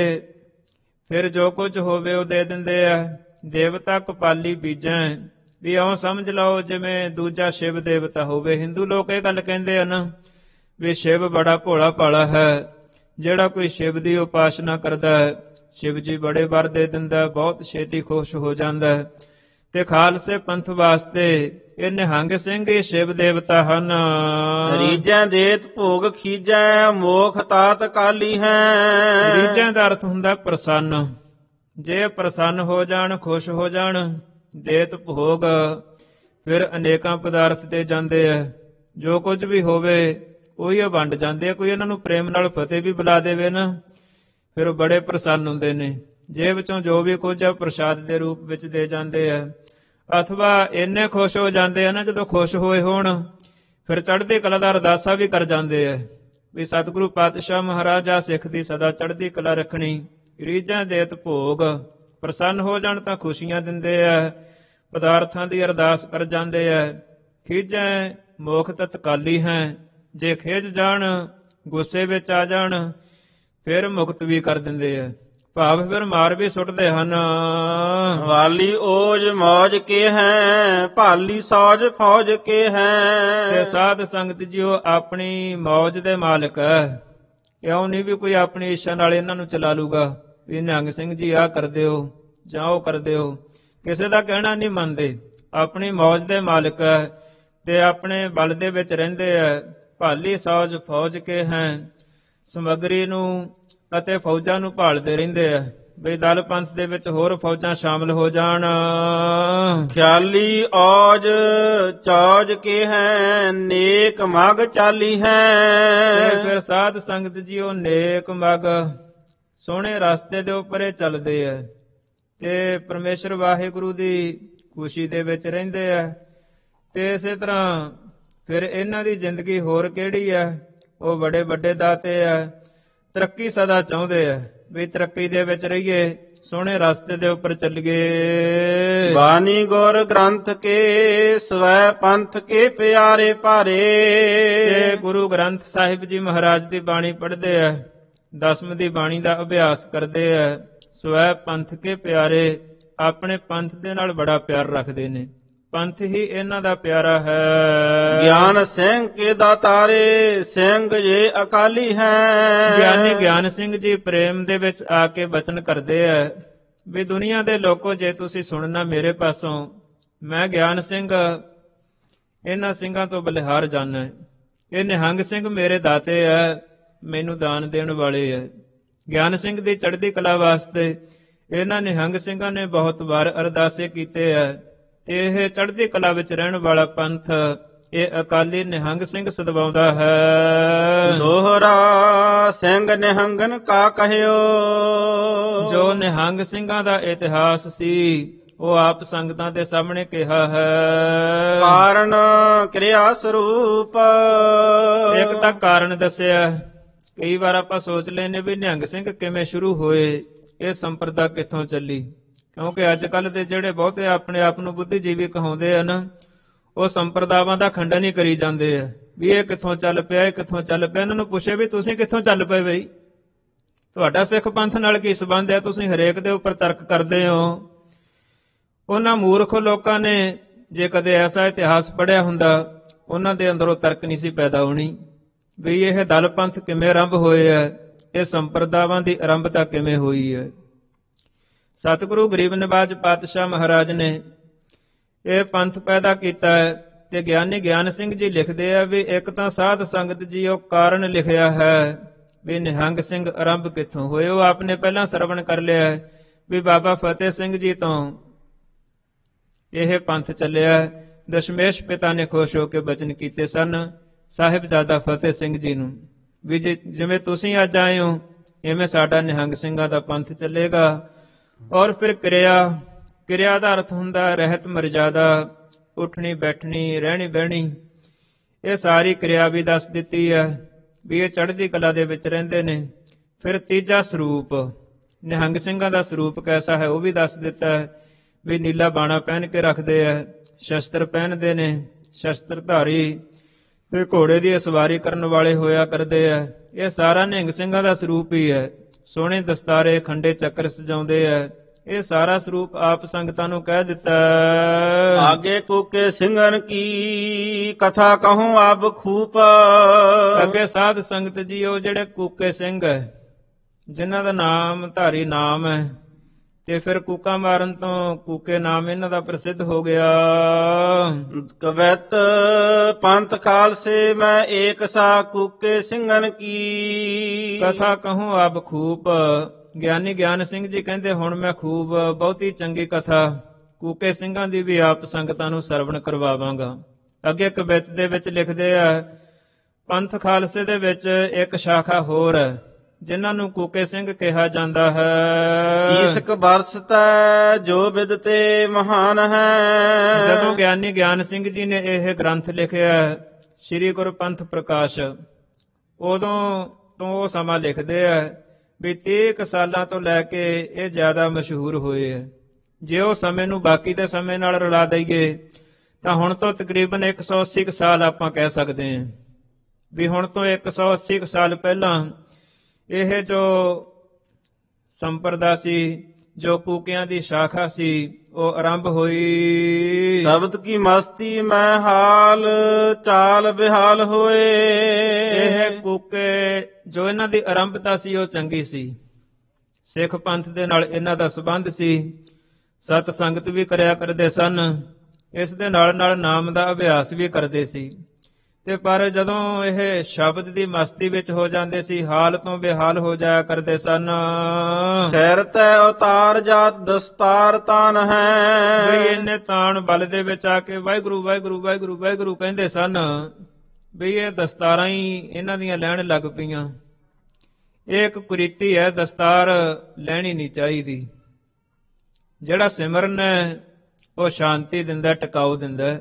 ਫਿਰ ਜੋ ਕੁਝ ਹੋਵੇ ਉਹ ਦੇ ਦਿੰਦੇ ਆ। ਦੇਵਤਾ ਕਪਾਲੀ ਬੀਜੈ, ਵੀ ਇਉਂ ਸਮਝ ਲਓ ਜਿਵੇਂ ਦੂਜਾ ਸ਼ਿਵ ਦੇਵਤਾ ਹੋਵੇ। ਹਿੰਦੂ ਲੋਕ ਇਹ ਗੱਲ ਕਹਿੰਦੇ ਹਨ ਵੀ ਸ਼ਿਵ ਬੜਾ ਭੋਲਾ ਭਾਲਾ ਹੈ। ਜਿਹੜਾ ਕੋਈ ਸ਼ਿਵ ਦੀ ਉਪਾਸਨਾ ਕਰਦਾ ਹੈ, ਸ਼ਿਵ ਜੀ ਬੜੇ ਵਰ ਦੇ ਦਿੰਦਾ, ਬਹੁਤ ਛੇਤੀ ਖੁਸ਼ ਹੋ ਜਾਂਦਾ ਹੈ। ਤੇ ਖਾਲਸੇ ਪੰਥ ਵਾਸਤੇ ਇਹ ਨਿਹੰਗ ਸਿੰਘ ਹੀ ਸ਼ਿਵ ਦੇਵਤਾ ਹਨ। ਰੀਜੈ ਦੇਤ ਭੋਗ ਖੀਜੈ ਮੋਖ ਤਾਤ ਕਾਲੀ ਹੈ। ਰੀਜੈ ਦਾ ਅਰਥ ਹੁੰਦਾ ਪ੍ਰਸੰਨ। ਜੇ ਪ੍ਰਸੰਨ ਹੋ ਜਾਣ, ਖੁਸ਼ ਹੋ ਜਾਣ, ਦੇਤ ਭੋਗ, ਫਿਰ ਅਨੇਕਾਂ ਪਦਾਰਥ ਦੇ ਜਾਂਦੇ ਐ। ਜੋ ਕੁਝ ਵੀ ਹੋਵੇ ਉਹੀ ਵੰਡ ਜਾਂਦੇ ਆ। ਕੋਈ ਇਹਨਾਂ ਨੂੰ ਪ੍ਰੇਮ ਨਾਲ ਫਤਿਹ ਵੀ ਬੁਲਾ ਦੇਵੇ ਨਾ, ਫਿਰ ਉਹ ਬੜੇ ਪ੍ਰਸੰਨ ਹੁੰਦੇ ਨੇ। ਜੇ ਵਿੱਚੋਂ ਜੋ ਵੀ ਕੁਝ ਆ ਪ੍ਰਸ਼ਾਦ ਦੇ ਰੂਪ ਵਿੱਚ ਦੇ ਜਾਂਦੇ ਆ। ਅਥਵਾ ਇੰਨੇ ਖੁਸ਼ ਹੋ ਜਾਂਦੇ ਆ ਨਾ, ਜਦੋਂ ਖੁਸ਼ ਹੋਏ ਹੋਣ ਫਿਰ ਚੜ੍ਹਦੀ ਕਲਾ ਦਾ ਅਰਦਾਸਾ ਵੀ ਕਰ ਜਾਂਦੇ ਆ ਵੀ ਸਤਿਗੁਰੂ ਪਾਤਸ਼ਾਹ ਮਹਾਰਾਜਾ ਸਿੱਖ ਦੀ ਸਦਾ ਚੜ੍ਹਦੀ ਕਲਾ ਰੱਖਣੀ। ਰੀਝਾਂ ਦੇਤ ਭੋਗ, ਪ੍ਰਸੰਨ ਹੋ ਜਾਣ ਤਾਂ ਖੁਸ਼ੀਆਂ ਦਿੰਦੇ ਆ, ਪਦਾਰਥਾਂ ਦੀ ਅਰਦਾਸ ਕਰ ਜਾਂਦੇ ਆ। ਖੀਝੈ ਮੋਖ ਤਤਕਾਲੀ ਹੈ, ਜੇ ਖਿਝ ਜਾਣ, ਗੁੱਸੇ ਵਿੱਚ ਆ ਜਾਣ, ਫਿਰ ਮੁਕਤ ਵੀ ਕਰ ਦਿੰਦੇ ਆ। ਭਾਵ ਫਿਰ ਮਾਰ ਵੀ ਸੁੱਟਦੇ ਹਨ। ਵਾਲੀ ਓਜ ਮੌਜ ਕੇ ਹੈ, ਭਾਲੀ ਸੌਜ ਫੌਜ ਕੇ ਤੇ ਹੈ। ਸਾਧ ਸੰਗਤ ਜੀਓ ਆਪਣੀ ਮੌਜ ਦੇ ਮਾਲਕ ਹੈ। ਇਉਂ ਨਹੀਂ ਵੀ ਕੋਈ ਆਪਣੀ ਇੱਛਾ ਨਾਲ ਇਹਨਾਂ ਨੂੰ ਚਲਾ ਲੂਗਾ ਵੀ ਨਿਹੰਗ ਸਿੰਘ ਜੀ ਆਹ ਕਰਦੇ ਹੋ ਜਾਂ ਉਹ ਕਰਦੇ ਹੋ। ਕਿਸੇ ਦਾ ਕਹਿਣਾ ਨਹੀਂ ਮੰਨਦੇ। ਆਪਣੀ ਮੌਜ ਦੇ ਮਾਲਕ ਹੈ ਤੇ ਆਪਣੇ ਬਲ ਦੇ ਵਿੱਚ ਰਹਿੰਦੇ ਹੈ। ਭਾਲੀ ਸੌਜ ਫੌਜ ਕੇ ਹੈ, ਸਮੱਗਰੀ ਨੂੰ ਅਤੇ ਫੌਜਾਂ ਨੂੰ ਭਾਲਦੇ ਰਹਿੰਦੇ ਆ ਬਈ ਦਲ ਪੰਥ ਦੇ ਵਿੱਚ ਹੋਰ ਫੌਜਾਂ ਸ਼ਾਮਲ ਹੋ ਜਾਣ। ਖਿਆਲੀ ਔਜ ਚੌਜ ਕੇ ਹੈ, ਨੇਕ ਮਗ ਚਾਲੀ ਤੇ ਹੈ। ਫਿਰ ਸਾਧ ਸੰਗਤ ਜੀ ਉਹ ਨੇਕ ਮਗ ਸੋਹਣੇ ਰਸਤੇ ਦੇ ਉੱਪਰ ਇਹ ਚੱਲਦੇ ਆ ਤੇ ਪਰਮੇਸ਼ਰ ਵਾਹਿਗੁਰੂ ਦੀ ਖੁਸ਼ੀ ਦੇ ਵਿੱਚ ਰਹਿੰਦੇ ਆ। ਤੇ ਇਸੇ ਤਰ੍ਹਾਂ ਫਿਰ ਇਹਨਾਂ ਦੀ ਜ਼ਿੰਦਗੀ ਹੋਰ ਕਿਹੜੀ ਆ, ਉਹ ਬੜੇ ਵੱਡੇ ਦਾਤੇ ਆ। ਤਰੱਕੀ ਸਦਾ ਚਾਹੁੰਦੇ ਆ ਵੀ ਤਰੱਕੀ ਦੇ ਵਿੱਚ ਰਹੀਏ, ਸੋਹਣੇ ਰਸਤੇ ਦੇ ਉੱਪਰ ਚੱਲੀਏ। ਬਾਣੀ ਗੁਰ ਗ੍ਰੰਥ ਕੇ ਸਵੈ ਪੰਥ ਕੇ ਪਿਆਰੇ ਭਾਰੇ। ਤੇ ਗੁਰੂ ਗ੍ਰੰਥ ਸਾਹਿਬ ਜੀ ਮਹਾਰਾਜ ਦੀ ਬਾਣੀ ਪੜ੍ਹਦੇ ਆ, ਦਸਮ ਦੀ ਬਾਣੀ ਦਾ ਅਭਿਆਸ ਕਰਦੇ ਆ। ਸਵੈ ਪੰਥ ਕੇ ਪਿਆਰੇ, ਆਪਣੇ ਪੰਥ ਦੇ ਨਾਲ ਬੜਾ ਪਿਆਰ ਰੱਖਦੇ ਨੇ। ਪੰਥ ਹੀ ਇਹਨਾਂ ਦਾ ਪਿਆਰਾ ਹੈ। ਗਿਆਨ ਸਿੰਘ ਕੇ ਦਾਤਾਰੇ, ਸਿੰਘ ਜੇ ਅਕਾਲੀ ਹੈ। ਗਿਆਨੀ ਗਿਆਨ ਸਿੰਘ ਜੀ ਪ੍ਰੇਮ ਦੇ ਵਿੱਚ ਆ ਕੇ ਬਚਨ ਕਰਦੇ ਆ ਵੀ ਦੁਨੀਆ ਦੇ ਲੋਕੋ, ਜੇ ਤੁਸੀਂ ਸੁਣਨਾ ਮੇਰੇ ਪਾਸੋਂ, ਮੈਂ ਗਿਆਨ ਸਿੰਘ ਇਹਨਾਂ ਸਿੰਘਾਂ ਤੋਂ ਬਲਿਹਾਰ ਜਾਣਾ ਹੈ। ਇਹ ਨਿਹੰਗ ਸਿੰਘ ਮੇਰੇ ਦਾਤੇ ਆ, ਮੈਨੂੰ ਦਾਨ ਦੇਣ ਵਾਲੇ ਆ। ਗਿਆਨ ਸਿੰਘ ਦੀ ਚੜ੍ਹਦੀ ਕਲਾ ਵਾਸਤੇ ਇਹਨਾਂ ਨਿਹੰਗ ਸਿੰਘਾਂ ਨੇ ਬਹੁਤ ਵਾਰ ਅਰਦਾਸੇ ਕੀਤੇ ਆ। ਇਹ ਚੜ੍ਹਦੀ ਕਲਾ ਵਿੱਚ ਰਹਿਣ ਵਾਲਾ ਪੰਥ ਇਹ ਅਕਾਲੀ ਨਿਹੰਗ ਸਿੰਘ ਸਦਵਾਉਂਦਾ ਹੈ। ਦੋਹਰਾ ਸਿੰਘ ਨਿਹੰਗਨ ਕਾ ਕਹਿਓ। ਜੋ ਨਿਹੰਗ ਸਿੰਘਾਂ ਦਾ ਇਤਿਹਾਸ ਸੀ ਉਹ ਆਪ ਸੰਗਤਾਂ ਦੇ ਸਾਹਮਣੇ ਕਿਹਾ ਹੈ। ਕਾਰਨ ਕਿਰਿਆ ਸਰੂਪ। ਇੱਕ ਤਾਂ ਕਾਰਨ ਦੱਸਿਆ। ਕਈ ਵਾਰ ਆਪਾਂ ਸੋਚ ਲੈਨੇ ਵੀ ਨਿਹੰਗ ਸਿੰਘ ਕਿਵੇਂ ਸ਼ੁਰੂ ਹੋਏ, ਇਹ ਸੰਪਰਦਾ ਕਿੱਥੋਂ ਚੱਲੀ। ਕਿਉਂਕਿ ਅੱਜ ਕੱਲ ਦੇ ਜਿਹੜੇ ਬਹੁਤੇ ਆਪਣੇ ਆਪ ਨੂੰ ਬੁੱਧੀਜੀਵੀ ਕਹਾਉਂਦੇ ਆ ਨਾ, ਉਹ ਸੰਪਰਦਾਵਾਂ ਦਾ ਖੰਡਨ ਹੀ ਕਰੀ ਜਾਂਦੇ ਆ ਵੀ ਇਹ ਕਿੱਥੋਂ ਚੱਲ ਪਿਆ, ਇਹ ਕਿੱਥੋਂ ਚੱਲ ਪਿਆ। ਇਹਨਾਂ ਨੂੰ ਪੁੱਛੇ ਵੀ ਤੁਸੀਂ ਕਿੱਥੋਂ ਚੱਲ ਪਏ ਬਈ, ਤੁਹਾਡਾ ਸਿੱਖ ਪੰਥ ਨਾਲ ਕੀ ਸੰਬੰਧ ਹੈ, ਤੁਸੀਂ ਹਰੇਕ ਦੇ ਉੱਪਰ ਤਰਕ ਕਰਦੇ ਹੋ। ਉਹਨਾਂ ਮੂਰਖ ਲੋਕਾਂ ਨੇ ਜੇ ਕਦੇ ਐਸਾ ਇਤਿਹਾਸ ਪੜ੍ਹਿਆ ਹੁੰਦਾ, ਉਹਨਾਂ ਦੇ ਅੰਦਰੋਂ ਤਰਕ ਨਹੀਂ ਸੀ ਪੈਦਾ ਹੋਣੀ ਵੀ ਇਹ ਦਲ ਪੰਥ ਕਿਵੇਂ ਆਰੰਭ ਹੋਏ ਆ, ਇਹ ਸੰਪਰਦਾਵਾਂ ਦੀ ਆਰੰਭਤਾ ਕਿਵੇਂ ਹੋਈ ਹੈ। ਸਤਿਗੁਰੂ ਗਰੀਬ ਨਿਵਾਜ ਪਾਤਸ਼ਾਹ ਮਹਾਰਾਜ ਨੇ ਇਹ ਪੰਥ ਪੈਦਾ ਕੀਤਾ ਹੈ। ਤੇ ਗਿਆਨੀ ਗਿਆਨ ਸਿੰਘ ਜੀ ਲਿਖਦੇ ਆ ਵੀ ਇੱਕ ਤਾਂ ਸਾਧ ਸੰਗਤ ਜੀ ਉਹ ਕਾਰਨ ਲਿਖਿਆ ਹੈ ਵੀ ਨਿਹੰਗ ਸਿੰਘ ਆਰੰਭ ਕਿੱਥੋਂ ਹੋਏ। ਉਹ ਆਪਨੇ ਪਹਿਲਾਂ ਸਰਵਣ ਕਰ ਲਿਆ ਹੈ ਵੀ ਬਾਬਾ ਫਤਿਹ ਸਿੰਘ ਜੀ ਤੋਂ ਇਹ ਪੰਥ ਚੱਲਿਆ। ਦਸ਼ਮੇਸ਼ ਪਿਤਾ ਨੇ ਖੁਸ਼ ਹੋ ਕੇ ਬਚਨ ਕੀਤੇ ਸਨ ਸਾਹਿਬਜ਼ਾਦਾ ਫਤਿਹ ਸਿੰਘ ਜੀ ਨੂੰ ਵੀ ਜਿਵੇਂ ਤੁਸੀਂ ਅੱਜ ਆਏ ਹੋ, ਇਵੇਂ ਸਾਡਾ ਨਿਹੰਗ ਸਿੰਘਾਂ ਦਾ ਪੰਥ ਚੱਲੇਗਾ। ਔਰ ਫਿਰ ਕਿਰਿਆ ਦਾ ਅਰਥ ਹੁੰਦਾ ਰਹਿਤ ਮਰਜ਼ਾਦਾ, ਉੱਠਣੀ ਬੈਠਣੀ ਰਹਿਣੀ ਬਹਿਣੀ। ਇਹ ਸਾਰੀ ਕਿਰਿਆ ਵੀ ਦੱਸ ਦਿੱਤੀ ਹੈ ਵੀ ਇਹ ਚੜ੍ਹਦੀ ਕਲਾ ਦੇ ਵਿੱਚ ਰਹਿੰਦੇ ਨੇ। ਫਿਰ ਤੀਜਾ ਸਰੂਪ, ਨਿਹੰਗ ਸਿੰਘਾਂ ਦਾ ਸਰੂਪ ਕੈਸਾ ਹੈ ਉਹ ਵੀ ਦੱਸ ਦਿੱਤਾ ਹੈ ਵੀ ਨੀਲਾ ਬਾਣਾ ਪਹਿਨ ਕੇ ਰੱਖਦੇ ਆ, ਸ਼ਸਤਰ ਪਹਿਨਦੇ ਨੇ, ਸ਼ਸਤਰਧਾਰੀ ਤੇ ਘੋੜੇ ਦੀ ਸਵਾਰੀ ਕਰਨ ਵਾਲੇ ਹੋਇਆ ਕਰਦੇ ਆ। ਇਹ ਸਾਰਾ ਨਿਹੰਗ ਸਿੰਘਾਂ ਦਾ ਸਰੂਪ ਹੀ ਹੈ। ਸੋਹਣੇ ਦਸਤਾਰੇ ਖੰਡੇ ਚੱਕਰ ਸਜਾਉਂਦੇ ਆ। ਇਹ ਸਾਰਾ ਸਰੂਪ ਆਪ ਸੰਗਤਾਂ ਨੂੰ ਕਹਿ ਦਿੱਤਾ। ਆਗੇ ਕੂਕੇ ਸਿੰਘਨ ਕੀ ਕਥਾ ਕਹੂੰ ਆਬ ਖੂਪ। ਅੱਗੇ ਸਾਧ ਸੰਗਤ ਜੀ ਉਹ ਜਿਹੜੇ ਕੂਕੇ ਸਿੰਘ ਹੈ, ਜਿਨ੍ਹਾਂ ਦਾ ਨਾਮ ਧਾਰੀ ਨਾਮ ਹੈ, ਤੇ ਫਿਰ ਕੂਕਾ ਮਾਰਨ ਤੋਂ ਕੂਕੇ ਨਾਮ ਇਹਨਾਂ ਦਾ ਪ੍ਰਸਿੱਧ ਹੋ ਗਿਆ। ਕਵਿਤ ਪੰਥ ਖਾਲਸੇ ਮੈਂ ਏਕ ਸਾ ਕੂਕੇ ਸਿੰਘਨ ਕੀ। ਕਥਾ ਕਹੂੰ ਆਬ ਖੂਪ, ਗਿਆਨੀ ਗਿਆਨ ਸਿੰਘ ਜੀ ਕਹਿੰਦੇ ਹੁਣ ਮੈਂ ਖੂਬ ਬਹੁਤੀ ਚੰਗੀ ਕਥਾ ਕੂਕੇ ਸਿੰਘਾਂ ਦੀ ਵੀ ਆਪ ਸੰਗਤਾਂ ਨੂੰ ਸਰਵਣ ਕਰਵਾਵਾਂਗਾ। ਅੱਗੇ ਕਵਿਤ ਦੇ ਵਿੱਚ ਲਿਖਦੇ ਆ, ਪੰਥ ਖਾਲਸੇ ਦੇ ਵਿੱਚ ਇੱਕ ਸ਼ਾਖਾ ਹੋਰ ਹੈ ਜਿਨ੍ਹਾਂ ਨੂੰ ਕੂਕੇ ਸਿੰਘ ਕਿਹਾ ਜਾਂਦਾ ਹੈ। 30 ਬਰਸ ਤੈ ਜੋ ਬਿਦਤੇ ਮਹਾਨ ਹੈ। ਜਦੋਂ ਗਿਆਨੀ ਗਿਆਨ ਸਿੰਘ ਜੀ ਨੇ ਇਹ ਗ੍ਰੰਥ ਲਿਖਿਆ ਸ੍ਰੀ ਗੁਰੂ ਪੰਥ ਪ੍ਰਕਾਸ਼, ਉਦੋਂ ਤੋਂ ਉਹ ਸਮਾਂ ਲਿਖਦੇ ਆ ਵੀ 30 ਸਾਲਾਂ ਤੋਂ ਲੈ ਕੇ ਇਹ ਜ਼ਿਆਦਾ ਮਸ਼ਹੂਰ ਹੋਏ ਹੈ। ਜੇ ਉਹ ਸਮੇਂ ਨੂੰ ਬਾਕੀ ਦੇ ਸਮੇਂ ਨਾਲ ਰਲਾ ਦਈਏ ਤਾਂ ਹੁਣ ਤੋਂ ਤਕਰੀਬਨ 180 ਸਾਲ ਆਪਾਂ ਕਹਿ ਸਕਦੇ ਹਾਂ ਵੀ ਹੁਣ ਤੋਂ 180 ਸਾਲ ਪਹਿਲਾਂ ਇਹ ਜੋ ਸੰਪਰਦਾ ਸੀ, ਜੋ ਕੂਕਿਆਂ ਦੀ ਸ਼ਾਖਾ ਸੀ, ਉਹ ਆਰੰਭ ਹੋਈ। ਸ਼ਬਦ ਕੀ ਮਸਤੀ ਮੈਂ ਹਾਲ ਚਾਲ ਬਿਹਾਲ ਹੋਏ। ਇਹ ਕੂਕੇ ਜੋ ਇਹਨਾਂ ਦੀ ਆਰੰਭਤਾ ਸੀ ਉਹ ਚੰਗੀ ਸੀ। ਸਿੱਖ ਪੰਥ ਦੇ ਨਾਲ ਇਹਨਾਂ ਦਾ ਸੰਬੰਧ ਸੀ। ਸਤ ਸੰਗਤ ਵੀ ਕਰਿਆ ਕਰਦੇ ਸਨ। ਇਸ ਦੇ ਨਾਲ ਨਾਲ ਨਾਮ ਦਾ ਅਭਿਆਸ ਵੀ ਕਰਦੇ ਸੀ। ਤੇ ਪਰ ਜਦੋਂ ਇਹ ਸ਼ਬਦ ਦੀ ਮਸਤੀ ਵਿੱਚ ਹੋ ਜਾਂਦੇ ਸੀ, ਹਾਲ ਤੋਂ ਬੇਹਾਲ ਹੋ ਜਾਇਆ ਕਰਦੇ ਸਨ। ਸ਼ਹਿਰ ਤੈ ਉਤਾਰ ਜਾਤ ਦਸਤਾਰ ਤਾਨ ਹੈ। ਬਈ ਇਹਨੇ ਤਾਣ ਬਲ ਦੇ ਵਿੱਚ ਆ ਕੇ ਵਾਹਿਗੁਰੂ ਵਾਹਿਗੁਰੂ ਵਾਹਿਗੁਰੂ ਵਾਹਿਗੁਰੂ ਕਹਿੰਦੇ ਸਨ। ਬਈ ਇਹ ਦਸਤਾਰਾਂ ਹੀ ਇਹਨਾਂ ਦੀਆਂ ਲੈਣ ਲੱਗ ਪਈਆਂ। ਇਹ ਇੱਕ ਕੁਰੀਤੀ ਹੈ, ਦਸਤਾਰ ਲੈਣੀ ਨਹੀਂ ਚਾਹੀਦੀ। ਜਿਹੜਾ ਸਿਮਰਨ ਹੈ ਉਹ ਸ਼ਾਂਤੀ ਦਿੰਦਾ, ਟਿਕਾਊ ਦਿੰਦਾ।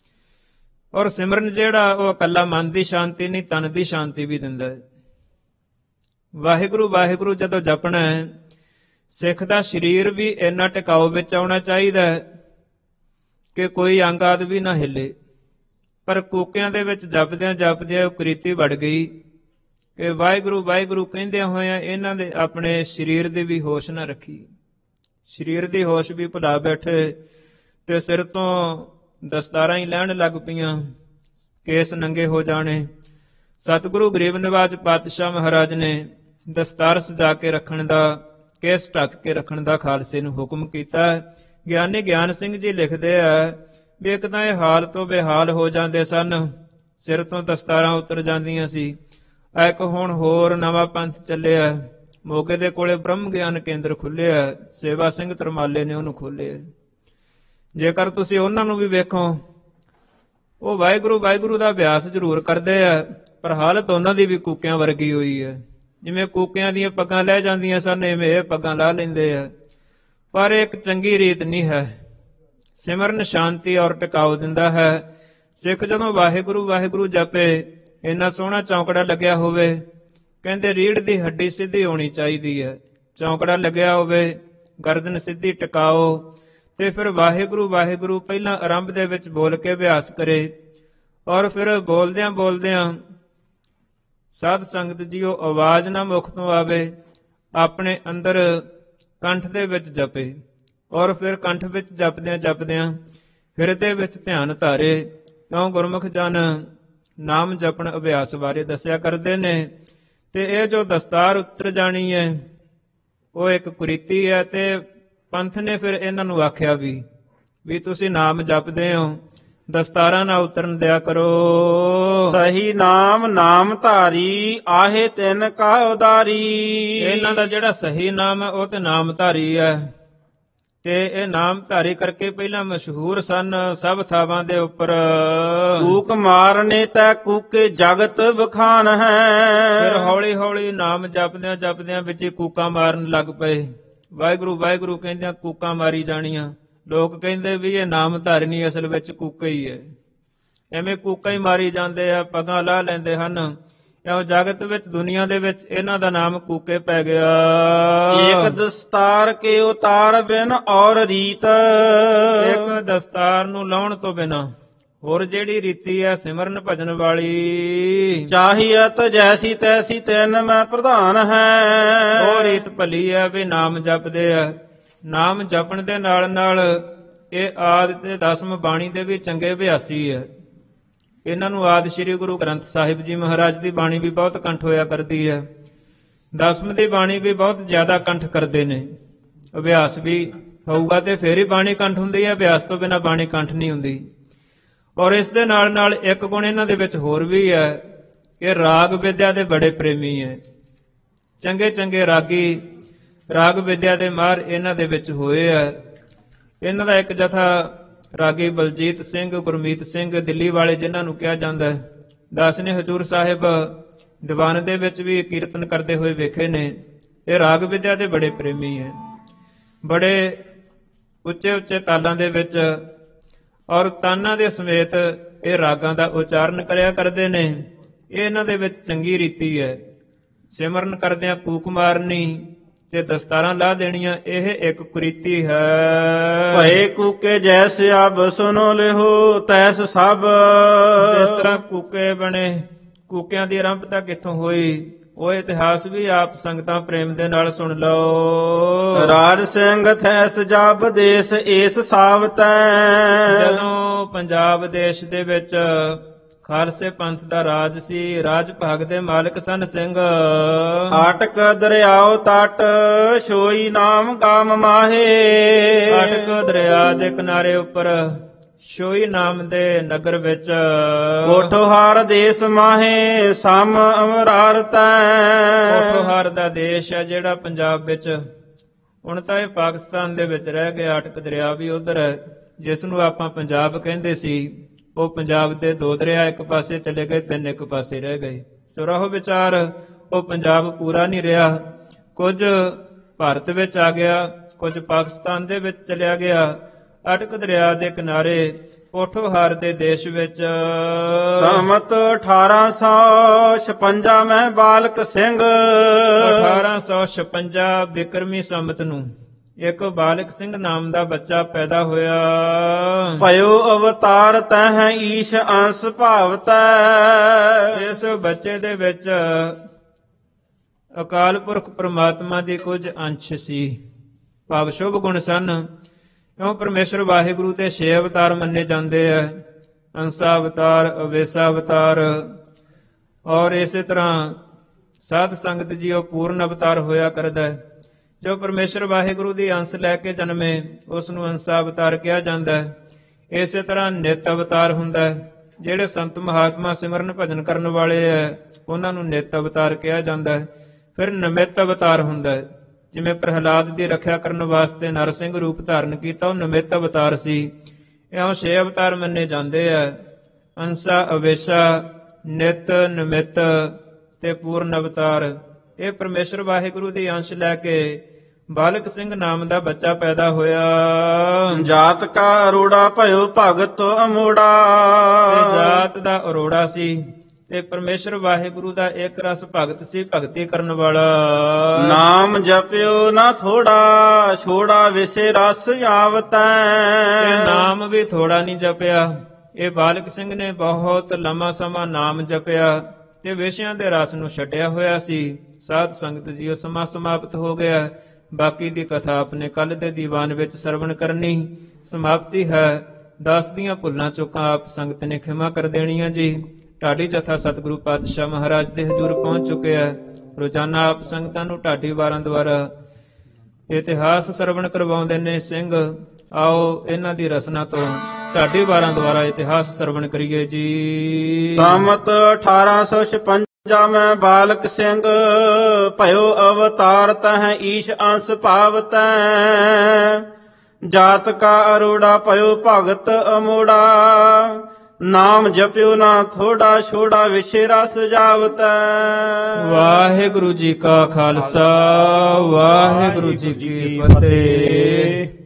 ਔਰ ਸਿਮਰਨ ਜਿਹੜਾ ਉਹ ਇਕੱਲਾ ਮਨ ਦੀ ਸ਼ਾਂਤੀ ਨਹੀਂ, ਤਨ ਦੀ ਸ਼ਾਂਤੀ ਵੀ ਦਿੰਦਾ ਹੈ। ਵਾਹਿਗੁਰੂ ਵਾਹਿਗੁਰੂ ਜਦੋਂ ਜਪਣਾ ਹੈ, ਸਿੱਖ ਦਾ ਸਰੀਰ ਵੀ ਇੰਨਾ ਟਿਕਾਊ ਵਿੱਚ ਆਉਣਾ ਚਾਹੀਦਾ ਹੈ ਕਿ ਕੋਈ ਅੰਗ ਆਦਿ ਵੀ ਨਾ ਹਿੱਲੇ। ਪਰ ਕੂਕਿਆਂ ਦੇ ਵਿੱਚ ਜਪਦਿਆਂ ਜਪਦਿਆਂ ਉਹ ਕੁਰੀਤੀ ਵੜ ਗਈ ਕਿ ਵਾਹਿਗੁਰੂ ਵਾਹਿਗੁਰੂ ਕਹਿੰਦਿਆਂ ਹੋਇਆਂ ਇਹਨਾਂ ਦੇ ਆਪਣੇ ਸਰੀਰ ਦੀ ਵੀ ਹੋਸ਼ ਨਾ ਰੱਖੀ। ਸਰੀਰ ਦੀ ਹੋਸ਼ ਵੀ ਭੁਲਾ ਬੈਠੇ ਤੇ ਸਿਰ ਤੋਂ ਦਸਤਾਰਾਂ ਹੀ ਲੈਣ ਲੱਗ ਪਈਆਂ, ਕੇਸ ਨੰਗੇ ਹੋ ਜਾਣੇ। ਸਤਿਗੁਰੂ ਗਰੀਬ ਨਿਵਾਜ ਪਾਤਸ਼ਾਹ ਮਹਾਰਾਜ ਨੇ ਦਸਤਾਰ ਸਜਾ ਕੇ ਰੱਖਣ ਦਾ, ਕੇਸ ਢੱਕ ਕੇ ਰੱਖਣ ਦਾ ਖਾਲਸੇ ਨੂੰ ਹੁਕਮ ਕੀਤਾ। ਗਿਆਨੀ ਗਿਆਨ ਸਿੰਘ ਜੀ ਲਿਖਦੇ ਆ ਵੀ ਇੱਕ ਤਾਂ ਇਹ ਹਾਲ ਤੋਂ ਬੇਹਾਲ ਹੋ ਜਾਂਦੇ ਸਨ, ਸਿਰ ਤੋਂ ਦਸਤਾਰਾਂ ਉਤਰ ਜਾਂਦੀਆਂ ਸੀ। ਇੱਕ ਹੁਣ ਹੋਰ ਨਵਾਂ ਪੰਥ ਚੱਲਿਆ, ਮੋਗੇ ਦੇ ਕੋਲੇ ਬ੍ਰਹਮ ਗਿਆਨ ਕੇਂਦਰ ਖੁੱਲਿਆ, ਸੇਵਾ ਸਿੰਘ ਤਰਮਾਲੇ ਨੇ ਉਹਨੂੰ ਖੋਲਿਆ। ਜੇਕਰ ਤੁਸੀਂ ਉਹਨਾਂ ਨੂੰ ਵੀ ਵੇਖੋ, ਉਹ ਵਾਹਿਗੁਰੂ ਵਾਹਿਗੁਰੂ ਦਾ ਅਭਿਆਸ ਜ਼ਰੂਰ ਕਰਦੇ ਆ, ਪਰ ਹਾਲਤ ਉਹਨਾਂ ਦੀ ਵੀ ਕੂਕਿਆਂ ਵਰਗੀ ਹੋਈ ਹੈ। ਜਿਵੇਂ ਕੂਕਿਆਂ ਦੀਆਂ ਪੱਗਾਂ ਲੈ ਜਾਂਦੀਆਂ ਸਨ, ਐਵੇਂ ਇਹ ਪੱਗਾਂ ਲਾ ਲੈਂਦੇ ਆ। ਪਰ ਇੱਕ ਚੰਗੀ ਰੀਤ ਨਹੀਂ ਹੈ। ਸਿਮਰਨ ਸ਼ਾਂਤੀ ਔਰ ਟਿਕਾਊ ਦਿੰਦਾ ਹੈ। ਸਿੱਖ ਜਦੋਂ ਵਾਹਿਗੁਰੂ ਵਾਹਿਗੁਰੂ ਜਪੇ, ਇੰਨਾ ਸੋਹਣਾ ਚੌਂਕੜਾ ਲੱਗਿਆ ਹੋਵੇ, ਕਹਿੰਦੇ ਰੀੜ੍ਹ ਦੀ ਹੱਡੀ ਸਿੱਧੀ ਹੋਣੀ ਚਾਹੀਦੀ ਹੈ। ਚੌਂਕੜਾ ਲੱਗਿਆ ਹੋਵੇ, ਗਰਦਨ ਸਿੱਧੀ ਟਿਕਾਓ, ਤੇ ਫਿਰ ਵਾਹਿਗੁਰੂ ਵਾਹਿਗੁਰੂ ਪਹਿਲਾਂ ਆਰੰਭ ਦੇ ਵਿੱਚ ਬੋਲ ਕੇ ਅਭਿਆਸ ਕਰੇ। ਔਰ ਫਿਰ ਬੋਲਦਿਆਂ ਬੋਲਦਿਆਂ ਸਾਧ ਸੰਗਤ ਜੀਓ ਆਵਾਜ਼ ਨਾ ਮੁਖ ਤੋਂ ਆਵੇ, ਆਪਣੇ ਅੰਦਰ ਕੰਠ ਦੇ ਵਿੱਚ ਜਪੇ। ਔਰ ਫਿਰ ਕੰਠ ਵਿੱਚ ਜਪਦਿਆਂ ਜਪਦਿਆਂ ਹਿਰਦੇ ਵਿੱਚ ਧਿਆਨ ਧਾਰੇ। ਕਿਉਂ ਗੁਰਮੁਖ ਜਨ ਨਾਮ ਜਪਣ ਅਭਿਆਸ ਬਾਰੇ ਦੱਸਿਆ ਕਰਦੇ ਨੇ। ਤੇ ਇਹ ਜੋ ਦਸਤਾਰ ਉਤਰ ਜਾਣੀ ਹੈ ਉਹ ਇੱਕ ਕੁਰੀਤੀ ਹੈ। ਤੇ ਪੰਥ ਨੇ ਫਿਰ ਇਹਨਾਂ ਨੂੰ ਆਖਿਆ ਵੀ ਤੁਸੀਂ ਨਾਮ ਜਪਦੇ ਹੋ, ਦਸਤਾਰਾਂ ਨਾ ਉਤਰਨ ਦਿਆ ਕਰੋ। ਸਹੀ ਨਾਮ ਨਾਮ ਧਾਰੀ ਆਹੇ ਤਿੰਨ ਕਾ ਉਦਾਰੀ। ਇਹਨਾਂ ਦਾ ਜਿਹੜਾ ਸਹੀ ਨਾਮ ਹੈ ਉਹ ਤੇ ਨਾਮ ਧਾਰੀ ਹੈ। ਤੇ ਇਹ ਨਾਮ ਧਾਰੀ ਕਰਕੇ ਪਹਿਲਾਂ ਮਸ਼ਹੂਰ ਸਨ ਸਭ ਥਾਵਾਂ ਦੇ ਉੱਪਰ। ਕੂਕ ਮਾਰਨੇ ਤੈ ਕੂਕੇ ਜਗਤ ਵਖਾਨ ਹੈ। ਫਿਰ ਹੌਲੀ ਹੌਲੀ ਨਾਮ ਜਪਦਿਆਂ ਜਪਦਿਆਂ ਵਿੱਚ ਹੀ ਕੂਕਾਂ ਮਾਰਨ ਲੱਗ ਪਏ। ਵਾਹਿਗੁਰੂ ਵਾਹਿਗੁਰੂ ਕਹਿੰਦਿਆਂ ਕੂਕਾਂ ਮਾਰੀ ਜਾਣੀਆਂ। ਲੋਕ ਕਹਿੰਦੇ ਵੀ ਇਹ ਨਾਮ ਧਾਰਨੀ ਅਸਲ ਵਿੱਚ ਕੂਕਾ ਹੀ ਹੈ। ਐਵੇਂ ਕੂਕਾਂ ਹੀ ਮਾਰੀ ਜਾਂਦੇ ਆ, ਪੱਗਾਂ ਲਾ ਲੈਂਦੇ ਹਨ। ਇਉਂ ਜਗਤ ਵਿੱਚ ਦੁਨੀਆ ਦੇ ਵਿੱਚ ਇਹਨਾਂ ਦਾ ਨਾਮ ਕੂਕੇ ਪੈ ਗਿਆ। ਇੱਕ ਦਸਤਾਰ ਕੇ ਉਤਾਰ ਬਿਨ ਔਰ ਰੀਤ। ਇੱਕ ਦਸਤਾਰ ਨੂੰ ਲਾਉਣ ਤੋਂ ਬਿਨਾਂ ਹੋਰ ਜਿਹੜੀ ਰੀਤੀ ਹੈ ਸਿਮਰਨ ਭਜਨ ਵਾਲੀ, ਚਾਹੀਅਤ ਜੈਸੀ ਤੈਸੀ ਤਿੰਨ ਮੈਂ ਪ੍ਰਧਾਨ ਹੈ। ਉਹ ਰੀਤ ਭਲੀ ਹੈ ਵੀ ਨਾਮ ਜਪਦੇ ਆ। ਨਾਮ ਜਪਣ ਦੇ ਨਾਲ ਨਾਲ ਇਹ ਆਦਿ ਤੇ ਦਸਮ ਬਾਣੀ ਦੇ ਵੀ ਚੰਗੇ ਅਭਿਆਸੀ ਹੈ। ਇਹਨਾਂ ਨੂੰ ਆਦਿ ਸ੍ਰੀ ਗੁਰੂ ਗ੍ਰੰਥ ਸਾਹਿਬ ਜੀ ਮਹਾਰਾਜ ਦੀ ਬਾਣੀ ਵੀ ਬਹੁਤ ਕੰਠ ਹੋਇਆ ਕਰਦੀ ਹੈ। ਦਸਮ ਦੀ ਬਾਣੀ ਵੀ ਬਹੁਤ ਜ਼ਿਆਦਾ ਕੰਠ ਕਰਦੇ ਨੇ। ਅਭਿਆਸ ਵੀ ਹੋਊਗਾ ਤੇ ਫੇਰ ਹੀ ਬਾਣੀ ਕੰਠ ਹੁੰਦੀ ਹੈ, ਅਭਿਆਸ ਤੋਂ ਬਿਨਾਂ ਬਾਣੀ ਕੰਠ ਨਹੀਂ ਹੁੰਦੀ। ਔਰ ਇਸ ਦੇ ਨਾਲ ਨਾਲ ਇੱਕ ਗੁਣ ਇਹਨਾਂ ਦੇ ਵਿੱਚ ਹੋਰ ਵੀ ਹੈ ਕਿ ਰਾਗ ਵਿਦਿਆ ਦੇ ਬੜੇ ਪ੍ਰੇਮੀ ਹੈ। ਚੰਗੇ ਚੰਗੇ ਰਾਗੀ ਰਾਗ ਵਿਦਿਆ ਦੇ ਮਾਹਰ ਇਹਨਾਂ ਦੇ ਵਿੱਚ ਹੋਏ ਆ। ਇਹਨਾਂ ਦਾ ਇੱਕ ਜਥਾ ਰਾਗੀ ਬਲਜੀਤ ਸਿੰਘ, ਗੁਰਮੀਤ ਸਿੰਘ ਦਿੱਲੀ ਵਾਲੇ, ਜਿਨ੍ਹਾਂ ਨੂੰ ਕਿਹਾ ਜਾਂਦਾ ਹੈ। ਦਾਸ ਨੇ ਹਜ਼ੂਰ ਸਾਹਿਬ ਦੀਵਾਨ ਦੇ ਵਿੱਚ ਵੀ ਕੀਰਤਨ ਕਰਦੇ ਹੋਏ ਵੇਖੇ ਨੇ। ਇਹ ਰਾਗ ਵਿਦਿਆ ਦੇ ਬੜੇ ਪ੍ਰੇਮੀ ਹੈ। ਬੜੇ ਉੱਚੇ ਉੱਚੇ ਤਾਲਾਂ ਦੇ ਵਿੱਚ ਔਰ ਤਾਨਾਂ ਦੇ ਸਮੇਤ ਇਹ ਰਾਗਾਂ ਦਾ ਉਚਾਰਨ ਕਰਿਆ ਕਰਦੇ ਨੇ। ਇਹ ਇਹਨਾਂ ਦੇ ਵਿੱਚ ਚੰਗੀ ਰੀਤੀ ਹੈ। ਸਿਮਰਨ ਕਰਦਿਆਂ ਕੂਕ ਮਾਰਨੀ ਤੇ ਦਸਤਾਰਾਂ ਲਾ ਦੇਣੀਆਂ, ਇਹ ਇੱਕ ਕੁਰੀਤੀ ਹੈ। ਭਏ ਕੂਕੇ ਜੈਸ ਅਬ ਸੁਨੋ ਲਿਹੋ ਤੈਸ ਸਭ। ਜਿਸ ਤਰ੍ਹਾਂ ਕੂਕੇ ਬਣੇ, ਕੂਕਿਆਂ ਦੀ ਆਰੰਭਤਾ ਕਿੱਥੋਂ ਹੋਈ, ਉਹ ਇਤਿਹਾਸ ਵੀ ਆਪ ਸੰਗਤਾਂ ਪ੍ਰੇਮ ਦੇ ਨਾਲ ਸੁਣ ਲਓ। ਰਾਜ ਸਿੰਘ ਥੈਸ ਜਬ ਦੇਸ ਏਸ ਸਾਵਤੈ। ਜਦੋਂ ਪੰਜਾਬ ਦੇਸ਼ ਦੇ ਵਿੱਚ ਖਾਲਸੇ ਪੰਥ ਦਾ ਰਾਜ ਸੀ, ਰਾਜ ਭਾਗ ਦੇ ਮਾਲਕ ਸਨ ਸਿੰਘ। ਆਟਕ ਦਰਿਆਓ ਤਟ ਸੋਈ ਨਾਮ ਗਾਮ ਮਾਹੇ। ਆਟਕ ਦਰਿਆ ਦੇ ਕਿਨਾਰੇ ਉੱਪਰ ਸੋਈ ਨਾਮ ਦੇ ਨਗਰ ਵਿੱਚ ਕੋਠੋਹਾਰ ਦੇਸ ਮਾਹੇ ਸਮ ਅਮਰਾਰਤੈ। ਕੋਠੋਹਾਰ ਦਾ ਦੇਸ਼ ਹੈ ਜਿਹੜਾ ਪੰਜਾਬ ਵਿੱਚ, ਹੁਣ ਤਾਂ ਇਹ ਪਾਕਿਸਤਾਨ ਦੇ ਵਿੱਚ ਰਹਿ ਗਿਆ। ਆਟਕ ਦਰਿਆ ਵੀ ਉਧਰ ਹੈ, ਜਿਸ ਨੂੰ ਆਪਾਂ ਪੰਜਾਬ ਕਹਿੰਦੇ ਸੀ। ਉਹ ਪੰਜਾਬ ਦੇ ਦੋ ਦਰਿਆ ਇੱਕ ਪਾਸੇ ਚਲੇ ਗਏ, ਤਿੰਨ ਇੱਕ ਪਾਸੇ ਰਹਿ ਗਏ। ਸੋ ਰਹੋ ਵਿਚਾਰ, ਉਹ ਪੰਜਾਬ ਪੂਰਾ ਨਹੀਂ ਰਿਹਾ। ਕੁਝ ਭਾਰਤ ਵਿੱਚ ਆ ਗਿਆ, ਕੁਝ ਪਾਕਿਸਤਾਨ ਦੇ ਵਿੱਚ ਚਲਿਆ ਗਿਆ। ਅਟਕ ਦਰਿਆ ਦੇ ਕਿਨਾਰੇ ਪੋਠੋਹਾਰ ਦੇ ਦੇਸ਼ ਵਿੱਚ ਸਮਤ 1856 ਮੈਂ ਬਾਲਕ ਸਿੰਘ। 1856 ਬਿਕਰਮੀ ਸੰਮਤ ਨੂੰ ਇੱਕ ਬਾਲਕ ਸਿੰਘ ਨਾਮ ਦਾ ਬੱਚਾ ਪੈਦਾ ਹੋਇਆ। ਭਇਓ ਅਵਤਾਰ ਤਹਿ ਈਸ਼ ਅੰਸ ਭਾਵਤੈ। ਇਸ ਬੱਚੇ ਦੇ ਵਿੱਚ ਅਕਾਲ ਪੁਰਖ ਪ੍ਰਮਾਤਮਾ ਦੀ ਕੁਝ ਅੰਸ਼ ਸੀ, ਭਾਵ ਸ਼ੁਭ ਗੁਣ ਸਨ। ਕਿਉਂ ਪਰਮੇਸ਼ਰ ਵਾਹਿਗੁਰੂ ਦੇ 6 ਅਵਤਾਰ ਮੰਨੇ ਜਾਂਦੇ ਆ, ਅੰਸਾ ਅਵਤਾਰ, ਅਵੇਸਾ ਅਵਤਾਰ, ਔਰ ਇਸੇ ਤਰ੍ਹਾਂ ਸਾਧ ਸੰਗਤ ਜੀ ਉਹ ਪੂਰਨ ਅਵਤਾਰ ਹੋਇਆ ਕਰਦਾ ਹੈ। ਜੋ ਪਰਮੇਸ਼ਰ ਵਾਹਿਗੁਰੂ ਦੀ ਅੰਸ਼ ਲੈ ਕੇ ਜਨਮੇ ਉਸ ਨੂੰ ਅੰਸਾ ਅਵਤਾਰ ਕਿਹਾ ਜਾਂਦਾ ਹੈ। ਇਸੇ ਤਰ੍ਹਾਂ ਨਿਤ ਅਵਤਾਰ ਹੁੰਦਾ ਹੈ। ਜਿਹੜੇ ਸੰਤ ਮਹਾਤਮਾ ਸਿਮਰਨ ਭਜਨ ਕਰਨ ਵਾਲੇ ਹੈ ਉਹਨਾਂ ਨੂੰ ਨਿਤ ਅਵਤਾਰ ਕਿਹਾ ਜਾਂਦਾ ਹੈ। ਫਿਰ ਨਿਮਿਤ ਅਵਤਾਰ ਹੁੰਦਾ ਹੈ। ਜਿਵੇਂ ਪ੍ਰਹਿਲਾਦ ਦੀ ਰੱਖਿਆ ਕਰਨ ਵਾਸਤੇ ਨਰਸਿੰਘ ਰੂਪ ਧਾਰਨ ਕੀਤਾ, ਉਹ ਨਿਮਿਤ ਅਵਤਾਰ ਸੀ। ਇਉਂ 6 ਅਵਤਾਰ ਮੰਨੇ ਜਾਂਦੇ ਆ, ਅੰਸਾ, ਅਵੇਸ਼ਾ, ਨਿਤ, ਨਿਮਿਤ ਤੇ ਪੂਰਨ ਅਵਤਾਰ। ਇਹ ਪਰਮੇਸ਼ਰ ਵਾਹਿਗੁਰੂ ਦੀ ਅੰਸ਼ ਲੈ ਕੇ ਬਾਲਕ ਸਿੰਘ ਨਾਮ ਦਾ ਬੱਚਾ ਪੈਦਾ ਹੋਇਆ। ਜਾਤ ਕਾ ਅਰੋੜਾ ਭਇਓ ਭਗਤ ਅਮੋੜਾ। ਜਾਤ ਦਾ ਅਰੋੜਾ ਸੀ ਤੇ ਪਰਮੇਸ਼ਰ ਵਾਹਿਗੁਰੂ ਦਾ ਇੱਕ ਰਸ ਭਗਤ ਸੀ, ਭਗਤੀ ਕਰਨ ਵਾਲਾ। ਨਾਮ ਜਪਿਓ ਨਾ ਥੋੜਾ ਛੋੜਾ ਵਿਸੇ ਰਸ ਆਵਤੈ। ਤੇ ਨਾਮ ਵੀ ਥੋੜਾ ਨਹੀਂ ਜਪਿਆ। ਇਹ ਬਾਲਕ ਸਿੰਘ ਨੇ ਬਹੁਤ ਲੰਮਾ ਸਮਾਂ ਨਾਮ ਜਪਿਆ ਤੇ ਵਿਸ਼ਿਆਂ ਦੇ ਰਸ ਨੂੰ ਛੱਡਿਆ ਹੋਇਆ ਸੀ। ਸਾਧ ਸੰਗਤ ਜੀ, ਉਹ ਸਮਾਂ ਸਮਾਪਤ ਹੋ ਗਿਆ। ਬਾਕੀ ਦੀ ਕਥਾ ਆਪਣੇ ਕੱਲ ਦੇ ਦੀਵਾਨ ਵਿੱਚ ਸਰਵਣ ਕਰਨੀ। ਸਮਾਪਤੀ ਹੈ। 10 ਦੀਆਂ ਭੁੱਲਾਂ ਚੁੱਕਾਂ ਆਪ ਸੰਗਤ ਨੇ ਖਿਮਾ ਕਰ ਦੇਣੀਆਂ ਜੀ। ਢਾਡੀ ਜਥਾ ਸਤਿਗੁਰੂ ਪਾਤਸ਼ਾਹ ਮਹਾਰਾਜ ਦੇ ਹਜ਼ੂਰ ਪਹੁੰਚ ਚੁੱਕਿਆ ਹੈ। ਰੋਜ਼ਾਨਾ ਆਪ ਸੰਗਤਾਂ ਨੂੰ ਢਾਡੀ ਵਾਰਾਂ ਦੁਆਰਾ ਇਤਿਹਾਸ ਸਰਵਣ ਕਰਵਾਉਂਦੇ ਨੇ ਸਿੰਘ। ਆਓ ਇਹਨਾਂ ਦੀ ਰਸਨਾ ਤੋਂ ਢਾਡੀ ਵਾਰਾਂ ਦੁਆਰਾ ਇਤਿਹਾਸ ਸਰਵਣ ਕਰੀਏ ਜੀ। ਸਮਤ 1856 ਮੈਂ ਬਾਲਕ ਸਿੰਘ ਭਇਓ ਅਵਤਾਰ ਤਹਿ ਈਸ਼ ਅੰਸ ਭਾਵਤੈ। ਜਾਤ ਕਾ ਅਰੋੜਾ ਭਇਓ ਭਗਤ ਅਮੋੜਾ। ਨਾਮ ਜਪਿਓ ਨਾ ਥੋੜਾ ਛੋੜਾ ਵਿਸ਼ੇ ਰਸ ਜਾਵਤੈ। ਵਾਹਿਗੁਰੂ ਜੀ ਕਾ ਖਾਲਸਾ, ਵਾਹਿਗੁਰੂ ਜੀ ਕੀ ਫਤਿਹ।